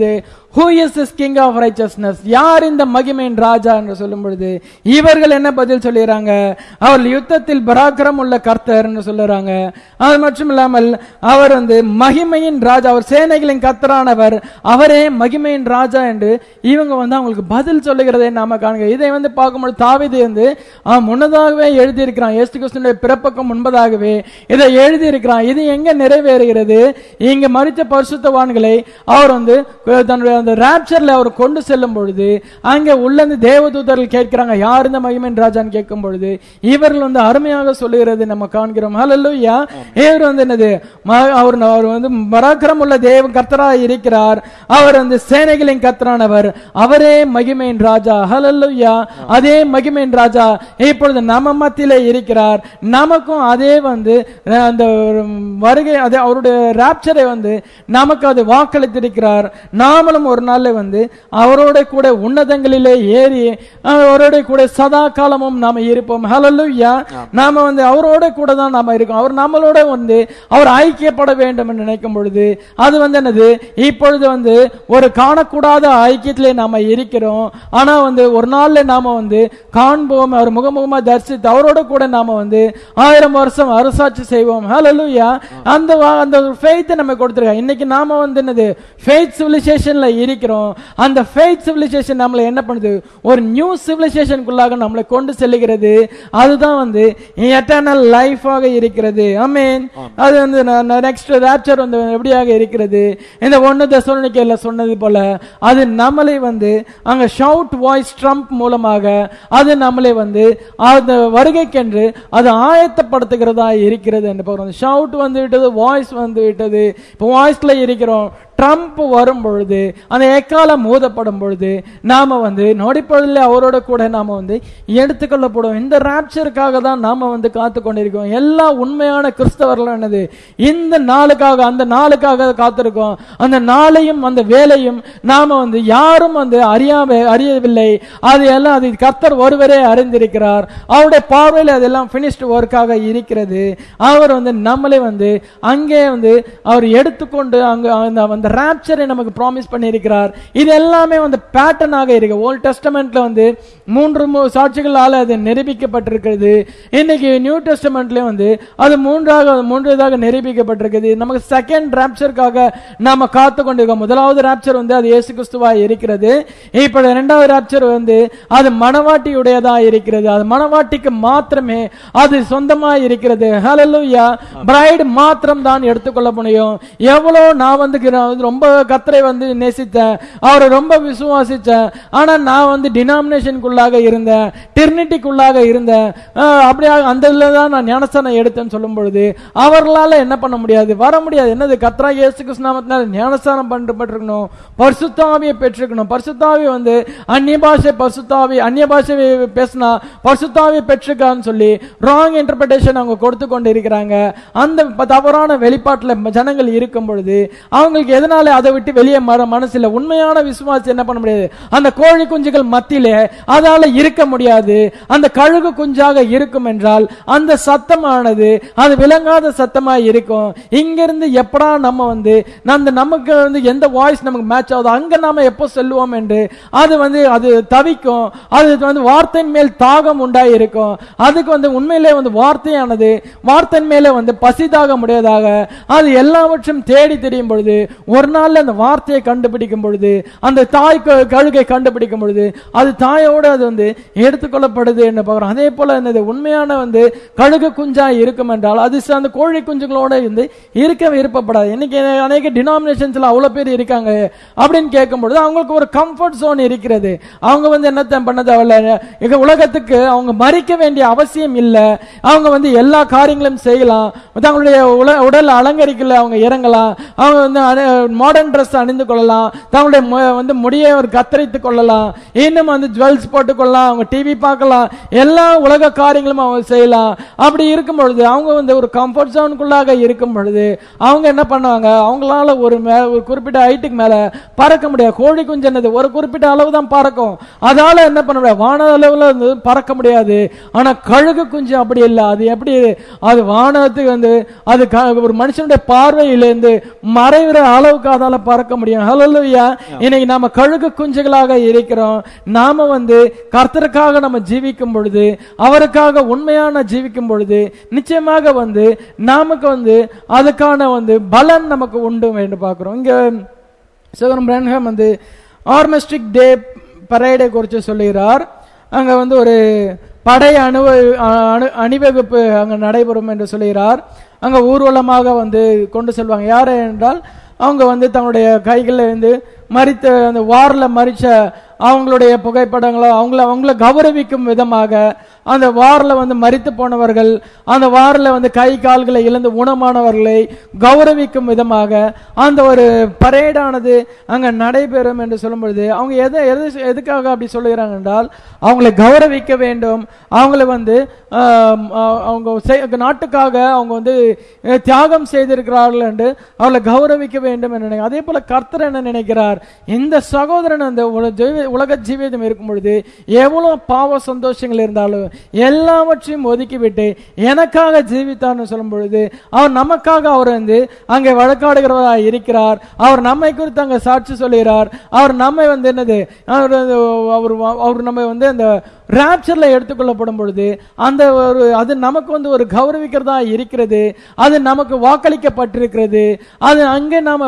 who is this king of righteousness, யார் இந்த மகிமையின் ராஜா என்று சொல்லும் பொழுது இவர்கள் என்ன பதில் சொல்லுறாங்க? அவர் யுத்தத்தில் பராக்கிரம் உள்ள கர்த்தர் என்று சொல்லுறாங்க. அது மட்டும் இல்லாமல் அவர் மகிமையின் ராஜா, அவர் சேனைகளின் கர்த்தரானவர், அவரே மகிமையின் ராஜா என்று இவங்க அவங்களுக்கு பதில் சொல்லுகிறதை நாம காண்க. இதை பார்க்கும்போது தாவீது முன்னதாகவே எழுதியிருக்கிறான். இயேசு கிறிஸ்துவினுடைய பிறப்புக்கு முன்பதாகவே இதை எழுதியிருக்கிறான். இது எங்க நிறைவேறுகிறது? இங்க மரித்த பரிசுத்தவான்களை அவர் தன்னுடைய அந்த ராப்சர்ல அவர் கொண்டு செல்லும் பொழுது அங்கே உள்ள தேவதூதர்கள் கேட்கிறாங்க, யார் இந்த மகிமையின் ராஜான்னு கேட்கும் பொழுது இவர்கள் அருமையாக சொல்லுகிறது நம்ம காண்கிறோம். ஹல்லேலூயா. இவர் என்னது, அவர் பராக்கிரம் உள்ள தேவ கர்த்தராய் இருக்கிறார். அவர் சேனைகளின் கர்த்தரானவர், அவரே மகிமையின் ராஜா. ஹல்லேலூயா. அதே மகிமையின் ராஜா இப்பொழுது நம்ம மத்தியிலே இருக்கிறார். நமக்கும் அதே அந்த வருகை, அதே அவருடைய ராப்சரை நமக்கு அது வாக்களித்திருக்கிறார். நாமளும் ஒரு நாள்ல அவரோட கூட உன்னதங்களிலே ஏறி அவரோட கூட சதா காலமும் நாம இருப்போம். ஹல்லேலூயா. நாம அவரோட கூட தான் நாம இருக்கோம். அவர் நம்மளோட அவர் ஐக்கியப்பட வேண்டும் என்று நினைக்கும் பொழுது அது என்னது, இப்பொழுது ஒரு காணக்கூடாத ஐக்கியத்திலே நாம இருக்கிறோம். ஆனா ஒரு நாள்ல நாம காண்போம், அவர் முகமுகமா தரிசித்து அவரோட கூட நாம 1000 வருஷம் அரசாட்சி செய்வோம். ஹல்லேலூயா. அந்த அந்த ஃபெய்த் நம்ம கொடுத்திருக்காங்க. இன்னைக்கு நாம என்னது, ஃபெய்த் சிவிலைசேஷன்ல இருக்கிறோம். அந்த ஃபெய்த் சிவிலைசேஷன் நம்மளை என்ன பண்ணுது, ஒரு நியூ சிவிலைசேஷனுக்குள்ளாக நம்மளை கொண்டு செல்லுகிறது. அதுதான் எட்டர்னல் லைஃபாக இருக்கிறது. ஆமென். அது நெக்ஸ்ட் ராப்சர் எப்படியாக இருக்கிறது, இந்த 1 தெசலோனிக்கேல சொன்னது போல அது நம்மளை அங்க ஷவுட் வாய்ஸ் ட்ரம்ப் மூலமாக அது நம்மளை அந்த வருகைக்கென்று அது ஆயத்தப்படுத்துகிறதா இருக்கிறது என்று பார்க்கிறோம். ஷவுட் விட்டது, வாய்ஸ் விட்டது. இப்போ வாய்ஸ்ல இருக்கிறோம். ட்ரம்ப் வரும் பொழுது, அந்த எக்காலம் ஊதப்படும் பொழுது நாம நொடிப்பொழுதில் அவரோட கூட நாம எடுத்துக்கொள்ளப்படும். இந்த ராப்சருக்காக தான் நாம காத்து கொண்டிருக்கோம். எல்லா உண்மையான கிறிஸ்தவர்களும் என்னது, இந்த நாளுக்காக அந்த நாளுக்காக காத்திருக்கோம். அந்த நாளையும் அந்த வேலையும் நாம யாரும் அறியவில்லை. அது எல்லாம் அது கர்த்தர் ஒருவரே அறிந்திருக்கிறார். அவருடைய பார்வையில் அதெல்லாம் பினிஷ்ட் ஒர்க்காக இருக்கிறது. அவர் நம்மளை அங்கே அவர் எடுத்துக்கொண்டு அங்க அந்த ராப்சரை நமக்கு ப்ராமிஸ் பண்ணியிருக்கிறார். இது எல்லாமே பேட்டர்னாக இருக்கு. ஓல்ட் டெஸ்டமெண்ட்ல 3 சாட்சிகளால அது நிரூபிக்கப்பட்டிருக்கிறது. இன்னைக்கு நியூ டெஸ்டமெண்ட்ல அது மூன்றாவதாக நிரூபிக்கப்பட்டிருக்கிறது. நமக்கு செகண்ட் ராப்சருக்காக நாம காத்து கொண்டிருக்கோம். முதலாவது ராப்சர் அது இயேசு கிறிஸ்துவா இருக்கிறது. இப்ப இரண்டாவது ராப்சர் அது மணவாட்டியுடையதா இருக்கிறது. அது மணவாட்டிக்கு மாத்திரமே அது சொந்தமா இருக்கிறது. ஹல்லேலூயா. பிரைட் மாத்திரம் தான் எடுத்துக்கொள்ள முடியும். எவ்வளவு நான் ரொம்ப கர்த்தரை நேசித்தேன், அவரை ரொம்ப விசுவாசிச்சேன். ஆனா நான் டினாமினேஷனுக்குள்ளாக இருந்தேன், டிரினிட்டிக்குள்ளாக இருந்தேன். அப்படியே அந்த தான் நான் ஞானஸ்தானம் எடுத்தேன்னு சொல்லும் பொழுது அவர்களால என்ன பண்ண முடியாது, வர முடியாது. என்னது, கர்த்தராகிய இயேசு கிறிஸ்து நாமத்தினால ஞானஸ்தானம் பண்ணப்பட்டிருக்கணும், பரிசுத்தாவியை பெற்றிருக்கணும். பரிசுத்தாவி அந்நிய பாஷை, பரிசுத்தாவி அந்நிய பாஷை பேசினா பரிசுத்தாவியை பெற்றிருக்கான்னு சொல்லி ராங் இன்டர்பிரேஷன் அவங்க கொடுத்து கொண்டு இருக்கிறாங்க. அந்த தவறான வெளிப்பாட்டுல ஜனங்கள் இருக்கும் பொழுது அவங்களுக்கு எதனால அதை விட்டு வெளியே மனசுல உண்மையான விசுவாசி என்ன பண்ண முடியாது, அந்த கோழி குஞ்சுகள் மத்தியிலே அதால இருக்க முடியாது. அந்த கழுகு குஞ்சாக இருக்கும் என்றால் அந்த சத்தமானது அது விளங்காத சத்தமா இருக்கும். இங்கிருந்து எப்படா நம்ம நமக்கு எந்த வாய்ஸ் நமக்கு மேட்ச் ஆகுது அங்க நாம எப்போ செல்லுவோம் என்று அது அது தவிக்கும். அது வார்த்தையின் மேல் தாகம் உண்டாய் இருக்கும். அதுக்கு உண்மையிலே வார்த்தையானது வார்த்தையின் மேல பசிதாக முடியாதாக அது எல்லாவற்றும் தேடி தெரியும் பொழுது ஒரு நாள் அந்த வார்த்தையை கண்டுபிடிக்கும் பொழுது, அந்த தாய் கழுகை கண்டுபிடிக்கும் பொழுது அது தாயோடு அது எடுத்துக்கொள்ளப்படுது என்று பார்க்கிறோம். அதே போல என்னது, உண்மையான கழுகு குஞ்சா இருக்கும் என்றால் அது அந்த கோழி குஞ்சுகளோட இருக்க விருப்பப்படாது. இன்னைக்கு அநேக டினாமினேஷன்ஸ்ல அவ்வளவு பேர் இருக்காங்க அப்படின்னு கேட்கும் பொழுது அவங்களுக்கு ஒரு கம்ஃபர்ட் ஜோன் இருக்கிறது. அவங்க என்னத்தை பண்ணது, உலகத்துக்கு அவங்க மறிக்க வேண்டிய அவசியம் இல்லை. அவங்க எல்லா காரியங்களும் செய்யலாம். தங்களுடைய உடல் அலங்கரிக்கல அவங்க இறங்கலாம். அவங்க மாடர்ன் ட்ரெஸ் அணிந்து கொள்ளலாம். தங்களுடைய முடிய ஒரு கத்தரித்துக் கொள்ளலாம். இன்னும் ஜுவல்ஸ் போட்டுக் கொள்ளலாம். அவங்க டிவி பார்க்கலாம். எல்லா உலக காரியங்களும் அவங்க செய்யலாம். அப்படி இருக்கும் பொழுது அவங்க ஒரு கம்ஃபர்ட் ஜோனுக்குள்ளாக இருக்கும் பொழுது அவங்க என்ன பண்ணுவாங்க, அவங்களால ஒரு குறிப்பிட்ட ஹைட்டுக்கு மேல பறக்க முடியாது. கோழி குஞ்சு என்னது, ஒரு குறிப்பிட்ட அளவு தான் பறக்கும். அதால என்ன பண்ண முடியாது, வான அளவுல பறக்க முடியாது. ஆனா கழுகு குஞ்சு அப்படி இல்லை. அது எப்படி, அது வானத்துக்கு அது ஒரு மனுஷனுடைய பார்வையிலிருந்து மறைகிற அளவுக்கு அதால பறக்க முடியும். ஹல்லேலூயா. ஹalleluya. இன்னைக்கு நாம கழுகு குஞ்சுகளாக இருக்கிறோம். நாம கர்த்தருக்காக நம்ம ஜீவிக்கும் பொழுது, அவருக்காக உண்மையான ஜீவிக்கும் பொழுது நிச்சயமாக நமக்கு அதுக்கான பலன் நமக்கு உண்டு என்று பார்க்கிறோம். இங்க சகோதரன் பிரான்ஹாம் ஆர்மிஸ்டிக் டே பரேடை குறித்து சொல்லுகிறார். அங்க ஒரு படை அணிவகுப்பு அங்க நடைபெறும் என்று சொல்லுகிறார். அங்க ஊர்வலமாக கொண்டு செல்வாங்க. யாரு என்றால் அவங்க தங்களுடைய கைகளில் மரித்த அந்த வார்ல மரிச்ச அவங்களுடைய புகைப்படங்களோ அவங்கள கௌரவிக்கும் விதமாக அந்த வார்ல மரித்து போனவர்கள், அந்த வார்ல கை கால்களை இழந்து ஊனமானவர்களை கௌரவிக்கும் விதமாக அந்த ஒரு பரேடானது அங்க நடைபெறும் என்று சொல்லும் பொழுது அவங்க எதுக்காக அப்படி சொல்லுகிறாங்க என்றால் அவங்களை கௌரவிக்க வேண்டும். அவங்களை அவங்க நாட்டுக்காக அவங்க தியாகம் செய்திருக்கிறார்கள் என்று அவங்களை கௌரவிக்க வேண்டும் என்று நினைக்கிறார். அதே போல கர்த்தர் என்ன நினைக்கிறார், இந்த சகோதரன் உலக ஜீவிதம் இருக்கும் பொழுது எவ்வளவு பாவ சந்தோஷங்கள் இருந்தாலும் எல்லாவற்றையும் ஒதுக்கிவிட்டு எனக்காக ஜீவித்தான்னு சொல்லும் பொழுது அவர் நமக்காக அவர் அங்கே வழக்காடுகிறவராக இருக்கிறார். அவர் நம்மை குறித்து அங்க சாட்சி சொல்லுகிறார். அவர் நம்மை என்னது அவர் நம்ம அந்த ராப்சர்ல எடுத்துக்கொள்ளப்படும் பொழுது அந்த அது நமக்கு ஒரு கௌரவிக்கிறதா இருக்கிறது. அது நமக்கு வாக்களிக்கப்பட்டிருக்கிறது. அது அங்கே நாம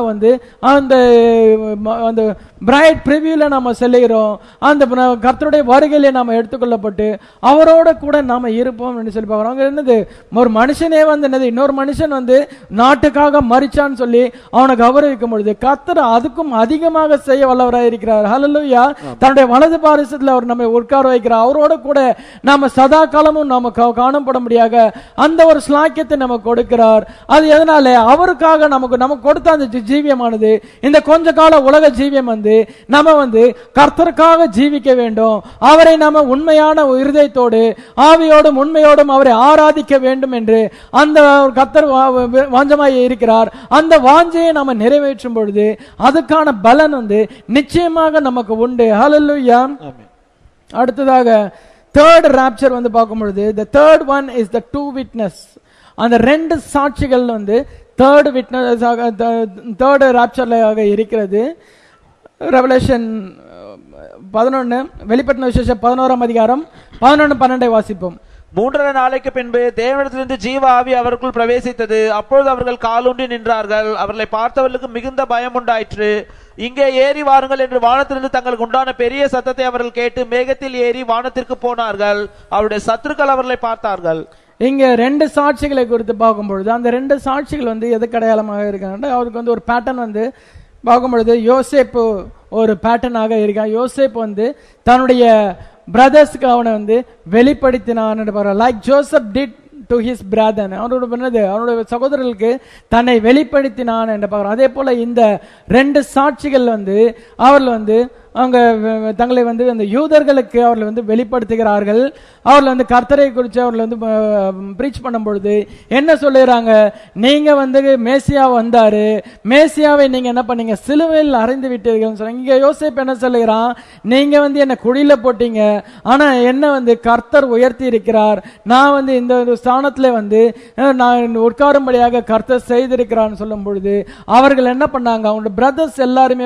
அந்த பிரைட் பிரிவியூல நாம செல்லுகிறோம். அந்த கர்த்தருடைய வருகையிலே நாம எடுத்துக்கொள்ளப்பட்டு அவரோட கூட நாம இருப்போம் என்று சொல்லி பார்க்கிறோம். அங்க என்னது ஒரு மனுஷனே என்னது இன்னொரு மனுஷன் நாட்டுக்காக மரிச்சான்னு சொல்லி அவனை கௌரவிக்கும் பொழுது கர்த்தர் அதுக்கும் அதிகமாக செய்ய வல்லவராக இருக்கிறார். ஹல்லேலூயா. தன்னுடைய வலது பாரிசத்தில் அவர் நம்மை உட்கார வைக்கிறார். அவரோட கூட நாம சதா காலமும் நாம காணப்பட முடியாத அந்த ஒரு ஸ்லாக்கியத்தை நமக்கு கொடுக்கிறார். அது எதனால அவருக்காக நமக்கு கொடுத்த அந்த ஜீவியமானது இந்த கொஞ்ச கால உலக ஜீவியம் நம்ம கர்த்தருக்காக ஜீவிக்க வேண்டும். அவரை நாம உண்மையான இருதயத்தோடு ஆவியோடும் உண்மையோடும் அவரை ஆராதிக்க வேண்டும் என்று அந்த கர்த்தர் வாஞ்சமாய் இருக்கிறார். அந்த வாஞ்சையை நாம நிறைவேற்றும் பொழுது அதுக்கான பலன் நிச்சயமாக நமக்கு உண்டு. ஹல்லேலூயா. அடுத்ததாக தேர்ட் ராப்சர் பார்க்கும் பொழுது the third one is the two witness. அந்த ரெண்டு சாட்சிகள் தேர்ட் விட்னஸ் தேர்ட் ராப்சர்ல இருக்கிறது. ரெவலேஷன் 11 வெளிப்படுத்தின விசேஷம் 11ஆம் அதிகாரம் 11-12 வாசிப்போம். 3 நாளைக்கு பின்பு தேவனிடத்திலிருந்து ஜீவ ஆவி அவருக்குள் பிரவேசித்தது. அப்பொழுது அவர்கள் காலூன்றி நின்றார்கள். அவர்களை பார்த்தவர்களுக்கு மிகுந்த பயம் உண்டாயிற்று. இங்கே ஏறி வாருங்கள் என்று வானத்திலிருந்து தங்களுக்கு உண்டான பெரிய சத்தத்தை அவர்கள் கேட்டு மேகத்தில் ஏறி வானத்திற்கு போனார்கள். அவருடைய சத்துருக்கள் அவர்களை பார்த்தார்கள். இங்க ரெண்டு சாட்சிகளை குறித்து பார்க்கும் பொழுது அந்த ரெண்டு சாட்சிகள் எதுக்கு அடையாளமாக இருக்காங்க, அவருக்கு ஒரு பேட்டர்ன் பார்க்கும் பொழுது யோசேப்பு ஒரு பேட்டர்னாக இருக்கான். யோசேப்பு தன்னுடைய பிரதர்ஸ்க்கு அவனை வெளிப்படுத்தினான். Like Joseph did to his brother, அவனுடைய சகோதரர்களுக்கு தன்னை வெளிப்படுத்தினான் என்று பார்க்கிறோம். அதே போல இந்த ரெண்டு சாட்சிகள் அவர்கள் அங்க தங்களை அந்த யூதர்களுக்கு அவர்கள் வெளிப்படுத்துகிறார்கள். அவர்கள் கர்த்தரை குறித்து அவர்கள் பிரீச் பண்ணும் பொழுது என்ன சொல்லுறாங்க, நீங்க மேசியா வந்தாரு, மேசியாவை நீங்க என்ன பண்ணீங்க, சிலுவையில் அறைந்து விட்டீர்கள் சொல்றாங்க. இங்க யோசேப்பு என்ன சொல்லுகிறான், நீங்க என்ன குழியில போட்டீங்க, ஆனா என்ன கர்த்தர் உயர்த்தி இருக்கிறார். நான் இந்த ஸ்தானத்துல நான் உட்காரும்படியாக கர்த்தர் செய்திருக்கிறான்னு சொல்லும் பொழுது அவர்கள் என்ன பண்ணாங்க, அவங்களோட பிரதர்ஸ் எல்லாருமே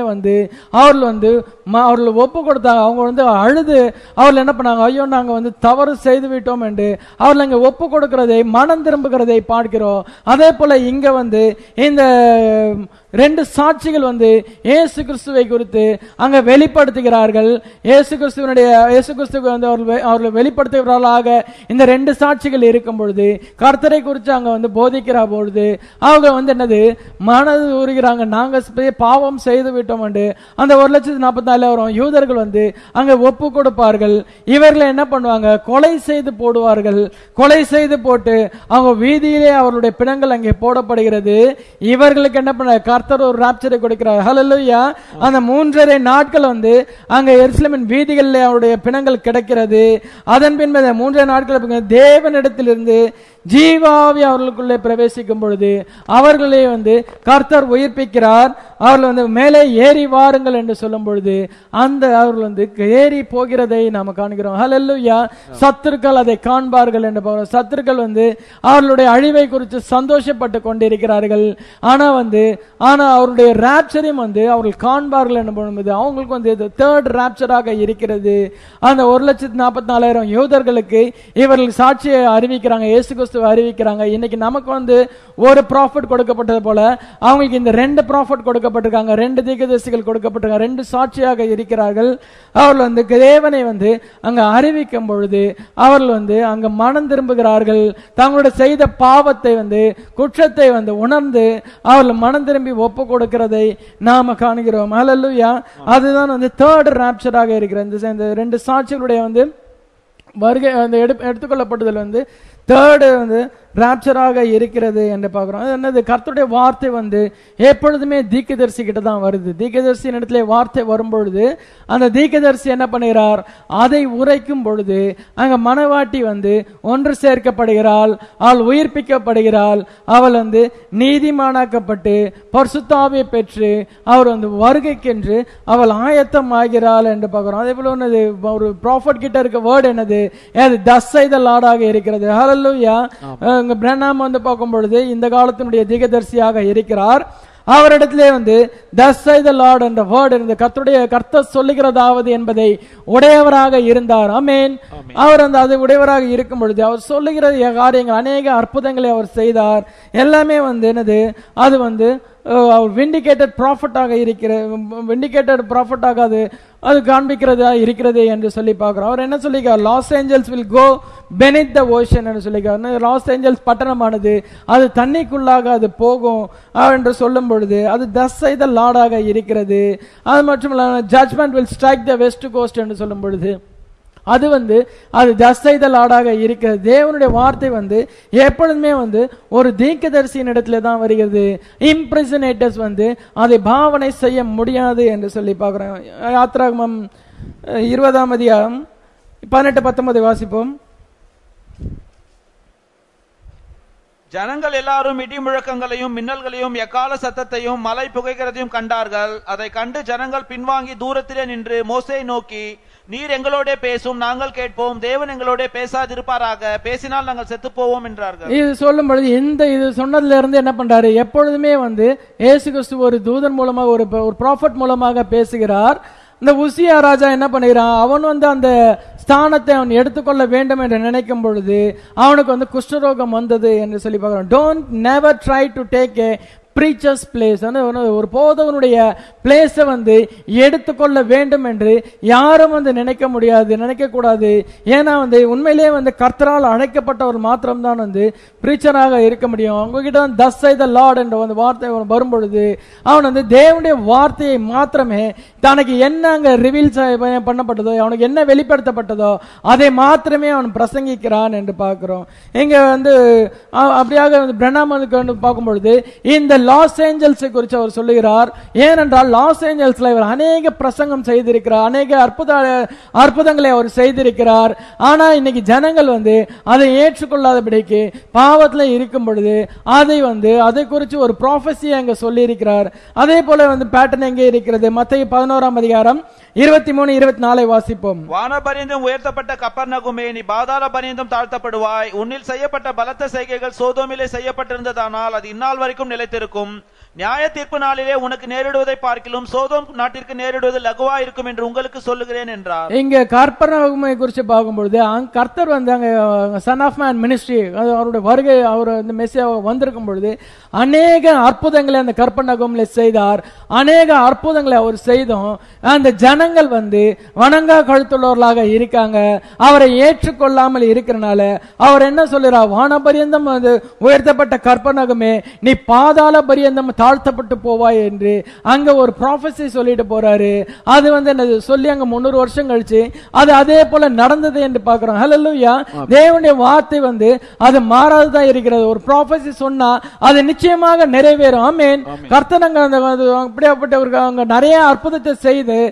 அவர்கள் ஒப்பு கொடுத்தாங்க. அவங்க அழுது அவர்கள் என்ன பண்ணாங்க, ஐயோ நாங்க தவறு செய்து விட்டோம் என்று அவர்கள் அங்க ஒப்பு கொடுக்கிறதை மனம் திரும்புகிறதை பார்க்கிறோம். அதே போல இங்க இந்த ரெண்டு சாட்சிகள் இயேசு கிறிஸ்துவை குறித்து அங்க வெளிப்படுத்துகிறார்கள். இயேசு கிறிஸ்துவை அவர்கள் வெளிப்படுத்துகிறார்களாக இந்த ரெண்டு சாட்சிகள் இருக்கும் பொழுது கர்த்தரை குறித்து அங்க போதிக்கிற பொழுது அவங்க என்னது மனது ஊறுகிறாங்க, நாங்க பாவம் செய்து விட்டோம் என்று. அந்த 1,44,000 யூதர்கள் அங்க ஒப்பு கொடுப்பார்கள். இவர்களை என்ன பண்ணுவாங்க, கொலை செய்து போடுவார்கள். கொலை செய்து போட்டு அவங்க வீதியிலே அவர்களுடைய பிணங்கள் அங்கே போடப்படுகிறது. இவர்களுக்கு என்ன பண்ண கர்த்தர் ஒரு ராப்சரை கொடுக்கிறார். ஹல்லேலூயா. அந்த 3.5 நாட்கள் அங்க எருசலேமின் வீதிகளில் அவருடைய பிணங்கள் கிடைக்கிறது. அதன் பின்பு 3 நாட்கள் தேவனிடத்திலிருந்து ஜீவாவி அவர்களுக்குள்ளே பிரவேசிக்கும் பொழுது அவர்களை கர்த்தர் உயிர்ப்பிக்கிறார். அவர்கள் மேலே ஏறி வாருங்கள் என்று சொல்லும் பொழுது அந்த அவர்கள் ஏறி போகிறதை நாம் காண்கிறோம். ஹல்லேலூயா. சத்துருக்கள் அதை காண்பார்கள் என்று பார்க்கிறோம். சத்துருக்கள் அவர்களுடைய அழிவை குறித்து சந்தோஷப்பட்டு கொண்டிருக்கிறார்கள். ஆனா அவருடைய ராப்சரையும் அவர்கள் காண்பார்கள் என்று போது அவங்களுக்கு தேர்ட் ராப்சராக இருக்கிறது. அந்த 1,44,000 யூதர்களுக்கு இவர்கள் சாட்சியை அறிவிக்கிறாங்க, இயேசு கிறிஸ்துவை அறிவிக்கிறாங்க. இன்னைக்கு நமக்கு ஒரு ப்ராஃபட் கொடுக்கப்பட்டது போல அவங்களுக்கு இந்த 2 ப்ராஃபட் கொடுக்கப்பட்டிருக்காங்க, 2 தீர்க்கதரிசிகள் கொடுக்கப்பட்டிருக்காங்க, 2 சாட்சியாக இருக்கிறார்கள். அவர்கள் தேவனை அங்க அறிவிக்கும் பொழுது அவர்கள் அங்க மனம் திரும்புகிறார்கள். தங்களுடைய செய்த பாவத்தை குற்றத்தை உணர்ந்து அவர்கள் மனம் திரும்பி ஒப்பு கொடுக்கிறதை நாம காணுகிறோம். ஹல்லேலூயா. அதுதான் தேர்ட் ராப்சராக இருக்கிறது. இந்த 2 சாட்சிகளுடைய வருகை எடுத்துக்கொள்ளப்பட்டதில் தேர்டு ராப்சராக இருக்கிறது என்று பார்க்கிறோம். அது என்னது? கர்த்தருடைய வார்த்தை எப்பொழுதுமே தீர்க்கதரிசி கிட்ட தான் வருது. தீர்க்கதரிசி இடத்துல வார்த்தை வரும்பொழுது அந்த தீர்க்கதரிசி என்ன பண்ணுகிறார்? அதை உரைக்கும் பொழுது அங்க மனவாட்டி ஒன்று சேர்க்கப்படுகிறாள், அவள் உயிர்ப்பிக்கப்படுகிறாள், அவள் நீதிமானாக்கப்பட்டு பரிசுத்தாவியை பெற்று அவர் வருகைக்கென்று அவள் ஆயத்தம் ஆகிறாள் என்று பார்க்கிறோம். அதே போல ஒரு ப்ராஃபட் கிட்ட இருக்க வேர்டு என்னது? thus say the Lord ஆக இருக்கிறது. ஹல்லேலூயா. பிரனாம் பார்க்கும் பொழுது இந்த காலத்தினுடைய தீர்க்கதரிசியாக இருக்கிறார். அவரிடத்திலே thus say the Lord என்ற வேர்டு கர்த்தர் சொல்லுகிறதாவது என்பதை உடையவராக இருந்தார். ஆமென். அவர் அது உடையவராக இருக்கும் பொழுது அவர் சொல்லுகிற காரியங்கள் அநேக அற்புதங்களை அவர் செய்தார். எல்லாமே என்னது? அது அவர் விண்டிகேட்டட் ப்ராஃபட்டாக விண்டிகேட்டட் ப்ராஃபட்டாக அது காண்பிக்கிறதா இருக்கிறது என்று சொல்லி பார்க்கிறோம். அவர் என்ன சொல்லிக்கிறார்? Los Angeles will go beneath the ocean என்று சொல்லிக்கிறார். லாஸ் ஏஞ்சல்ஸ் பட்டணமானது அது தண்ணிக்குள்ளாக அது போகும் என்று சொல்லும் பொழுது அது thus say the Lord ஆக இருக்கிறது. அது மட்டுமல்ல judgment will strike the west coast என்று சொல்லும் பொழுது அது அது thus say the Lord ஆக இருக்கிறது. தேவனுடைய வார்த்தை எப்பொழுதுமே ஒரு தீர்க்கதரிசியின் இடத்துல தான் வருகிறது. இம்ப்ரிசனேட்டர்ஸ் அதை பாவனை செய்ய முடியாது என்று சொல்லி பார்க்கிறோம். யாத்திராகமம் 20ஆம் அதிகாரம் 18-19 வாசிப்போம். ஜனங்கள் எல்லாரும் இடி முழக்கங்களையும் மின்னல்களையும் எக்கால சத்தத்தையும் மலை புகைகிறதையும் கண்டார்கள். அதை கண்டு ஜனங்கள் பின்வாங்கி தூரத்திலே நின்று மோசேயை நோக்கி, நீர் எங்களோட பேசும், நாங்கள் கேட்போம், தேவன் எங்களோட பேசாதிருப்பாராக, பேசினால் நாங்கள் செத்து போவோம் என்றார்கள். இது சொல்லும் பொழுது இது சொன்னதுல இருந்து என்ன பண்றாரு? எப்பொழுதுமே இயேசு கிறிஸ்து ஒரு தூதன் மூலமாக ஒரு ப்ராஃபட் மூலமாக பேசுகிறார். இந்த உசியா ராஜா என்ன பண்ணுகிறான்? அவன் அந்த ஸ்தானத்தை அவன் எடுத்துக்கொள்ள வேண்டும் என்று நினைக்கும் பொழுது அவனுக்கு குஷ்டரோகம் வந்தது என்று சொல்லி பார்க்கிறோம். Don't never try to take a preacher's place, ஒரு போதவனுடைய பிளேஸை எடுத்துக்கொள்ள வேண்டும் என்று யாரும் நினைக்க முடியாது, நினைக்க கூடாது. ஏன்னா உண்மையிலேயே கர்த்தரால் அழைக்கப்பட்டவர் மாத்திரம்தான் பிரீச்சராக இருக்க முடியும். உங்ககிட்ட thus say the Lord என்ற வார்த்தை வரும் பொழுது அவன் தேவனுடைய வார்த்தையை மாத்திரமே தனக்கு என்ன அங்க ரிவீல் பண்ணப்பட்டதோ, அவனுக்கு என்ன வெளிப்படுத்தப்பட்டதோ அதை மாத்திரமே அவன் பிரசங்கிக்கிறான் என்று பார்க்கிறோம். இங்க அப்படியாக பிரனாமனுக்கு பார்க்கும் பொழுது இந்த லாஸ் ஏஞ்சல்ஸை குறித்து அவர் சொல்லுகிறார். ஏனென்றால் லாஸ் ஏஞ்சல்ஸ்ல இவர் அநேக பிரசங்கம் செய்திருக்கிறார், அநேக அற்புதங்களை அவர் செய்திருக்கிறார். ஆனா இன்னைக்கு ஜனங்கள் அதை ஏற்றுக்கொள்ளாதபடிக்கு பாவத்தில் இருக்கும் பொழுது அதை குறித்து ஒரு ப்ராஃபஸி அங்க சொல்லி இருக்கிறார். அதே போல பேட்டர்ன் எங்கே இருக்கிறது? மத்தேயு 11ஆம் அதிகாரம் 23-24 வாசிப்போம். வானபரியந்தம் உயர்த்தப்பட்ட கப்பர்நகுமே, நீ பாதாள பரியந்தம் தாழ்த்தப்படுவாய். உன்னில் செய்யப்பட்ட பலத்த செய்கைகள் சோதோமிலே செய்யப்பட்டிருந்ததானால் அது இந்நாள் வரைக்கும் நிலைத்திருக்கும். நியாய தீர்ப்பு நாளிலே உனக்கு நேரிடுவதை பார்க்கிலும் சோதோம் நாட்டிற்கு நேரிடுவது லகுவா இருக்கும் என்று உங்களுக்கு சொல்லுகிறேன் என்றார். இங்க கப்பர்நகூமை குறித்து பார்க்கும்பொழுது கர்த்தர் அங்க சன் ஆஃப் மேன் மினிஸ்ட்ரி அவருடைய வருகை, அவர் மெசியா வந்திருக்கும் பொழுது அநேக அற்புதங்களை அந்த கப்பர்நகூமில் செய்தார். அநேக அற்புதங்களை அவர் செய்தோம். அந்த ஜனங்கள் வணங்கா கழுத்துள்ளவர்களாக இருக்காங்க. அவரை ஏற்றுக்கொள்ளாமல் இருக்கிறனால அவர் என்ன சொல்றார்? வானபரியந்தம் உயர்த்தப்பட்ட கப்பர்நகூமே, நீ பாதாள பரியந்தம் தாழ்த்தப்பட்டு போவாய் என்று அங்க ஒரு ப்ராஃபஸி சொல்லிட்டு போறாரு. அது என்னது சொல்லி அங்க 300 வருஷம் கழிச்சு அது அதே போல நடந்தது என்று பார்க்கிறோம். ஹல்லேலூயா. தேவனுடைய வார்த்தை அது மாறாததான் இருக்கிறது. ஒரு ப்ராஃபஸி சொன்னா அது நிச்சயமாக நிறைவேறும். ஆமென். கர்த்தர் அப்படியாப்பட்ட நிறைய அற்புதத்தை செய்து அவர்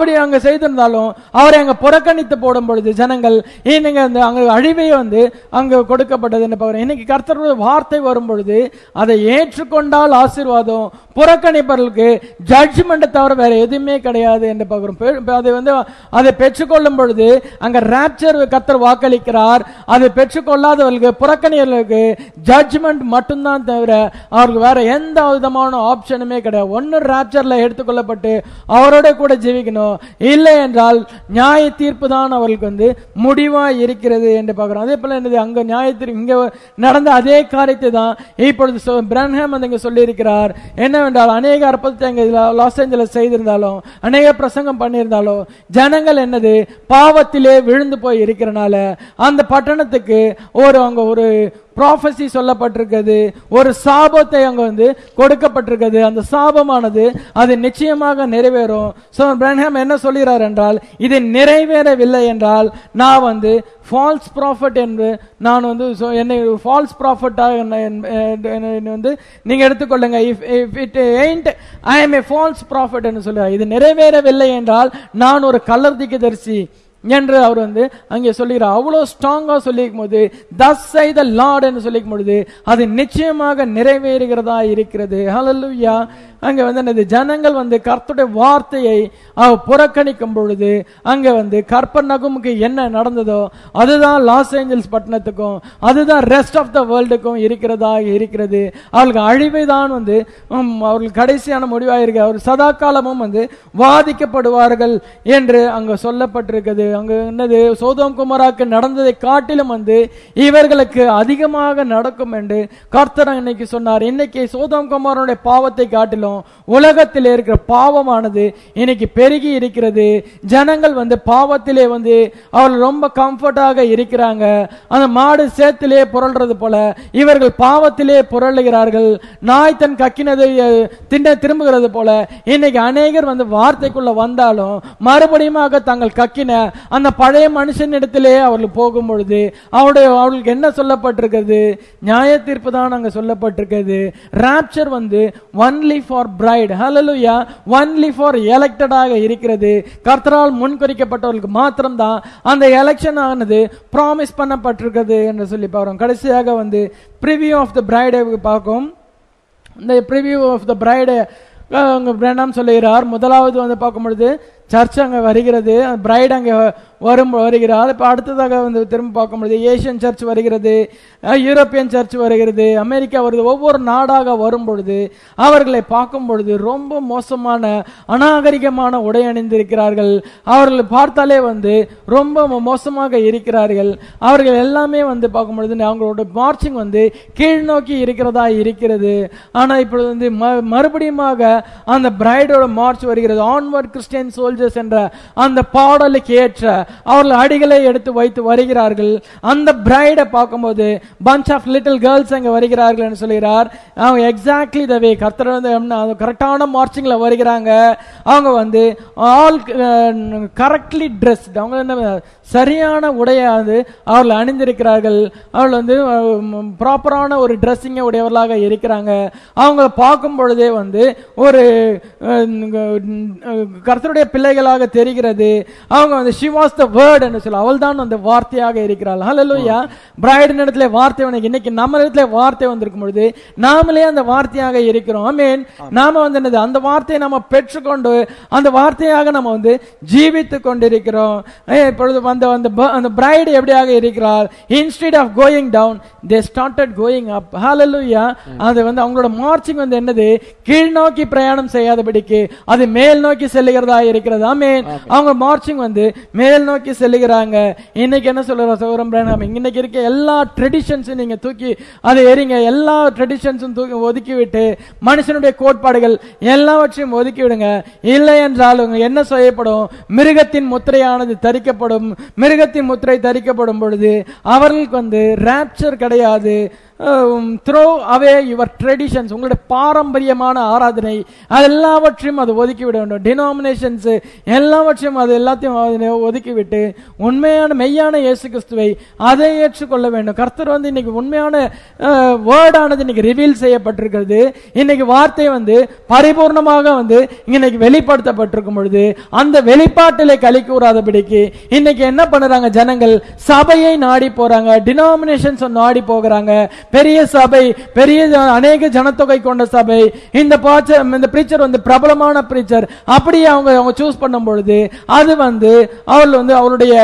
அப்படி அங்க செய்திருந்தாலும் அவரை அங்க புறக்கணித்து போடும் பொழுது ஜனங்கள் நீங்க அங்க அழிவை அங்க கொடுக்கப்பட்டது என்ன பார்க்கிறோம். இன்னைக்கு கர்த்தருடைய வார்த்தை வரும் பொழுது அதை ஏற்றுக்கொண்டால் ஆசீர்வாதம், புறக்கணிப்பவர்களுக்கு ஜட்ஜ்மெண்ட் தவிர வேற எதுவுமே கிடையாது என்று பார்க்கிறோம். அதை பெற்றுக்கொள்ளும் பொழுது அங்க ராப்சர் கர்த்தர் வாக்களிக்கிறார். அதை பெற்றுக்கொள்ளாதவர்களுக்கு, புறக்கணியர்களுக்கு ஜட்ஜ்மெண்ட் மட்டும்தான் தவிர அவருக்கு வேற எந்த விதமான ஆப்ஷனுமே கிடையாது. ஒன்னு ராப்சர்ல எடுத்துக்கொள்ளப்பட்டு அவரோட கூட ஜீவிக்கணும், இல்லை என்றால் நியாய தீர்ப்பு தான் அவர்களுக்கு முடிவா இருக்கிறது என்று பார்க்கிறோம். அதே போல என்னது அங்க நியாய தீர்ப்பு இங்க நடந்த அதே காரியத்தை தான் இப்பொழுது பிரன்ஹாம் இங்க சொல்லி இருக்கிறார். என்னவென்றால் அநேக அற்புதத்தை அங்க லாஸ் ஏஞ்சலஸ் செய்திருந்தாலும், அநேக பிரசங்கம் பண்ணியிருந்தாலும் ஜனங்கள் என்னது பாவத்திலே விழுந்து போய் இருக்கிறனால அந்த பட்டணத்துக்கு அங்க ஒரு ப்ராஃபஸி சொல்லப்பட்டிருக்கிறது, ஒரு சாபத்தை அங்க கொடுக்கப்பட்டிருக்கிறது. அந்த சாபமானது அது நிச்சயமாக நிறைவேறும். சோ பிரன்ஹாம் என்ன சொல்கிறார் என்றால், இது நிறைவேறவில்லை என்றால் நான் ஃபால்ஸ் ப்ராஃபட் என்று நான் என்னை ஃபால்ஸ் ப்ராஃபட்டாக நீங்க எடுத்துக்கொள்ளுங்க. If it ain't I am a false prophet என்று சொல்றார். இது நிறைவேறவில்லை என்றால் நான் ஒரு கள்ளத்தீர்க்கதரிசி என்று அவர் அங்கே சொல்லுகிறார். அவ்வளவு ஸ்ட்ராங்கா சொல்லிக்கும் போது thus say the Lord என்று சொல்லிக்கும் பொழுது அது நிச்சயமாக நிறைவேறுகிறதா இருக்கிறது. ஹல்லேலூயா. அங்க என்னது ஜனங்கள் கர்த்தருடைய வார்த்தையை புறக்கணிக்கும் பொழுது அங்க கற்பர்நகமுக்கு என்ன நடந்ததோ அதுதான் லாஸ் ஏஞ்சல்ஸ் பட்டணத்துக்கும் அதுதான் ரெஸ்ட் ஆஃப் த வேர்ல்டுக்கும் இருக்கிறதா இருக்கிறது. அவர்களுக்கு அழிவை தான் அவர்கள் கடைசியான முடிவாக இருக்கு. அவர் சதா காலமும் வாதிக்கப்படுவார்கள் என்று அங்க சொல்லப்பட்டிருக்கிறது. அங்க என்னது சோதோம் குமாராக்கு நடந்ததை காட்டிலும் இவர்களுக்கு அதிகமாக நடக்கும் என்று கர்த்தர் இன்னைக்கு சொன்னார். இன்னைக்கு சோதோம் குமாரனுடைய பாவத்தை காட்டிலும் உலகத்தில் இருக்கிற பாவமானது இன்னைக்கு பெருகி இருக்கிறது. ஜனங்கள் பாவத்திலே அவர்கள் ரொம்ப கம்ஃபர்டாக இருக்கிறாங்க. அந்த மாடு சேத்திலே புரள்றது போல இவர்கள் பாவத்திலே புரளுகிறார்கள். நாய் தன் கக்கினதை தின்ன திரும்புகிறது போல இன்னைக்கு அநேகர் வார்த்தைக்குள்ள வந்தாலும் மறுபடியும் தங்கள் கக்கின அந்த பழைய மனுஷனிடத்திலே அவர்கள் போகும் பொழுது அவர்களுக்கு என்ன சொல்லப்பட்டிருக்கிறது? நியாய தீர்ப்பு தான் அங்க சொல்லப்பட்டிருக்கிறது. Rapture only for bride, hallelujah, only for எலெக்டடாக இருக்கிறது. கர்த்தரால் முன்குறிக்கப்பட்டவர்களுக்கு மாத்திரம் தான் அந்த எலெக்ஷன் ஆனது ப்ராமிஸ் பண்ணப்பட்டிருக்கிறது என்று சொல்லி பார்க்கிறோம். கடைசியாக பிரிவியூ ஆஃப் த பிரைடை பார்க்கும். இந்த பிரிவியூ ஆஃப் த பிரைடை பிரேனாம் சொல்லுகிறார். முதலாவது பார்க்கும் பொழுது சர்ச் அங்க வருகிறது, பிரைட் அங்க வருகிறார். இப்ப அடுத்ததாக திரும்ப பார்க்கும்போது ஏசியன் சர்ச் வருகிறது, யூரோப்பியன் சர்ச் வருகிறது, அமெரிக்கா வருது. ஒவ்வொரு நாடாக வரும் பொழுது அவர்களை பார்க்கும் பொழுது ரொம்ப மோசமான அநாகரிகமான உடை அணிந்திருக்கிறார்கள். அவர்களை பார்த்தாலே ரொம்ப மோசமாக இருக்கிறார்கள். அவர்கள் எல்லாமே பார்க்கும் பொழுது அவங்களோட மார்ச்சிங் கீழ் நோக்கி இருக்கிறதா இருக்கிறது. ஆனா இப்பொழுது மறுபடியும் அந்த பிரைடோட மார்ச் வருகிறது. ஆன்வர்ட் கிறிஸ்டியன் சோல்ஜர்ஸ் என்ற அந்த பாடலுக்கு ஏற்ற அவர்கள் அடிகளை எடுத்து வைத்து வருகிறார்கள். அந்த பிரைடை பார்க்கும்போது bunch of little girls அங்க வருகிறார்கள் என்று சொல்கிறார். அவங்க எக்ஸாக்ட்லி த வே கர்த்தர் கரெக்டான மார்ச்சிங்ல வருகிறாங்க. அவங்க ஆல் கரெக்ட்லி ட்ரெஸ்ட், அவங்க சரியான உடையாது அவர்கள் அணிந்திருக்கிறார்கள். அவர்கள் ப்ராப்பரான ஒரு ட்ரெஸ்ஸிங் உடையவர்களாக இருக்கிறாங்க. அவங்க பார்க்கும் பொழுதே ஒரு கர்த்தருடைய பிள்ளைகளாக தெரிகிறது. அவங்க she was the word என்று சொல்ல, அவள் தான் வார்த்தையாக இருக்கிறாள். ஹல்லேலூயா. பிரைட் இடத்துல வார்த்தை இன்னைக்கு நம்ம இடத்துல வார்த்தை வந்திருக்கும் பொழுது நாமளே அந்த வார்த்தையாக இருக்கிறோம். ஆமென். நாம அந்த வார்த்தையை நம்ம பெற்றுக்கொண்டு அந்த வார்த்தையாக நம்ம ஜீவித்துக் கொண்டிருக்கிறோம். இப்பொழுது அந்த பிரைட் எப்படியாக இருக்கிறார்? Instead of going down they started going up. Hallelujah. அது அவங்களோட மார்ச்சிங் என்னது? கீழ் நோக்கி பிரயாணம் செய்யாதபடிக்கு அது மேல் நோக்கி செல்லுகிறதா இருக்கிறது. ஆமென். அவங்க மார்ச்சிங் மேல் நோக்கி செல்லுகிறாங்க. இன்னைக்கு என்ன சொல்ற சகோதரன் பிரேனாம், இன்னைக்கு இருக்க எல்லா ட்ரெடிஷன்ஸும் நீங்க தூக்கி அதை எறிங்க. எல்லா ட்ரெடிஷன்ஸும் தூக்கி ஒதுக்கி விட்டு மனுஷனுடைய கோட்பாடுகள் எல்லாவற்றையும் ஒதுக்கி விடுங்க. இல்லை என்றால் என்ன செய்யப்படும்? மிருகத்தின் முத்திரையானது தரிக்கப்படும். மிருகத்தின் முத்திரை தரிக்கப்படும் பொழுது அவர்களுக்கு ராப்சர் கிடையாது. த்ரோ அவே யுவர் ட்ரெடிஷன்ஸ், உங்களுடைய பாரம்பரியமான ஆராதனை எல்லாவற்றையும் அது ஒதுக்கிவிட வேண்டும். டினாமினேஷன்ஸ் எல்லாவற்றையும் அது எல்லாத்தையும் ஒதுக்கிவிட்டு உண்மையான மெய்யான இயேசு கிறிஸ்துவை அதை ஏற்றுக்கொள்ள வேண்டும். கர்த்தர் வந்து இன்னைக்கு உண்மையான வேர்டானது இன்னைக்கு ரிவீல் செய்யப்பட்டிருக்கிறது. இன்னைக்கு வார்த்தை வந்து பரிபூர்ணமாக வந்து இன்னைக்கு வெளிப்படுத்தப்பட்டிருக்கும் பொழுது அந்த வெளிப்பாட்டிலே களி கூறாதபடிக்கு இன்னைக்கு என்ன பண்ணுறாங்க ஜனங்கள்? சபையை நாடி போறாங்க, டினாமினேஷன்ஸ் நாடி போகிறாங்க. பெரிய சபை, பெரிய அநேக ஜனத்தொகை கொண்ட சபை, இந்த பிரீச்சர் வந்து பிரபலமான பிரீச்சர், அப்படியே அவங்க சூஸ் பண்ணும் பொழுது அது வந்து அவர்கள் வந்து அவருடைய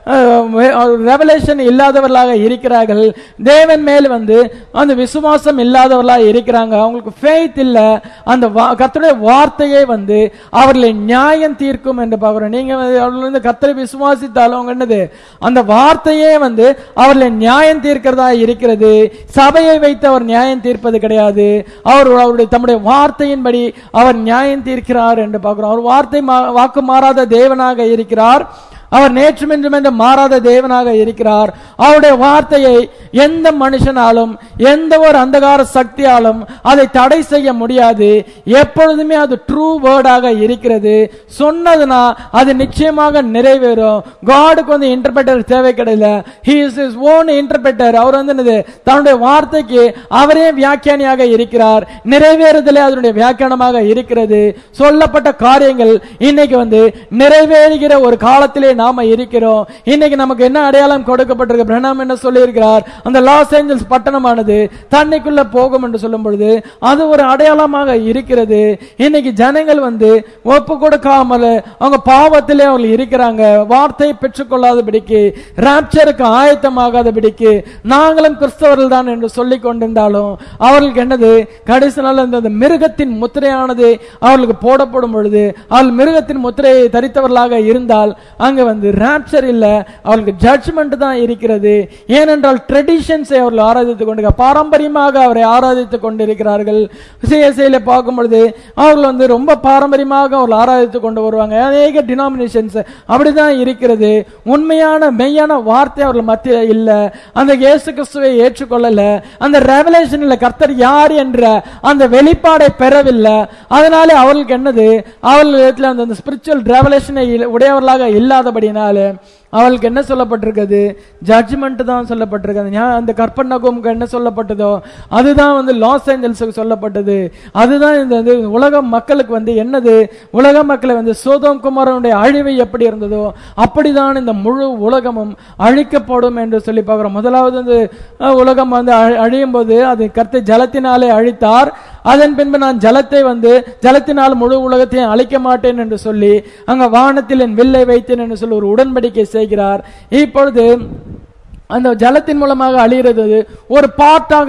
ரெவலேஷன் இல்லாதவர்களாக இருக்கிறார்கள். தேவன் மேல் வந்து அந்த விசுவாசம் இல்லாதவர்களாக இருக்கிறாங்க. அவங்களுக்கு ஃபெய்த் இல்ல. அந்த கர்த்தருடைய வார்த்தையை வந்து அவர்களை நியாயம் தீர்க்கும் என்று பார்க்கிறோம். நீங்க அவர்கள் கர்த்தரை விசுவாசித்தாலும் அவங்க என்னது? அந்த வார்த்தையே வந்து அவர்களை நியாயம் தீர்க்கிறதா இருக்கிறது. சபையை வைத்து அவர் நியாயம் தீர்ப்பது கிடையாது. அவருடைய தம்முடைய வார்த்தையின்படி அவர் நியாயம் தீர்க்கிறார் என்று பார்க்கிறோம். அவர் வார்த்தை வாக்கு மாறாத தேவனாக இருக்கிறார். அவர் நேற்றும் என்றும் என்று மாறாத தேவனாக இருக்கிறார். அவருடைய வார்த்தையை எந்த மனுஷனாலும் எந்த ஒரு அந்தகார சக்தியாலும் அதை தடை செய்ய முடியாது. எப்பொழுதுமே அது ட்ரூ வேர்டாக இருக்கிறது. சொன்னதுனா அது நிச்சயமாக நிறைவேறும். காடுக்கு வந்து இன்டர்பிரட்டர் தேவை கிடையாது. He is his own interpreter. அவர் வந்து தன்னுடைய வார்த்தைக்கு அவரே வியாக்கியானியாக இருக்கிறார். நிறைவேறுதலே அதனுடைய வியாக்கியானமாக இருக்கிறது. சொல்லப்பட்ட காரியங்கள் இன்னைக்கு வந்து நிறைவேறுகிற ஒரு காலத்திலே நாம இருக்கிறோம். இன்னைக்கு நமக்கு என்ன அடையாளம் கொடுக்கப்பட்டிருக்கு? பிரணாம் என்ன சொல்லி இருக்கிறார்? அந்த லாஸ் ஏஞ்சல்ஸ் பட்டணமானது தண்ணிக்குள்ள போகும் என்று சொல்லும் பொழுது அது ஒரு அடையாளமாக இருக்கிறது. இன்னைக்கு ஜனங்கள் வந்து ஒப்பு கொடுக்காமல் அவங்க பாவத்திலே அவர்கள் இருக்கிறாங்க. வார்த்தையை பெற்றுக்கொள்ளாதபடிக்கு, ராப்சருக்கு ஆயத்தமாகாதபடிக்கு நாங்களும் கிறிஸ்தவர்கள் தான் என்று சொல்லிக் கொண்டிருந்தாலும் அவர்களுக்கு என்னது? கடைசி நாள் அந்த மிருகத்தின் முத்திரையானது அவர்களுக்கு போடப்படும் பொழுது அவர்கள் மிருகத்தின் முத்திரையை தரித்தவர்களாக இருந்தால் அங்க வந்து ராப்சர் இல்ல, அவர்களுக்கு ஜட்ஜ்மெண்ட் தான் இருக்கிறது. ஏனென்றால் ட்ரெடிஷன்ஸை அவர்கள் ஆராதித்துக் கொண்டு பாரம்பரியமாக அவரை ஆராதித்துக் கொண்டிருக்கிறார்கள். சிஎஸ்ஐல பார்க்கும் பொழுது அவர்கள் வந்து ரொம்ப பாரம்பரியமாக அவர்கள் ஆராதித்துக் கொண்டு வருவாங்க. அநேக டினாமினேஷன்ஸ் அப்படிதான் இருக்கிறது. உண்மையான மெய்யான வார்த்தை அவர்கள் மத்தியில் இல்ல. அந்த இயேசு கிறிஸ்துவை ஏற்றுக்கொள்ளல. அந்த ரெவலேஷன்ல கர்த்தர் யார் என்ற அந்த வெளிப்பாடை பெறவில்லை. அதனால அவர்களுக்கு என்னது? அவர்கள் அந்த ஸ்பிரிச்சுவல் ரெவலேஷனை உடையவர்களாக இல்லாதபடினால அவளுக்கு என்ன சொல்லப்பட்டிருக்கிறது? ஜட்ஜ்மெண்ட் தான் சொல்லப்பட்டிருக்கிறது. அந்த கற்பனகுமுக்கு என்ன சொல்லப்பட்டதோ அதுதான் வந்து லாஸ் ஏஞ்சல்ஸுக்கு சொல்லப்பட்டது. அதுதான் இந்த உலக மக்களுக்கு வந்து என்னது? உலக மக்களை வந்து சோதோம் குமாரனுடைய அழிவு எப்படி இருந்ததோ அப்படிதான் இந்த முழு உலகமும் அழிக்கப்படும் என்று சொல்லி பார்க்கிறோம். முதலாவது வந்து உலகம் வந்து அழியும் போது அது கர்த்தர் ஜலத்தினாலே அழித்தார். அதன் பின்பு நான் ஜலத்தை வந்து ஜலத்தினால் முழு உலகத்தையும் அழிக்க மாட்டேன் என்று சொல்லி அங்க வானத்தில் என் வில்லை வைத்தேன் என்று சொல்லி ஒரு உடன்படிக்கை செய்கிறார். இப்பொழுது அந்த ஜலத்தின் மூலமாக அழிகிறது ஒரு பார்ட்டாக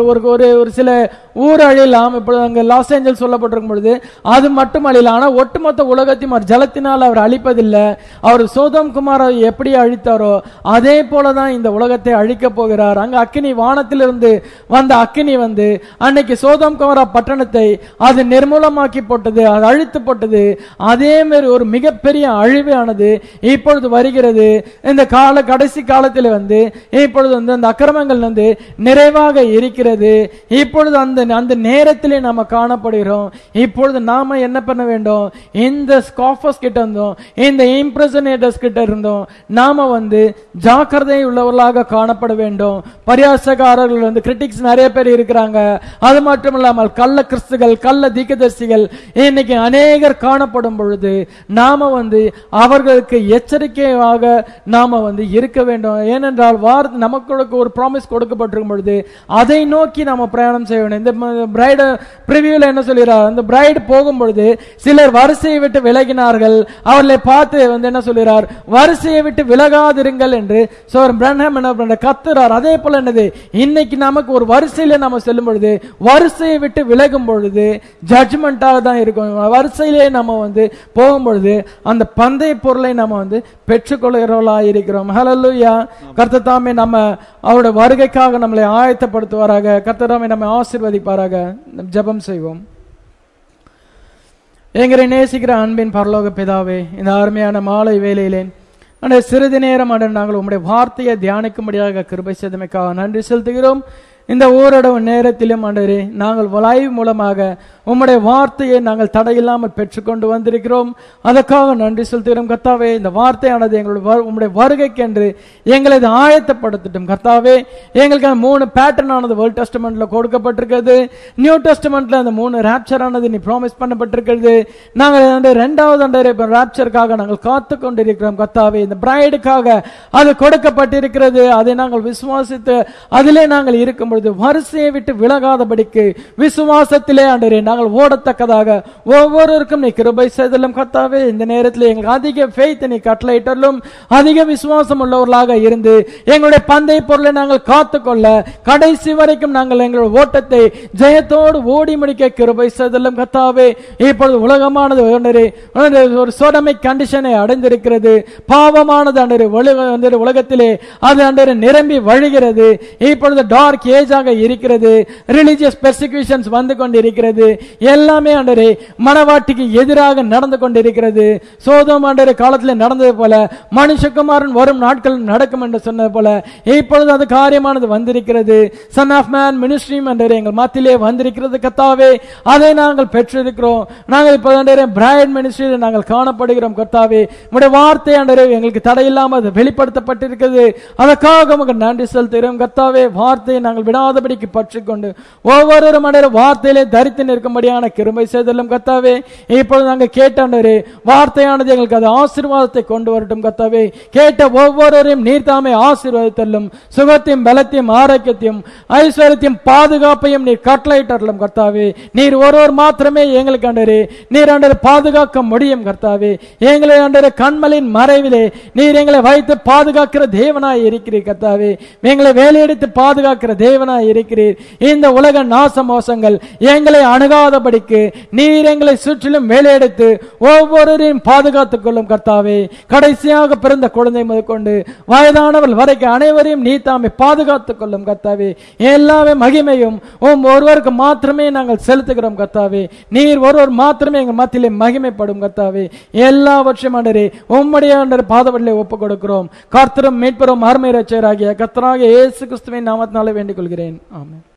ஒரு சில ஊர் அழியலாம். இப்பொழுது அங்க லாஸ் ஏஞ்சல்ஸ் சொல்லப்பட்டிருக்கும் பொழுது அது மட்டும் அழியலாம். ஆனா ஒட்டுமொத்த உலகத்தையும் அவர் ஜலத்தினால் அவர் அழிப்பதில்லை. அவர் சோதோம் குமாரை எப்படி அழித்தாரோ அதே போலதான் இந்த உலகத்தை அழிக்க போகிறார். அங்க அக்கினி, வானத்திலிருந்து வந்த அக்கினி வந்து அன்னைக்கு சோதோம் குமாரா பட்டணத்தை அது நிர்மூலமாக்கி போட்டது, அது அழித்து போட்டது. அதே மாதிரி ஒரு மிகப்பெரிய அழிவானது இப்பொழுது வருகிறது. இந்த கடைசி காலத்தில் வந்து இப்பொழுது வந்து அந்த அக்கிரமங்கள் வந்து நிறைவாக இருக்கிறது. இப்பொழுது அந்த நேரத்திலே நாம காணப்படுகிறோம். இப்பொழுது நாம என்ன பண்ண வேண்டும்? இந்த ஸ்காஃபர்ஸ் கிட்ட இருந்தோம், இந்த இம்ப்ரெசனேட்டர்ஸ் கிட்ட இருந்தோம் நாம வந்து ஜாக்கிரதை உள்ளவர்களாக காணப்பட வேண்டும். பரியாசக்காரர்கள் வந்து கிரிட்டிக்ஸ் நிறைய பேர் இருக்கிறாங்க. அது மட்டும் இல்லாமல் கள்ள கிறிஸ்துகள், கள்ள தீர்க்கதரிசிகள் இன்னைக்கு அநேகர் காணப்படும் பொழுது நாம வந்து அவர்களுக்கு எச்சரிக்கையாக நாம வந்து இருக்க வேண்டும். ஏனென்றால் நமக்கு ஒரு ப்ராமிஸ் கொடுக்கப்பட்டிருக்கும் பொழுது அதை நோக்கி நாம பிரயாணம் செய்ய வேண்டும். இந்த பிரைடு பிரிவியூல என்ன சொல்கிறார்? அந்த பிரைடு போகும் பொழுது சிலர் வரிசையை விட்டு விலகினார்கள். அவர்களை பார்த்து வந்து என்ன சொல்கிறார்? வரிசையை விட்டு விலகாதிருங்கள் என்று பிரன்ஹாம் என்ன பண்ற கத்துறார். அதே போல என்னது? இன்னைக்கு நமக்கு ஒரு வரிசையில நாம செல்லும் பொழுது வரிசையை விட்டு விலகும் பொழுது ஜட்ஜ்மெண்டாக தான் இருக்கும். வரிசையிலே நம்ம வந்து போகும் பொழுது அந்த பந்தய பொருளை நம்ம வந்து பெற்றுக்கொள்கிறவர்களா இருக்கிறோம். ஹல்லேலூயா. கர்த்தர் தாமே நம்ம அவருடைய வருகைக்காக நம்மளை ஆயத்தப்படுத்துவாராக. கர்த்தர் தாமே நம்மை ஆசீர்வதிப்பாராக. ஜெபம் செய்வோம். எங்களை நேசிக்கிற அன்பின் பரலோக பிதாவே, இந்த அருமையான மாலை வேளையிலே சிறிது நேரம் நாங்கள் உம்முடைய வார்த்தையை தியானிக்கும்படியாக கிருபை செய்தமைக்காக நன்றி செலுத்துகிறோம். இந்த ஊரடவு நேரத்திலும் ஆண்டவரே நாங்கள் லைவ் மூலமாக உம்முடைய வார்த்தையை நாங்கள் தடையில்லாமல் பெற்றுக்கொண்டு வந்திருக்கிறோம். அதற்காக நன்றி செலுத்துகிறோம் கர்த்தாவே. இந்த வார்த்தையானது எங்களுடைய உம்முடைய வருகைக்கென்று எங்களை ஆயத்தப்படுத்தட்டும் கர்த்தாவே. எங்களுக்கு 3 பேட்டர்ன் ஆனது வேர்ல்ட் டெஸ்டமெண்ட்ல கொடுக்கப்பட்டிருக்கிறது. நியூ டெஸ்டமெண்ட்ல அந்த 3 ராப்சர் ஆனது நீ ப்ராமிஸ் பண்ணப்பட்டிருக்கிறது. நாங்கள் 2வது ராப்சருக்காக நாங்கள் காத்து கொண்டிருக்கிறோம் கர்த்தாவே. இந்த பிரைடுக்காக அது கொடுக்கப்பட்டிருக்கிறது. அதை நாங்கள் விசுவாசித்து அதிலே நாங்கள் இருக்கும் பொழுது வரிசையை விட்டு விலகாதபடிக்கு விசுவாசத்திலே ஆண்டவரே நாங்கள் ஓடத்தக்கதாக ஒவ்வொருவருக்கும் நீ கிருபை செய்தலும் கர்த்தாவே. இந்த நேரத்தில் எங்களுக்கு அதிக ஃபெய்த் நீ கட்டளையிட்டலும் அதிக விசுவாசம் உள்ளவர்களாக இருந்து எங்களுடைய பந்தய பொருளை நாங்கள் காத்துக்கொள்ள கடைசி வரைக்கும் நாங்கள் எங்களுடைய ஓட்டத்தை ஜெயத்தோடு ஓடி முடிக்க கிருபை செய்தலும் கர்த்தாவே. இப்பொழுது உலகமானது ஒரு சோடமை கண்டிஷனை அடைந்திருக்கிறது. பாவமானது ஆண்டவரே உலகத்திலே அது ஆண்டவரே நிரம்பி வழிகிறது. இப்பொழுது டார்க் ஏஜாக இருக்கிறது. ரிலிஜியஸ் பெர்சிக்யூஷன்ஸ் வந்து கொண்டிருக்கிறது. எல்லாமே ஆண்டவரே மனவாட்டிக்கு எதிராக நடந்து கொண்டிருக்கிறது. சோதோம் ஆண்டவரே காலத்தில் நடந்தது போல மனுஷகுமாரன் வரும் நாட்கள் நடக்கும் என்று சொன்னது போல இப்பொழுது அது காரியமானது வந்திருக்கிறது. சன் ஆஃப் மேன் மினிஸ்ட்ரி ஆண்டவரே எங்கள் மத்தியிலே வந்திருக்கிறது கர்த்தாவே. அதை நாங்கள் பெற்றிருக்கிறோம். நாங்கள் இப்போது ஆண்டவரே பிரைட் மினிஸ்ட்ரியில் நாங்கள் காணப்படுகிறோம் கர்த்தாவே. உம்முடைய வார்த்தை ஆண்டவரே எங்களுக்கு தடையில்லாமல் அது வெளிப்படுத்தப்பட்டிருக்கிறது. அதற்காக உங்களுக்கு நன்றி செலுத்துகிறோம் கர்த்தாவே. வார்த்தையை நாங்கள் விடாதபடிக்கு பற்றிக்கொண்டு ஒவ்வொரு மனித வார்த்தையிலே தரித்து நிற்கும்படியான கிருபை செய்தலும் கர்த்தாவே. இப்பொழுது நாங்கள் கேட்டாண்டவரே வார்த்தையானது எங்களுக்கு அது ஆசீர்வாதத்தை கொண்டு வரட்டும் கர்த்தாவே. கேட்ட ஒவ்வொருவரையும் நீர் தாமே ஆசீர்வாதத்தலும் சுகத்தையும் பலத்தையும் ஆரோக்கியத்தையும் ஐஸ்வர்யத்தையும் பாதுகாப்பையும் நீர் கட்டளையிட்டலும் கர்த்தாவே. நீர் ஒருவர் மாத்திரமே எங்களுக்கு ஆண்டவரே நீர் ஆண்டவரே பாதுகாக்க முடியும் கர்த்தாவே. எங்களை ஆண்டவரே கண்மலின் மறைவிலே நீர் எங்களை வைத்து பாதுகாக்கிற தேவனாய் இருக்கிறீர் கர்த்தாவே. எங்களை வேலையெடுத்து பாதுகாக்கிற தேவனாய் இருக்கிறீர். இந்த உலக நாச மோசங்கள் எங்களை அணுகாதபடிக்கு நீர் எங்களை சுற்றிலும் வேலையெடுத்து ஒவ்வொருவரையும் பாதுகாத்துக் கொள்ளும் கர்த்தாவே. கடைசியாக பிறந்த குழந்தை முதற்கொண்டு வயதானவர்கள் வரைக்கும் அனைவரையும் நீ தாமே பாதுகாத்துக் கொள்ளும் கர்த்தாவே. எல்லாமே மகிமையும் ஒருவருக்கு மாத்திரமே நாங்கள் செலுத்துகிறோம் கர்த்தாவே. நீர் ஒருவர் மாத்திரமே எங்கள் மத்தியிலே மகிமைப்படும் கர்த்தாவே. எல்லாவற்றையும் ஆண்டவரே உம்முடைய பாதவடிலே ஒப்புக் கொடுக்கிறோம். கர்த்தரும் மீட்பரும் அருமை இரட்சகராகிய கர்த்தராகிய இயேசு கிறிஸ்துவின் நாமத்தினாலே வேண்டிக் கொள்கிறேன். ஆமென்.